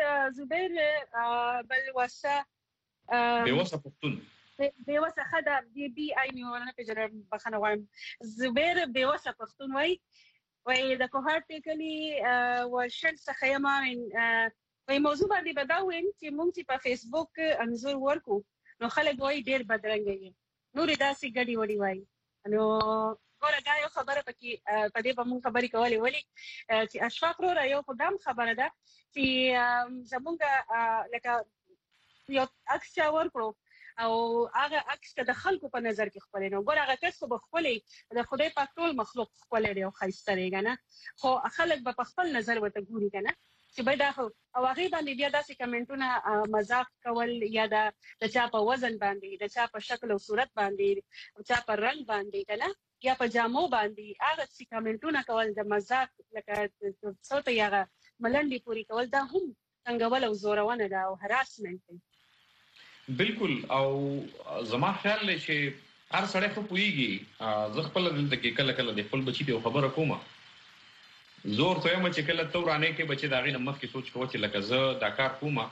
بل وسه بیوسه پښتون بیوسه خدا بي اي مي ورنه پیژنم بخنه وایم زبیر بیوسه پښتون وای د کوهارت کلی ورشل څخه یم وای موضوع باندې بداوین چې مونږ چې په فیسبوک انزور ورکو نو خلک وای ډیر بدرنګ دي نور داسې ګډي وډي وای نو ګوره دا یو خبره پکې په دې به مونږ خبرې کولې ولې چې اشفاق وروره یو خدام خبره ده چې زمونږ لکه یو عکس چا ورکړو او هغه عکس د خلکو په نظر کې خپلې نو ګوره هغه کس خو به خپلې د خدای پاک ټول مخلوق خپلې دی او ښایسته دی که نه خو خلک به په خپل نظر ورته ګوري که نه چې باید دا خو او هغې باندې بیا داسې کمنټونه مذاق کول یا د چا په وزن باندې د چا په شکل او صورت باندې او چا په رنګ باندې که نه یا په جامو باندې هغه چې کمنټونه کول د مذاق لکه څو ته هغه ملنډې پورې کول دا هم تنګول او زورونه ده او هراسمنټ دی بالکل او زما خیال دی چې هر سړی خو پوهېږي زه خپله دلته کې کله کله د خپل بچي ته یو خبره کومه زور ته یم چې کله ته ورانې کې بچي د هغې نه مخکې سوچ کوه چې لکه زه دا کار کومه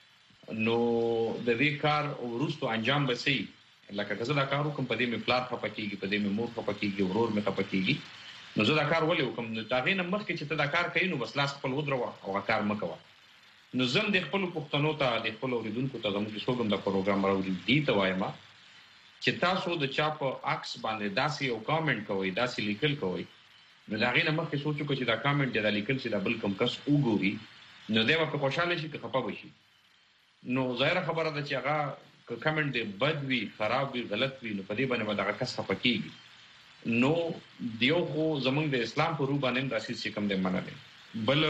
نو د دې کار وروستو انجام به څه لکه که زه دا کار وکړم په دې مې پلار خفه کېږي په دې مې مور خفه کېږي ورور مې خفه کېږي نو زه دا کار ولې وکړم نو د هغې نه مخکې چې ته دا کار کوې نو بس لاس خپل ودروه او هغه کار مه کوه نو زه هم د خپلو پښتنو ته د خپلو اورېدونکو ته زموږ چې څوک هم د پروګرام راوړي دې ته وایم چې تاسو د چا په عکس باندې داسې یو کامنټ کوئ داسې لیکل کوئ نو د هغې نه مخکې سوچ وکړو چې دا کامنټ یا دا لیکل چې دا بل کوم کس وګوري نو دی به پرې خوشحاله شي که خفه به شي نو ظاهره خبره ده چې هغه که کامنټ دی بد وي خراب وي غلط وي نو په دې باندې به دغه کس خفه کېږي نو دیو خو زموږ د اسلام په روح باندې هم دا څیز چې کوم دی منع دی بل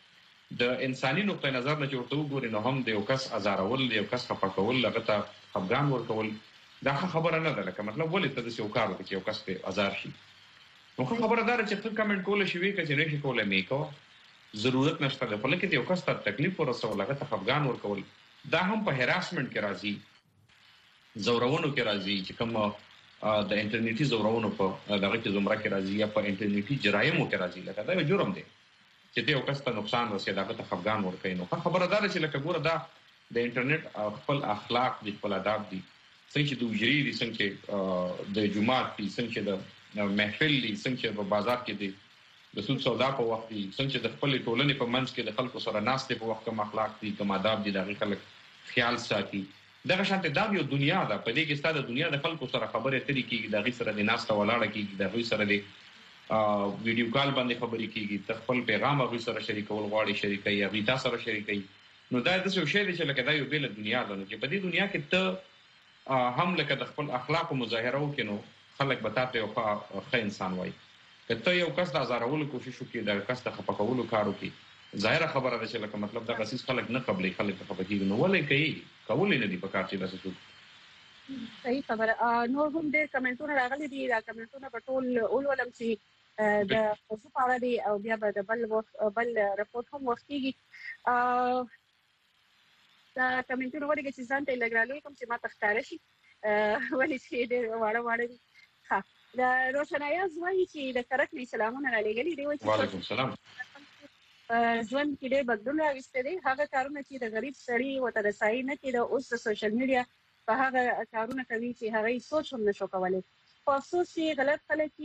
د انساني نقطه نظر نه چې ورته وګوري نو هم د یو کس ازارول د یو کس خفه کول هغه ته خفګان ورکول دا ښه خبره نه ده لکه مطلب ولې ته داسې یو کار وکړې چې یو کس پرې ازار شي نو ښه خبره دا ده چې ښه کمنټ کولی شي ویې که چې نه شي کولی مې کوه ضرورت نشته ده خو لکه د یو کس ته تکلیف ورسول هغه ته خفګان ورکول دا هم په هراسمنټ کې راځي زورونو کې راځي چې کوم د انټرنیټي زورونو په دغه کې زمره کې راځي یا په انټرنیټي جرایمو کې راځي لکه دا یو جرم دی چې ته یو کس ته نقصان رسېد هغه ته خفګان ورکوي نو ښه خبره دا ده چې لکه ګوره دا د انټرنیټ خپل اخلاق دي خپل آداب دي څنګه چې د حجرې دي څنګه چې د جومات دي څنګه چې د محفل دي څنګه چې په بازار کې دي د سود سودا په وخت دي څنګه چې د خپلې ټولنې په منځ کې د خلکو سره ناستې په وخت کوم اخلاق دي کوم آداب دي د هغې خلک خیال ساتي دغه شانته دا یو دنیا ده په دې کې ستا د دنیا د خلکو سره خبرې اترې کېږي د هغې سره د ناسته ولاړه کېږي د هغوی سره د ویډیو کال باندې خبرې کېږي ته خپل پیغام هغوی سره شریکول غواړي شریکوي هغوی تا سره شریکوي نو دا داسې یو شی دی چې لکه دا یو بېله دنیا ده نو چې په دې دنیا کې ته هم لکه د خپل اخلاقو مظاهره وکړې نو خلک به تا ته یو ښه انسان وایي که ته یو کس د ازارولو کوشش وکړي د یو کس د خفه کولو کار وکړي ظاهره خبره ده چې لکه مطلب دغه څیز خلک نه قبلوي خلک ته خفه کېږي نو ولې کوي کولی نه دي په کار چې داسې څوک صحیح خبره نور هم ډېر کمنټونه راغلي دي دا کمنټونه په ټول ولولم چې د موضوع په اړه دي او بیا به د بل رپورټ هم وخت کېږي دا کمنټونه ولې چې ځان ته یې لږ رالوی کړم چې ما ته ښکاره شي ولې چې ډېر واړه دي ښه د روشنایاز وایي چې د کرک نه سلامونه رالېږلي دي وعلیکم السلام ژوند کې ډېر بدلون راوستي دي. هغه کارونه چې د غریب سړي وته رسایي نه کېده اوس د سوشل میډیا په هغه کارونه کوي چې هغه سوچ هم نشو کولای. په افسوس چې غلط خلک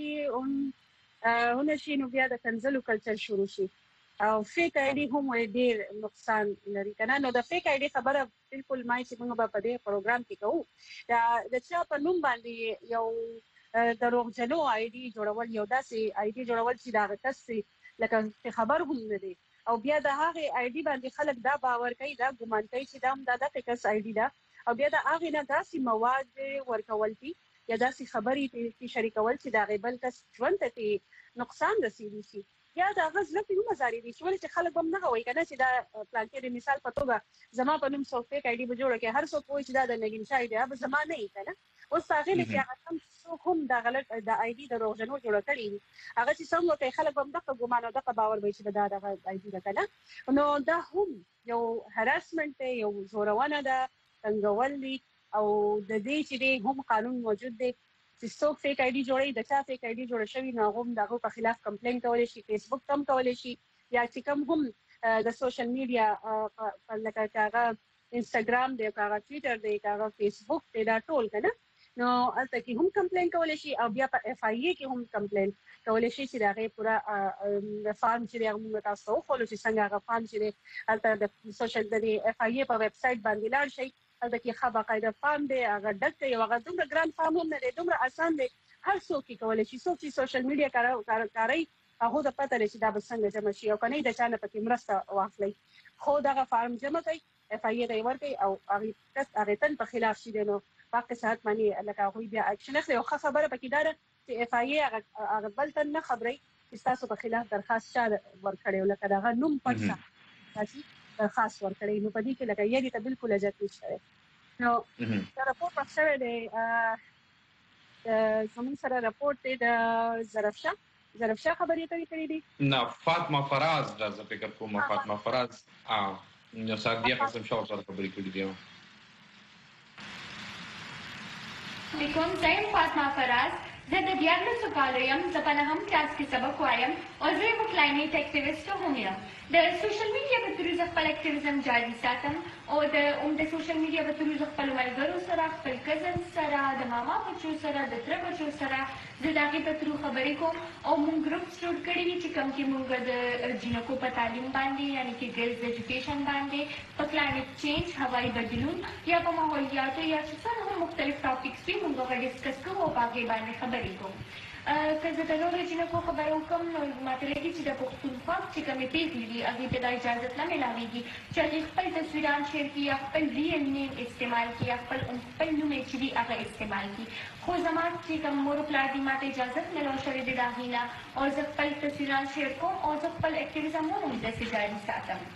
هم ونشي نو بیا د کنځلو کلچر شروع شي او فیک آی ډي هم ډېر نقصان لري کنه. نو د فیک آی ډي خبره بالکل ما چې موږ په دې پروګرام کې کوو د چا په نوم باندې یو دروغجنو آی ډي جوړول یو داسې آی ډي جوړول چې دا کس لکه خبر هم نه دی او بیا د هغه آی ډي باندې خلک دا باور کوي دا ګمان کوي چې دا هم د کس آی ډي ده او بیا د هغه نه داسې مواد ورکول دي یا داسې خبرې چې شریکول چې دا غیبل کس ژوند ته نقصان رسیدي شي یا دا غزل په نوم زاري دي چې خلک هم نه غوي کنه چې دا پلان کې مثال په توګه زما په نوم سو فیک آی ډي به جوړه کې هر څوک وایي چې دا د نګین شای دی به زما نه کنه. اوس هغه لکه هغه څوک هم دا غلط د آی ډي د روغجنو جوړ کړی هغه چې څنګه کوي خلک هم دغه ګمان او دغه باور وایي چې دا د آی ډي ده کنه. نو دا هم یو هراسمنت یو زورونه ده څنګه ولي او د دې چې هم قانون موجود دی چې څوک فیک آی ډي جوړي د چا فیک آی ډي جوړ شوی نو هم دغه په خلاف کمپلین کولای شي فیسبوک تم کولای شي یا چې کوم هم د سوشل میډیا لکه کاغه انستګرام دی کاغه ټوئیټر دی کاغه فیسبوک دی دا ټول کنه. نو البته کې هم کمپلین کولای شي او بیا په اف آی ای کې هم کمپلین کولای شي چې دغه پورا فارم چې هغه تاسو خو چې څنګه هغه فارم چې البته د سوشل د اف آی ای په ویب سټ باندې لاړ شي البته کې خبره قاعده فارم دی هغه ډکه یو هغه دومره ګران فارم هم نه دی دومره آسان دی هر څوک کولای شي څوک چې سوشل میډیا کاروي هغه د پته لري چې دا به څنګه جمع شي او کني د چانه پکې مرسته واخلي خو دغه فارم جمع کوي اف آی ای دی ورکي او هغه تن په خلاف شي نو پاک صحت معنی لکه هغه بیا اکشن اخلي او خبره پکې دا چې اف آی ای هغه بل تن نه خبري چې تاسو په خلاف درخواست شاده ورکړیو لکه دا نوم پټه تاسو خاص ورکړی نو په دې کې لکه یی ته بالکل اجازه نشته. نو دا راپور په څیر دی زموږ سره راپور دی د ظرفشاه خبرې کړې دي نه فاطمه فراز دا زه فکر کوم فاطمه فراز نو سادیه قسم شاو سره خبرې کړې دي. لیکم زیم فاطمه فراز زه د 14 کالو یم زه په 9م کلاس کې سبق وایم او زه یو کلاینټ اکټیویسټ هم یم. د سوشل میډیا په ترویج خپل اکټیویزم جاري ساتم او د سوشل میډیا په ترویج خپل ملګرو سره خپل کزن سره د ماما بچو سره د تر بچو سره زه د هغې په ترو خبرې کوم او موږ ګروپس جوړ کړي دي چې کوم کې موږ د جینکو په تعلیم باندې یعنې چې ګرلز ایجوکیشن باندې په کلایمټ چینج هوایي بدلون یا په ماحولیاتو یا چې څه هم مختلف ټاپکس وي موږ هغه ډسکس کوو او په هغې باندې خبرې کوم. که زه د نورو جینکو خبره وکړم نو ماته لګي چې د پښتونخوا چې کومې پېښې دي هغې ته دا اجازت نه میلاویږي چې هغې خپل تصویران شیر کړي یا خپل ریل نیم استعمال کړي یا خپل نوم یې چې وي هغه استعمال کړي. خو زما چې کوم مور پلار دي ماته اجازت میلاو شوې دی د هغې نه او زه خپل تصویران شیر کوم او زه خپل اکټیویزم هم همداسې جاري ساتم.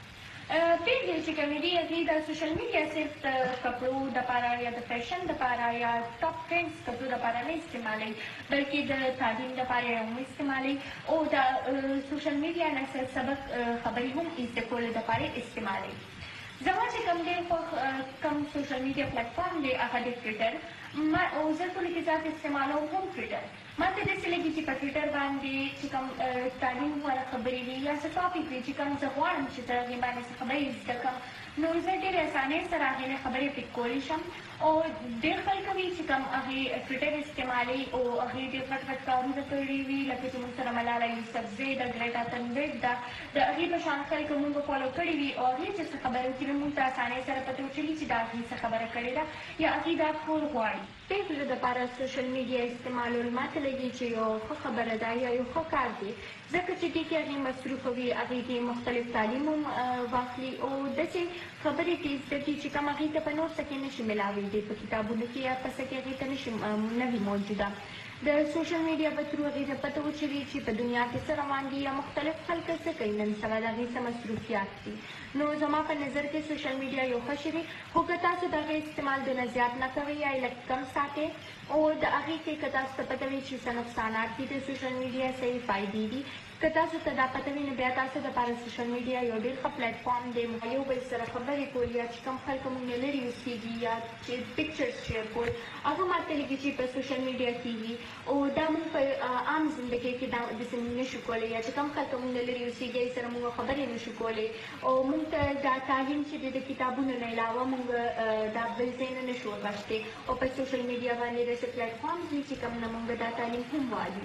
پیږي چې کومې دي هغې د سوشل میډیا صرف د کپړو دپاره یا د فیشن دپاره یا ټاپ ټرینډز کپړو دپاره نه استعمالوي بلکې د تعلیم دپاره یې هم استعمالوي او د سوشل میډیا نه سبق خبرې هم زده کولو دپاره استعمالوي. زما چې کوم ډېر خوښ کوم سوشل میډیا پلیټفارم دی هغه د ټویټر او زه ټولې کې ذات استعمالوم هم ټویټر. ماته داسې لګي چې په ټویټر باندې چې کوم تعلیم والا خبرې وي یا څه ټاپک وي چې کوم زه غواړم چې تر هغې باندې څه خبرې زده کړم نو زه ډېرې اسانۍ سره هغې نه خبرې پک کولی شم او ډېر خلک وي چې کوم هغې ټویټر استعمالوي او هغې ډېر غټ غټ کارونه کړي وي لکه چې موږ سره ملاله یوسفزۍ ده ګریټا تنبیډ ده د هغې په شان خلک موږ فالو کړي وي او هغې چې څه خبرې وکړي موږ ته اسانۍ سره پته وچلي چې دا هغې څه خبره کړې ده یا هغې دا کول غواړي. پیغلو دپاره سوشل میډیا استعمالول ماته لګي چې یو ښه خبره ده یا یو ښه کار دی ځکه چې دې کې هغې مصروفه وي هغې کې مختلف تعلیم هم واخلي او داسې خبرې کې زده کړي چې کوم هغې ته په نور څه کې نشي میلاویدی په کتابونو کې یا په څه کې هغې ته نشي نه وي موجوده. د سوشل میډیا په ترو هغې ته پته وچوي چې په دنیا کې څه روان دي یا مختلف خلک څه کوي نن سبا د هغې څه مصروفیات دي. نو زما په نظر کې سوشل میډیا یو ښه شی دی خو که تاسو د هغې استعمال دونه زیات نه کوئ یا یې لږ کم ساتئ او د هغې کې که تاسو ته پته وي چې څه نقصانات دي د سوشل میډیا صحیح فایدې دي که تاسو ته دا پته وي نو بیا تاسو دپاره سوشل میډیا یو ډېر ښه پلیټ فارم دی. موږ یو بل سره خبرې کول یا چې کوم خلک موږ نه لرې اوسېږي یا چې پکچرز شیر کول هغه ماته لږ چې په سوشل میډیا کېږي او دا موږ په عام زندګۍ کې دا داسې موږ نشو کولی یا چې کوم خلک موږ نه لرې اوسېږي سره موږ خبرې نشو کولی او موږ ته دا تعلیم چې د کتابونو نه علاوه موږ دا بل ځای نه نشو ورغښتی او په سوشل میډیا باندې داسې پلیټ فارمز وي چې کوم نه موږ دا تعلیم هم وایو.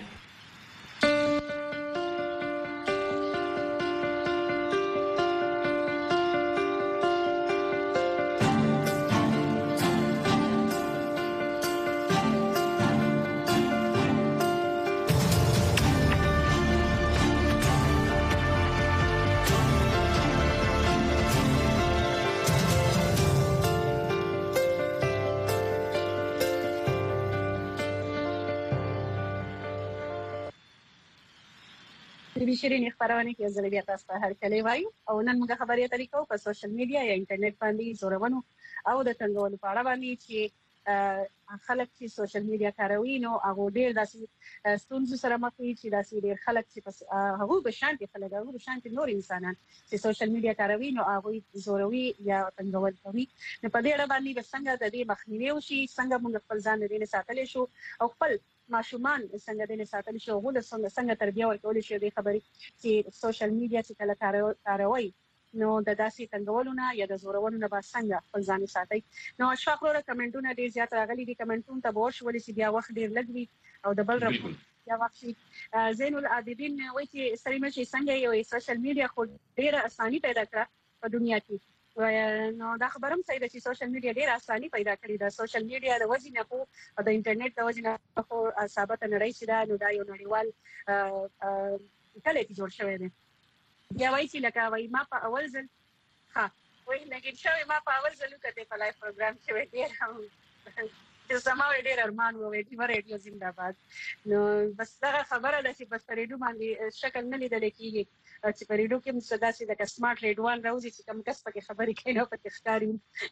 شیرینې خبرونه کې ځل بیا تاسو ته هر کله وایو او نن موږ خبرې اترې کوو په سوشل میډیا یا انټرنیټ باندې زورونو او د تنګولو په اړه باندې چې خلک چې سوشل میډیا کاروي نو هغه ډېر داسې ستونزو سره مخ دي چې داسې ډېر خلک چې هغه به شانتي خلک هغه به شانتي نور انسانان چې سوشل میډیا کاروي نو هغه زوروي یا تنګول کوي نو په دې اړه باندې به څنګه د دې مخنیوي وشي څنګه موږ خپل ځان دې ساتلی شو او خپل ماشومان څنګه دې ساتل شو غوډه څنګه تربیه ورکول شي د خبرې چې سوشل میډیا چې کله کاروي نو د داسې تنګولونه یا د زورونو نه به څنګه خپل ځان ساتي. نو اشفاق وروره کمنټونه ډیر زیات راغلي دي کمنټونه ته به ورشولې چې بیا وخت ډیر لږ وي او د بل رب یا وخت زین العابدین وایي چې سریمه چې څنګه یو سوشل میډیا خو ډیره اساني پیدا کړه په دنیا کې نو دا خبرم صحیح ده چې سوشل میډیا ډیره اساني پیدا کړې ده. سوشل میډیا د وجې نه خو د انټرنیټ د وجې نه خو ثابت نړۍ چې دا نو دا یو نړیوال کله چې جوړ شوی دی. بیا وایي چې لکه وایي ما په اول ځل وایي لګین شوی ما په اول ځل وکړې په لایف پروګرام کې ډېر زما ډېر ارمان و وایي چې ریډیو زنده باد. نو بس دا خبره ده چې بس په ریډیو باندې شکل نه لیدل کېږي چې په ریډیو کې مصدا سي د سمارټ ریډوان راوځي چې کوم کس پکې خبرې کوي نو پکې ښکاري.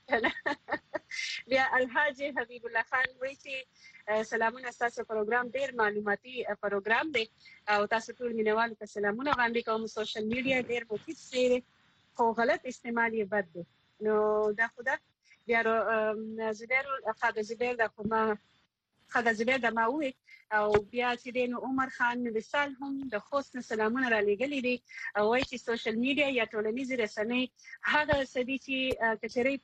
بیا الحاج حبیب الله خان وایي چې سلامونه تاسو پروګرام ډېر معلوماتي پروګرام دی او تاسو ټول مینوالو ته سلامونه وړاندې کوم. سوشل میډیا ډېر مفید شی دی خو غلط استعمال یې بد دی. نو دا خدا بیا زبیر د کومه خدا زبیر د ماوي او بیا چې د عمر خان وصال هم د خوست سلامونه را لېږلي دي او وایي چې سوشل میډیا یا ټولنیزې رسنۍ هغه څه دي چې کچري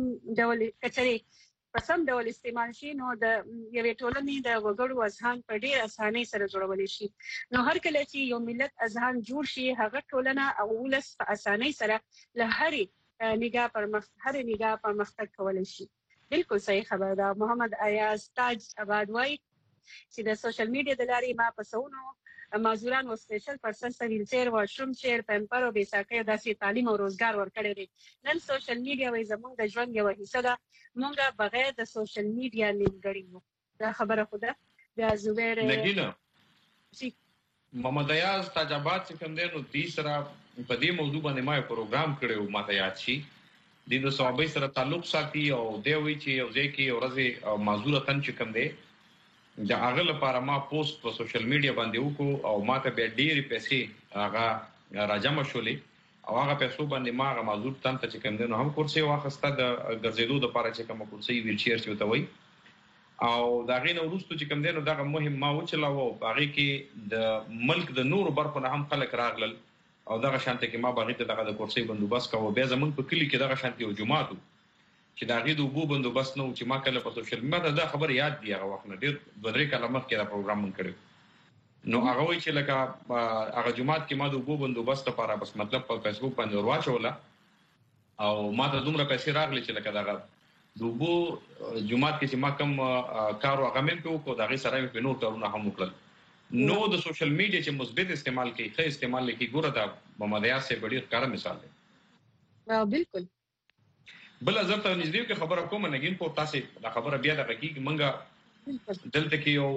په سم ډول استعمال شي نو د یوې ټولنې د وګړو اذهان په ډېر اسانۍ سره جوړولی شي. نو هر کله چې یو ملت اذهان جوړ شي هغه ټولنه او ولس په اسانۍ سره له هرې نگاه پرمختګ کولی شي. بالکل صحیح خبره ده. محمد ایاز تاج آباد وایي چې د سوشل میډیا د لارې ما په سونو معذوران و سپیشل پرسن ته ویلچیر واشروم چیر پمپر او بیساکۍ داسې تعلیم او روزګار ورکړی دی. نن سوشل میډیا وایي زموږ د ژوند یوه حصه ده موږ بغیر د سوشل میډیا نیمګړي یو. دا خبره خو ده. بیا زبیر نګینه محمد ایاز تاج آباد چې کوم دی نو دې سره په دې موضوع باندې ما یو پروګرام کړی و ماته یاد شي د صحابه سره تعلق ساتي او دی وی چې یو ځای کې ورځي معذور تن چې کوم دی دا هغه لپاره ما پوسټ په سوشل میډیا باندې وکړو او ماته به ډېری پیسې هغه راجم شولې او هغه پیسو باندې ما هغه معذور تن ته چې کوم دی نو هم کورسي واخسته د ګرځېدو لپاره چې کوم کورسي ویلچیر چې وته وي او دا غي نو وروسته چې کوم دی نو دا مهم ما وچلاو باغې کې د ملک د نور برخو نه هم خلک راغلل او دغه شانته کې ما باغې ته دغه د کورسي بندوبست کوو. بیا زمونږ په کلی کې دغه شانته یو جماعت چې دا غي د وبو بندوبست نو چې ما کله په سوشل میډیا دا خبر یاد دی هغه وخت نه ډېر بدري کله مخکې دا پروګرام مون کړو نو هغه وی چې لکه هغه جماعت کې ما د وبو بندوبست لپاره بس مطلب په فیسبوک باندې ورواچوله او ما ته دومره پیسې راغلي چې لکه دغه د وبو جماعت کې چې ما کوم کار وغمن کو دا غي سره په نور کارونه هم وکړل. نو د سوشل میډیا چې مثبت استعمال کوي ښه استعمال کوي ګوره دا محمد ایاز سے بڑی ښکاره مثال دی. بالکل بل ازر ته نږدې کې خبره کوم نګین په تاسو دا خبره بیا د حقیقت منګه دلته کې یو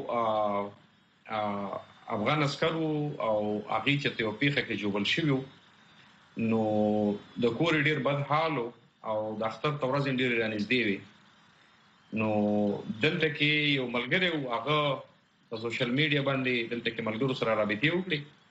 افغان عسکرو او هغه چې په پیخه کې جوړل شوی نو د کور ډیر بد حال او د اختر تورز ډیر رانږدې وي نو دلته کې یو ملګری او هغه په سوشل میډیا باندې دلته کې ملګرو سره رابطه وکړي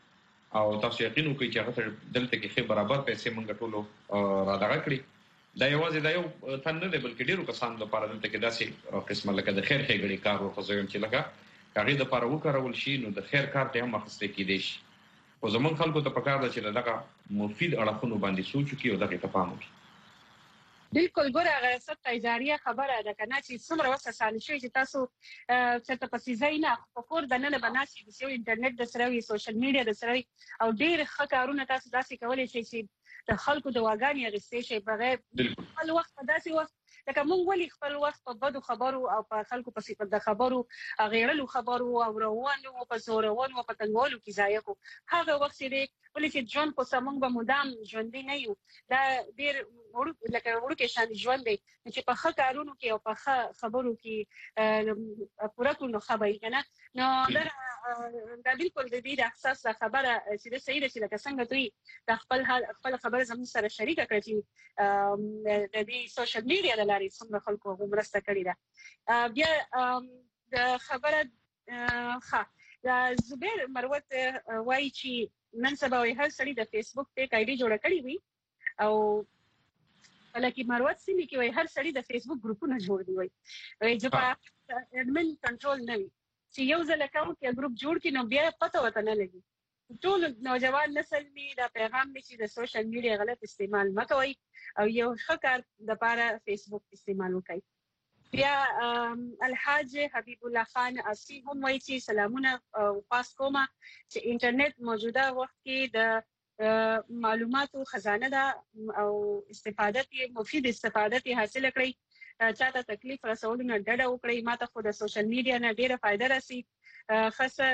او تاسو یقین وکړئ چې هغه دلته کې خې برابر پیسې موږ ټولو را دغه کړی دا یوازې دا یو تن نه دی بلکې ډیرو کسانو لپاره دلته کې داسې قسمه لکه د خیر ښېګړې کار ورخوځوم چې لکه هغې دپاره وکارول شي نو د خیر کار ته هم اخیستی کیدی شي خو زموږ خلکو ته پکار ده چې له دغه مفید اړخونو باندې سوچ وکړي او دغې ته پام وکړي بالکل ګوره هغه صدقه جاریه خبره ده کنه چې څومره وخت اسانه شي چې تاسو څه پسې ځای نه په کور د نن بناسي د سیو انټرنیټ د سره وي سوشل میډیا د سره او ډیر ښه کارونه تاسو داسې کولای شئ چې د خلکو د واګانې اغستې شي بغیر خپل وخت داسې وخت لکه موږ ولې خپل وخت په بدو خبرو او په خلکو پسې د خبرو غیرلو خبرو او روانو او په زورونو او په تنګولو کې ځای کو هغه وخت دی ولې چې ژوند په سمون به مدام ژوند نه یو دا ډیر ورکه شان ژوند دی چې په ښه کارونو کې او په ښه خبرو کې پوره کولو خبرې کنه نو دا بالکل د دې احساس خبره چې د صحیح چې لکه څنګه دوی د خپل خبره زموږ سره شریکه کړي چې د دې سوشل میډیا د لارې څومره خلکو مرسته کړې ده بیا د خبره ښه زبیر مروت وایي چې نن سبا هر سړی د فیسبوک پیج آی ډي جوړ کړی وي او لکه مروت سیمه کې وای هر سړی د فیسبوک ګروپونه جوړ دی وای چې په اډمن کنټرول نه وي چې یو ځل اکاونټ یا ګروپ جوړ کړي نو بیا پته وته نه لګي ټول نوجوان نسل می دا پیغام دی چې د سوشل میډیا غلط استعمال مکوئ او یو ښه کار د لپاره فیسبوک استعمال وکړئ بیا الحاج حبیب الله خان اسی هم وایي چې سلامونه او پاس کومه چې انټرنیټ موجوده وخت کې د معلوماتو خزانه ده او مفید استفاده حاصل کړئ چاته تکلیف رسول نه ډډه وکړئ ماته خو د سوشل میډیا نه ډیره فائدہ راسي خاصه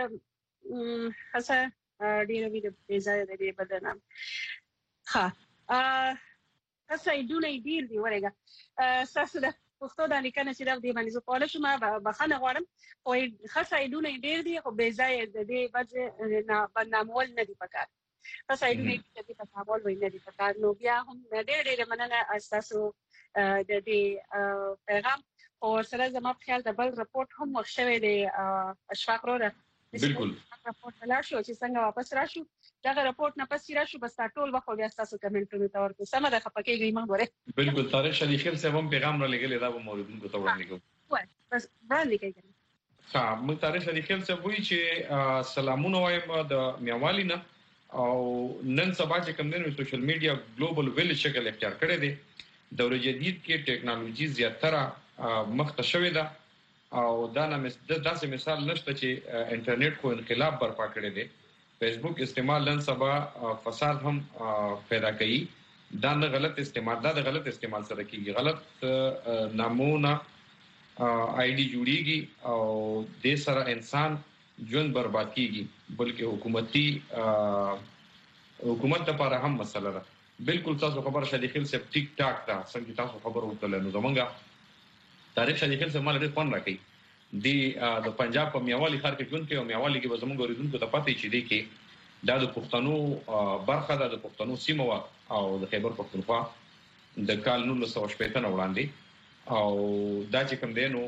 ډیره وی د ځای د دې بدنام خاصه ایدونه ډیر دی ورګه تاسو د پښتو د لیکنې چې د دې باندې زه کولای شم بخښنه غواړم او خاصه ایدونه ډیر دي خو به ځای د دې وجه نه بدنامول نه دی پکار خاصه ایدونه چې په تاسو وایي نه دی پکار نو بیا هم ډیر مننه تاسو د دې پیغام او سره زما په خیال د بل رپورت هم وښوي د اشفاق وروره بالکل رپورت لا شو چې څنګه واپس راشو دا رپورت نه پس راشو بس ټول وخت بیا تاسو کمنټونه تا ورته سم ده خپکیږي موږ وره بالکل طارق شریف صاحب هم پیغام را لګلې دا به موردونکو ته وړاندې کوو وای بس وړاندې کوي موږ طارق شریف صاحب وایي چې سلامونه وایم د میوالي نه او نن سبا چې کوم دین سوشل میډیا ګلوبل ویلج شکل اختیار کړی دی دور جدید کې ټیکنالوژي زیاتره مخته شوې ده او دا داسې مثال نشته چې انټرنیټ کو انقلاب برپا کړی دی فیسبوک استعمال نن سبا فساد هم پیدا کوي دا نه غلط استعمال دا د غلط استعمال سره کیږي غلط نامونه آی ډي جوړیږي او د سره انسان ژوند برباد کیږي بلکې حکومت لپاره هم مسله ده بالکل تاسو خبر شریخیل صاحب ټیک ټاک تا څنګه تاسو خبر وکړل نو زمونږه تاریخ شریخیل صاحب مال ډېر فن راکړي د پنجاب په میوالي ښار کې ژوند کوي او میوالي کې به زموږ اوریدونکو ته پاتې چې دی کې دا د پښتنو برخه ده د پښتنو سیمه وا او د خیبر پښتونخوا د کال 1960 نه وړاندې او دا چې کوم دی نو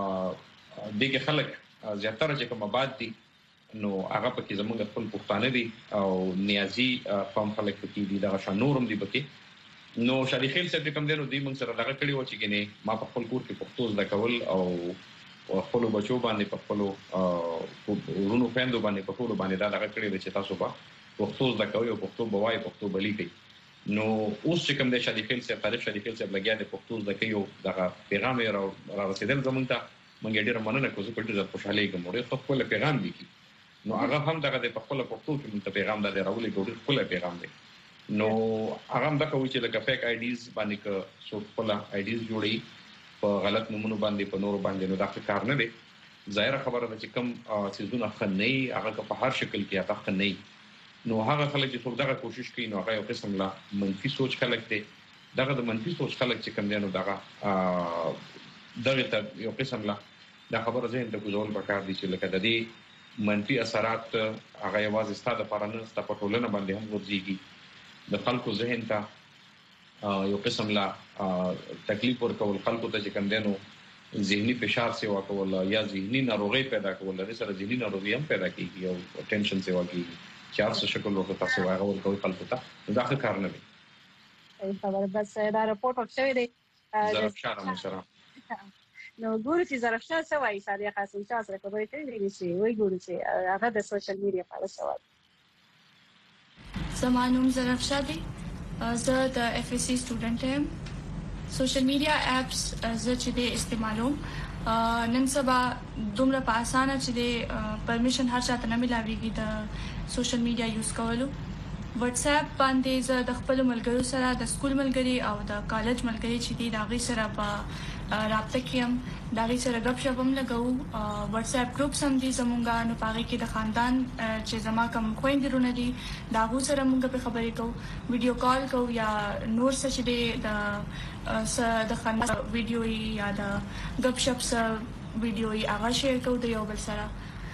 دغه خلک زیاتره چې کوم آباد دي نو هغه پکې زموږ خپل پښتانه دي او نیازي قوم خلک پکې دي دا شانورم دي پکې نو شریخیل صاحب کوم دی نو دی موږ سره دغه کړي و چې ګنې ما په خپل کور کې پښتو زده کول او خپل بچو باندې په خپل ورونو فیندو باندې په ټول باندې دا دغه کړي چې تاسو په پښتو زده کوئ او پښتو بوای پښتو بلی کوي نو اوس چې کوم دی شریخیل صاحب تاریخ شریخیل صاحب لګیا دی پښتو زده کوي او دغه پیغام یې را رسیدل زمونږ ته موږ ډېر مننه کوو چې ډېر خوشاله کوم ورته خپل پیغام لیکي نو هغه هم دغه د خپل پښتو کې موږ پیغام د راولې ګوري خپل پیغام دی نو هغه هم دا کوي چې لکه فیک آی ډیز باندې که څو خپل آی ډیز جوړي په غلط نمونه باندې په نور باندې نو دا کار نه دی ظاهر خبره ده چې کوم سيزونه خنۍ هغه په هر شکل کې هغه خنۍ نو هغه خلک چې څوک دغه کوشش کوي نو هغه یو قسم لا منفي سوچ خلک دي دغه د منفي سوچ خلک چې کوم دي نو دغه یو قسم لا دا خبره ذهن ته ګوزول پکار دي چې لکه د دې منفي اثرات هغه یوازې ستاسو لپاره نه ستاسو په ټولنه باندې هم ورځيږي د خلکو ذهن ته یو قسم لا تکلیف ورکول خلکو ته چې کوم دي نو ذهني فشار سیوا کول یا ذهني ناروغي پیدا کول لري سره ذهني ناروغي هم پیدا کیږي او ټینشن سیوا کیږي چې هر څه شکل وکړي تاسو هغه ورکوي خلکو ته دا ښه کار نه دی خبره بس دا رپورټ ورشوی دی زرافشان سره نو ګورو چې زرافشان څه وایي ساده قاسم شاه سره خبرې کوي چې وایي ګورو چې هغه د سوشل میډیا په اړه څه وایي. زمانوم زرافشان دی زه د اف اس سی سټوډنټ یم. سوشل میډیا اپس زه چې د استعمالوم نن سبا دومره په اسانه چې د پرمیشن هر چاته نه ملاويږي د سوشل میډیا یوز کولو. واتس اپ باندې زه د خپل ملګرو سره د سکول ملګري او د کالج ملګري چې دي داغي سره په رابطه کې هم داغي سره غپ شپ هم لګو. واتس اپ ګروپ سم دي زمونږه نو پاره کې د خاندان چې زما کوم خويندرونه دي داغو سره مونږ په خبرې کوو ویډیو کال کوو یا نور څه چې د خاندان ویډیو یا د غپ شپ سره ویډیو هغه شیر کوو د یو بل سره.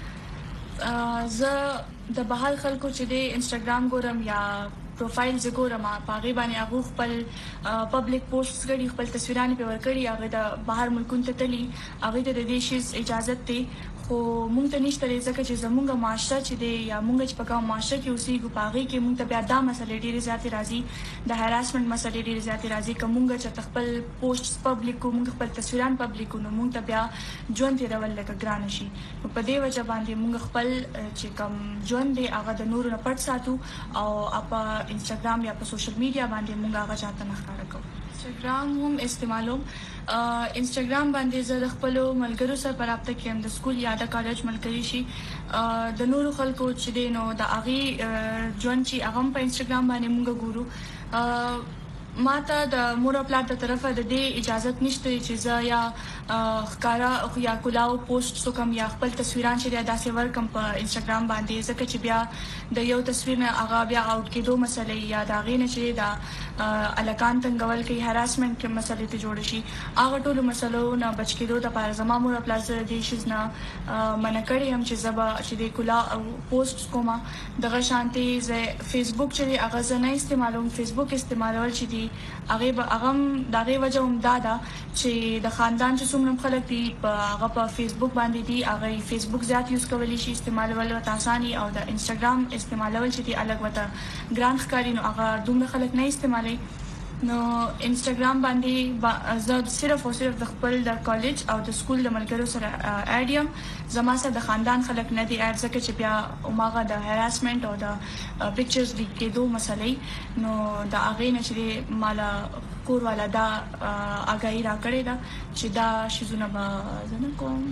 زه د بهر خلکو چې د انستګرام ګورم یا پروفایل زګورم پاغي باندې هغه خپل پبلک پوسټس غړي خپل تصویرونه په ورکړي هغه د بهر ملکونو ته تلي هغه د دیشز اجازه ته خو مونږ ته نشته ځکه چې زمونږه معاشره چې دی یا مونږ چې په کوم معاشره کې اوسېږو پاغي کې مونږ ته بیا دا مسلې ډېرې زیاتې راځي د هراسمنت مسلې ډېرې زیاتې راځي کومګه چې خپل پوسټس پبلک کو مونږ خپل تصویرونه پبلک کو نو مونږ ته بیا ژوند تیرول لکه ګران شي. په دې وجه باندې مونږ خپل چې کوم ژوند دی هغه د نورو نه پټ ساتو او په انستګرام یا په سوشل میډیا باندې مونږ هغه چاته نه ښکار کوو. انستګرام هم استعمالوم. انستګرام باندې زه د خپل ملګرو سره په رابطه کې هم د سکول یا د کالج ملګري شي د نورو خلکو چې دینو د اغي ژوند چې هغه په انستګرام باندې مونږ ګورو. ماته د مور خپل د طرفه د دې اجازه نشته چې زه یا ښکارا یا کولاو پوسټ وکم یا خپل تصویران چې داسې ورکم په انستګرام باندې ځکه چې بیا د یو تصویر نه هغه بیا اوټ کېدو مسلې یا دا غینه چې دا الکان تنګول کې هراسمنت کې مسلې ته جوړ شي هغه ټول مسلو نه بچ کېدو د پاره زما مور خپل د شیز نه منکړې هم چې زبا چې د کولا پوسټ کومه دغه شانتي ز فیسبوک چې هغه زنه استعمالوم فیسبوک استعمالول چې هغه دغه وجه هم دادا چې د خاندان چې څومره خلک دي هغه په فیسبوک باندې دي هغه فیسبوک زیات یوز کولی شي استعمالول وته اساني او د انستګرام استعمالول چې دي الګ وته ګران ښکاری نو هغه دومره خلک نه استعمالي. نو انستګرام باندې زه صرف او صرف د خپل د کالج او د سکول د ملګرو سره اډیم زما سره د خاندان خلک نه دي اډ ځکه چې بیا اوماغه د هراسمنت او د پکچرز لیک کېدو مسلې نو د اغه نه چې مالا کور والا دا اگاهی را کړی دا چې دا شیزونه به زنه کوم.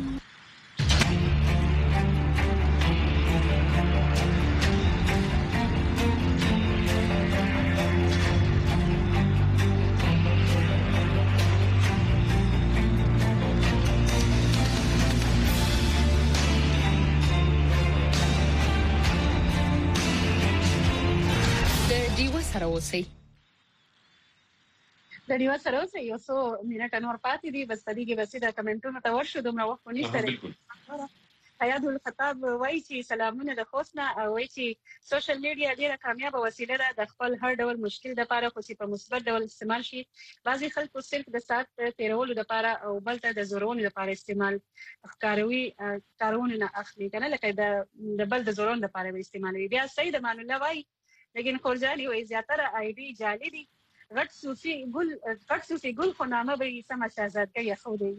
د ډیو سره اوسې یو څو منټه نور پاتې دي بس پدې کې بس دا کمنټونه ته ورشو دومره وخت نشته. حیات الخطاب وایي چې سلامونه د خوښنه او وایي چې سوشل میډیا ډیره کامیابه وسیله ده د خپل هر ډول مشکل لپاره خو چې په مثبت ډول استعمال شي. بعضي خلکو صرف د ساعت تیرولو لپاره او بل ته د زورونو لپاره استعمال ښکاروي کارونه نه اخلي کنه لکه د بل د زورونو لپاره استعمالوي. بیا سید امان الله وایي لیکن خورجانی وایي زیاتره آی ډي جعلي دي غټ صوفي ګل خو نامه به یې سم شهزادګۍ خو دی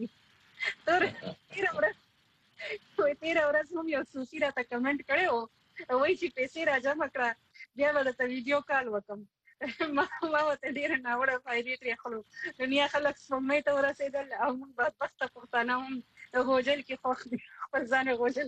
تیر ورځ هم یو صوفي راته کمنټ کړو وایي چې پیسې راجمع کړه بیا به ته ویډیو کال وکم ما ته ډیر نه وړه فائدې ترې خلو دنیا خلک سمې ته ورسېدل او موږ بدبخته پښتانه هم غوجل کې خوښ دي خپل ځان غوجل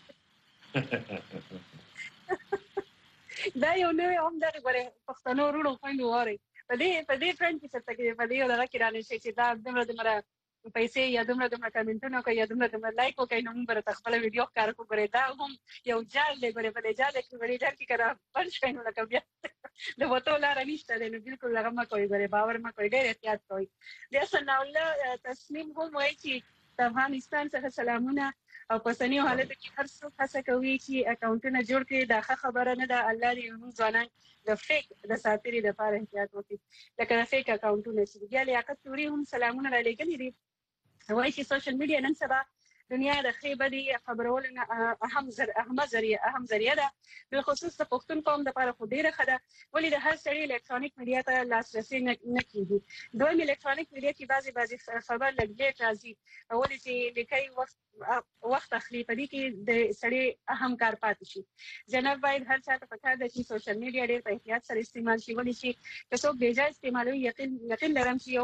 دا یو نوې هم د پښتنو ورونو خويندو واره په دې فرند کې څه کې په دې دغه کې رانه شي چې دا دمره پیسې یا دمره کمنټونه کوي یا دمره لایک کوي نو موږ به خپل ویډیو کار کوو دا هم یو جال دی په دې جال کې کړه پنځ کینو لکه بیا د وته لار نشته نو بالکل هغه ما کوي باور ما کوي ډېر احتیاط کوي. بیا ثنا الله تسنیم هم وایي چې افغانستان څخه سلامونه او په سنیو حالت کې هر څوک هڅه کوي چې اکاونټونه جوړ کړي دا خبره نه ده الله دې موږ ځوانان د فیک د ساتري د لپاره احتیاط وکړي لکه د فیک اکاونټونه چې بیا لیاقت توري هم سلامونه را لګلې دي وایي چې سوشل میډیا نن سبا دنیا د خیبدي خبرول اهم ذریعہ ده بل خصوص د پښتون قوم د لپاره خو ډیره خده ولې د هر سړي الکترونیک میډیا ته لاسرسي نه کیږي دوی الکترونیک میډیا کې بعضي خبر لګیټ راځي ولې چې لیکي وخت اخلي په دې کې د سړي اهم کار پاتې شي جناب باید هر څه ته پکار ده چې سوشل میډیا ډیر په احتیاط سره استعمال شي ولې چې که څوک بې ځای استعمالوي یقین لرم چې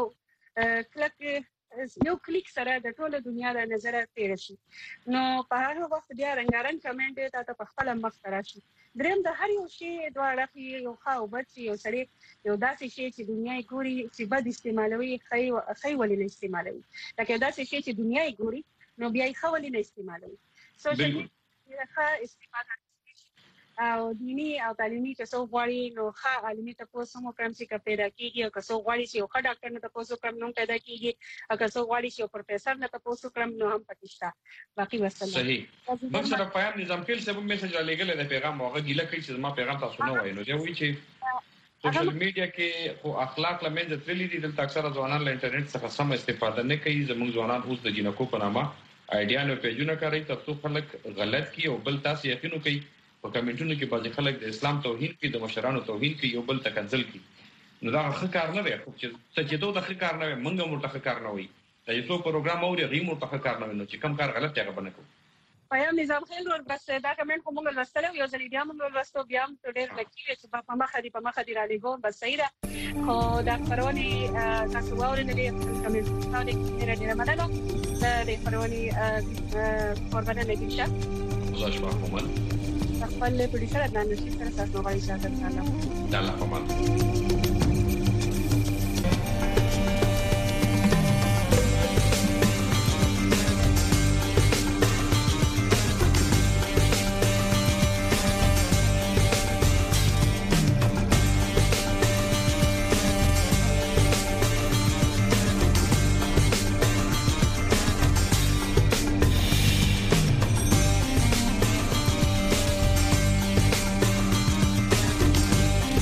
یو کلیک سره د ټوله دنیا د نظر تیر شي نو په هغه وخت بیا رنگارنګ کمنټ ته په خپل مخ راشي دریم د هر یو شی دواړه یو خاو بچي یو سړی یو داسې شی چې دنیا یې ګوري چې بد استعمالوي خی ولې نه استعمالوي لکه داسې شی چې دنیا یې ګوري نو بیا یې خو ولې نه استعمالوي سوشل میډیا ښه استفاده او دینی او تعلیمي که څو غواړي نو ښه عالمي تاسو مو کوم چې پیدا کیږي او که څو غواړي چې یو ښه ډاکټر نه تاسو کوم نوم پیدا کیږي او که څو غواړي چې یو پروفیسور نه تاسو کوم نو هم پکښتا باقي وسلام صحیح بل سره پیغام نظام کېل سبب میسج لګل د پیغام هغه ګیله کوي چې ما پیغام تاسو نه وایي نو دی وی چې سوشل میډیا کې خو اخلاق لمنځه تللي دي دلته اکثره ځوانان له انټرنیټ څخه سم استفاده نه کوي زموږ ځوانان اوس د جنکو په نامه ایډیا نو پیجونه کوي تاسو خلک غلط کی او بل تاسو یقینو کوي په کمنټونو کې بعضي خلک د اسلام توهین کوي د مشرانو توهین کوي یو بل تکنزل کوي نو دا ښه کار نه دی خو چې دوی د ښه کار نه منګه مو ښه کار نه وي دا یو پروګرام اوري غیمو ښه کار نه نو چې کم کار غلط هغه بنه کوي پیام نظام خیل ور بس دا کمنټ کوم ولستلو یو ځل بیا موږ ولستو بیا ته ډېر لکه چې په مخه دی را لګو بس صحیح ده خو دا خبرونه تاسو واورئ کمنټ تاسو ډېر مننه د خبرونه قربانه نگیشه الله شفاكم خپل پروډوسر عدنان رشید سره تاسو غواړئ چې تاسو الله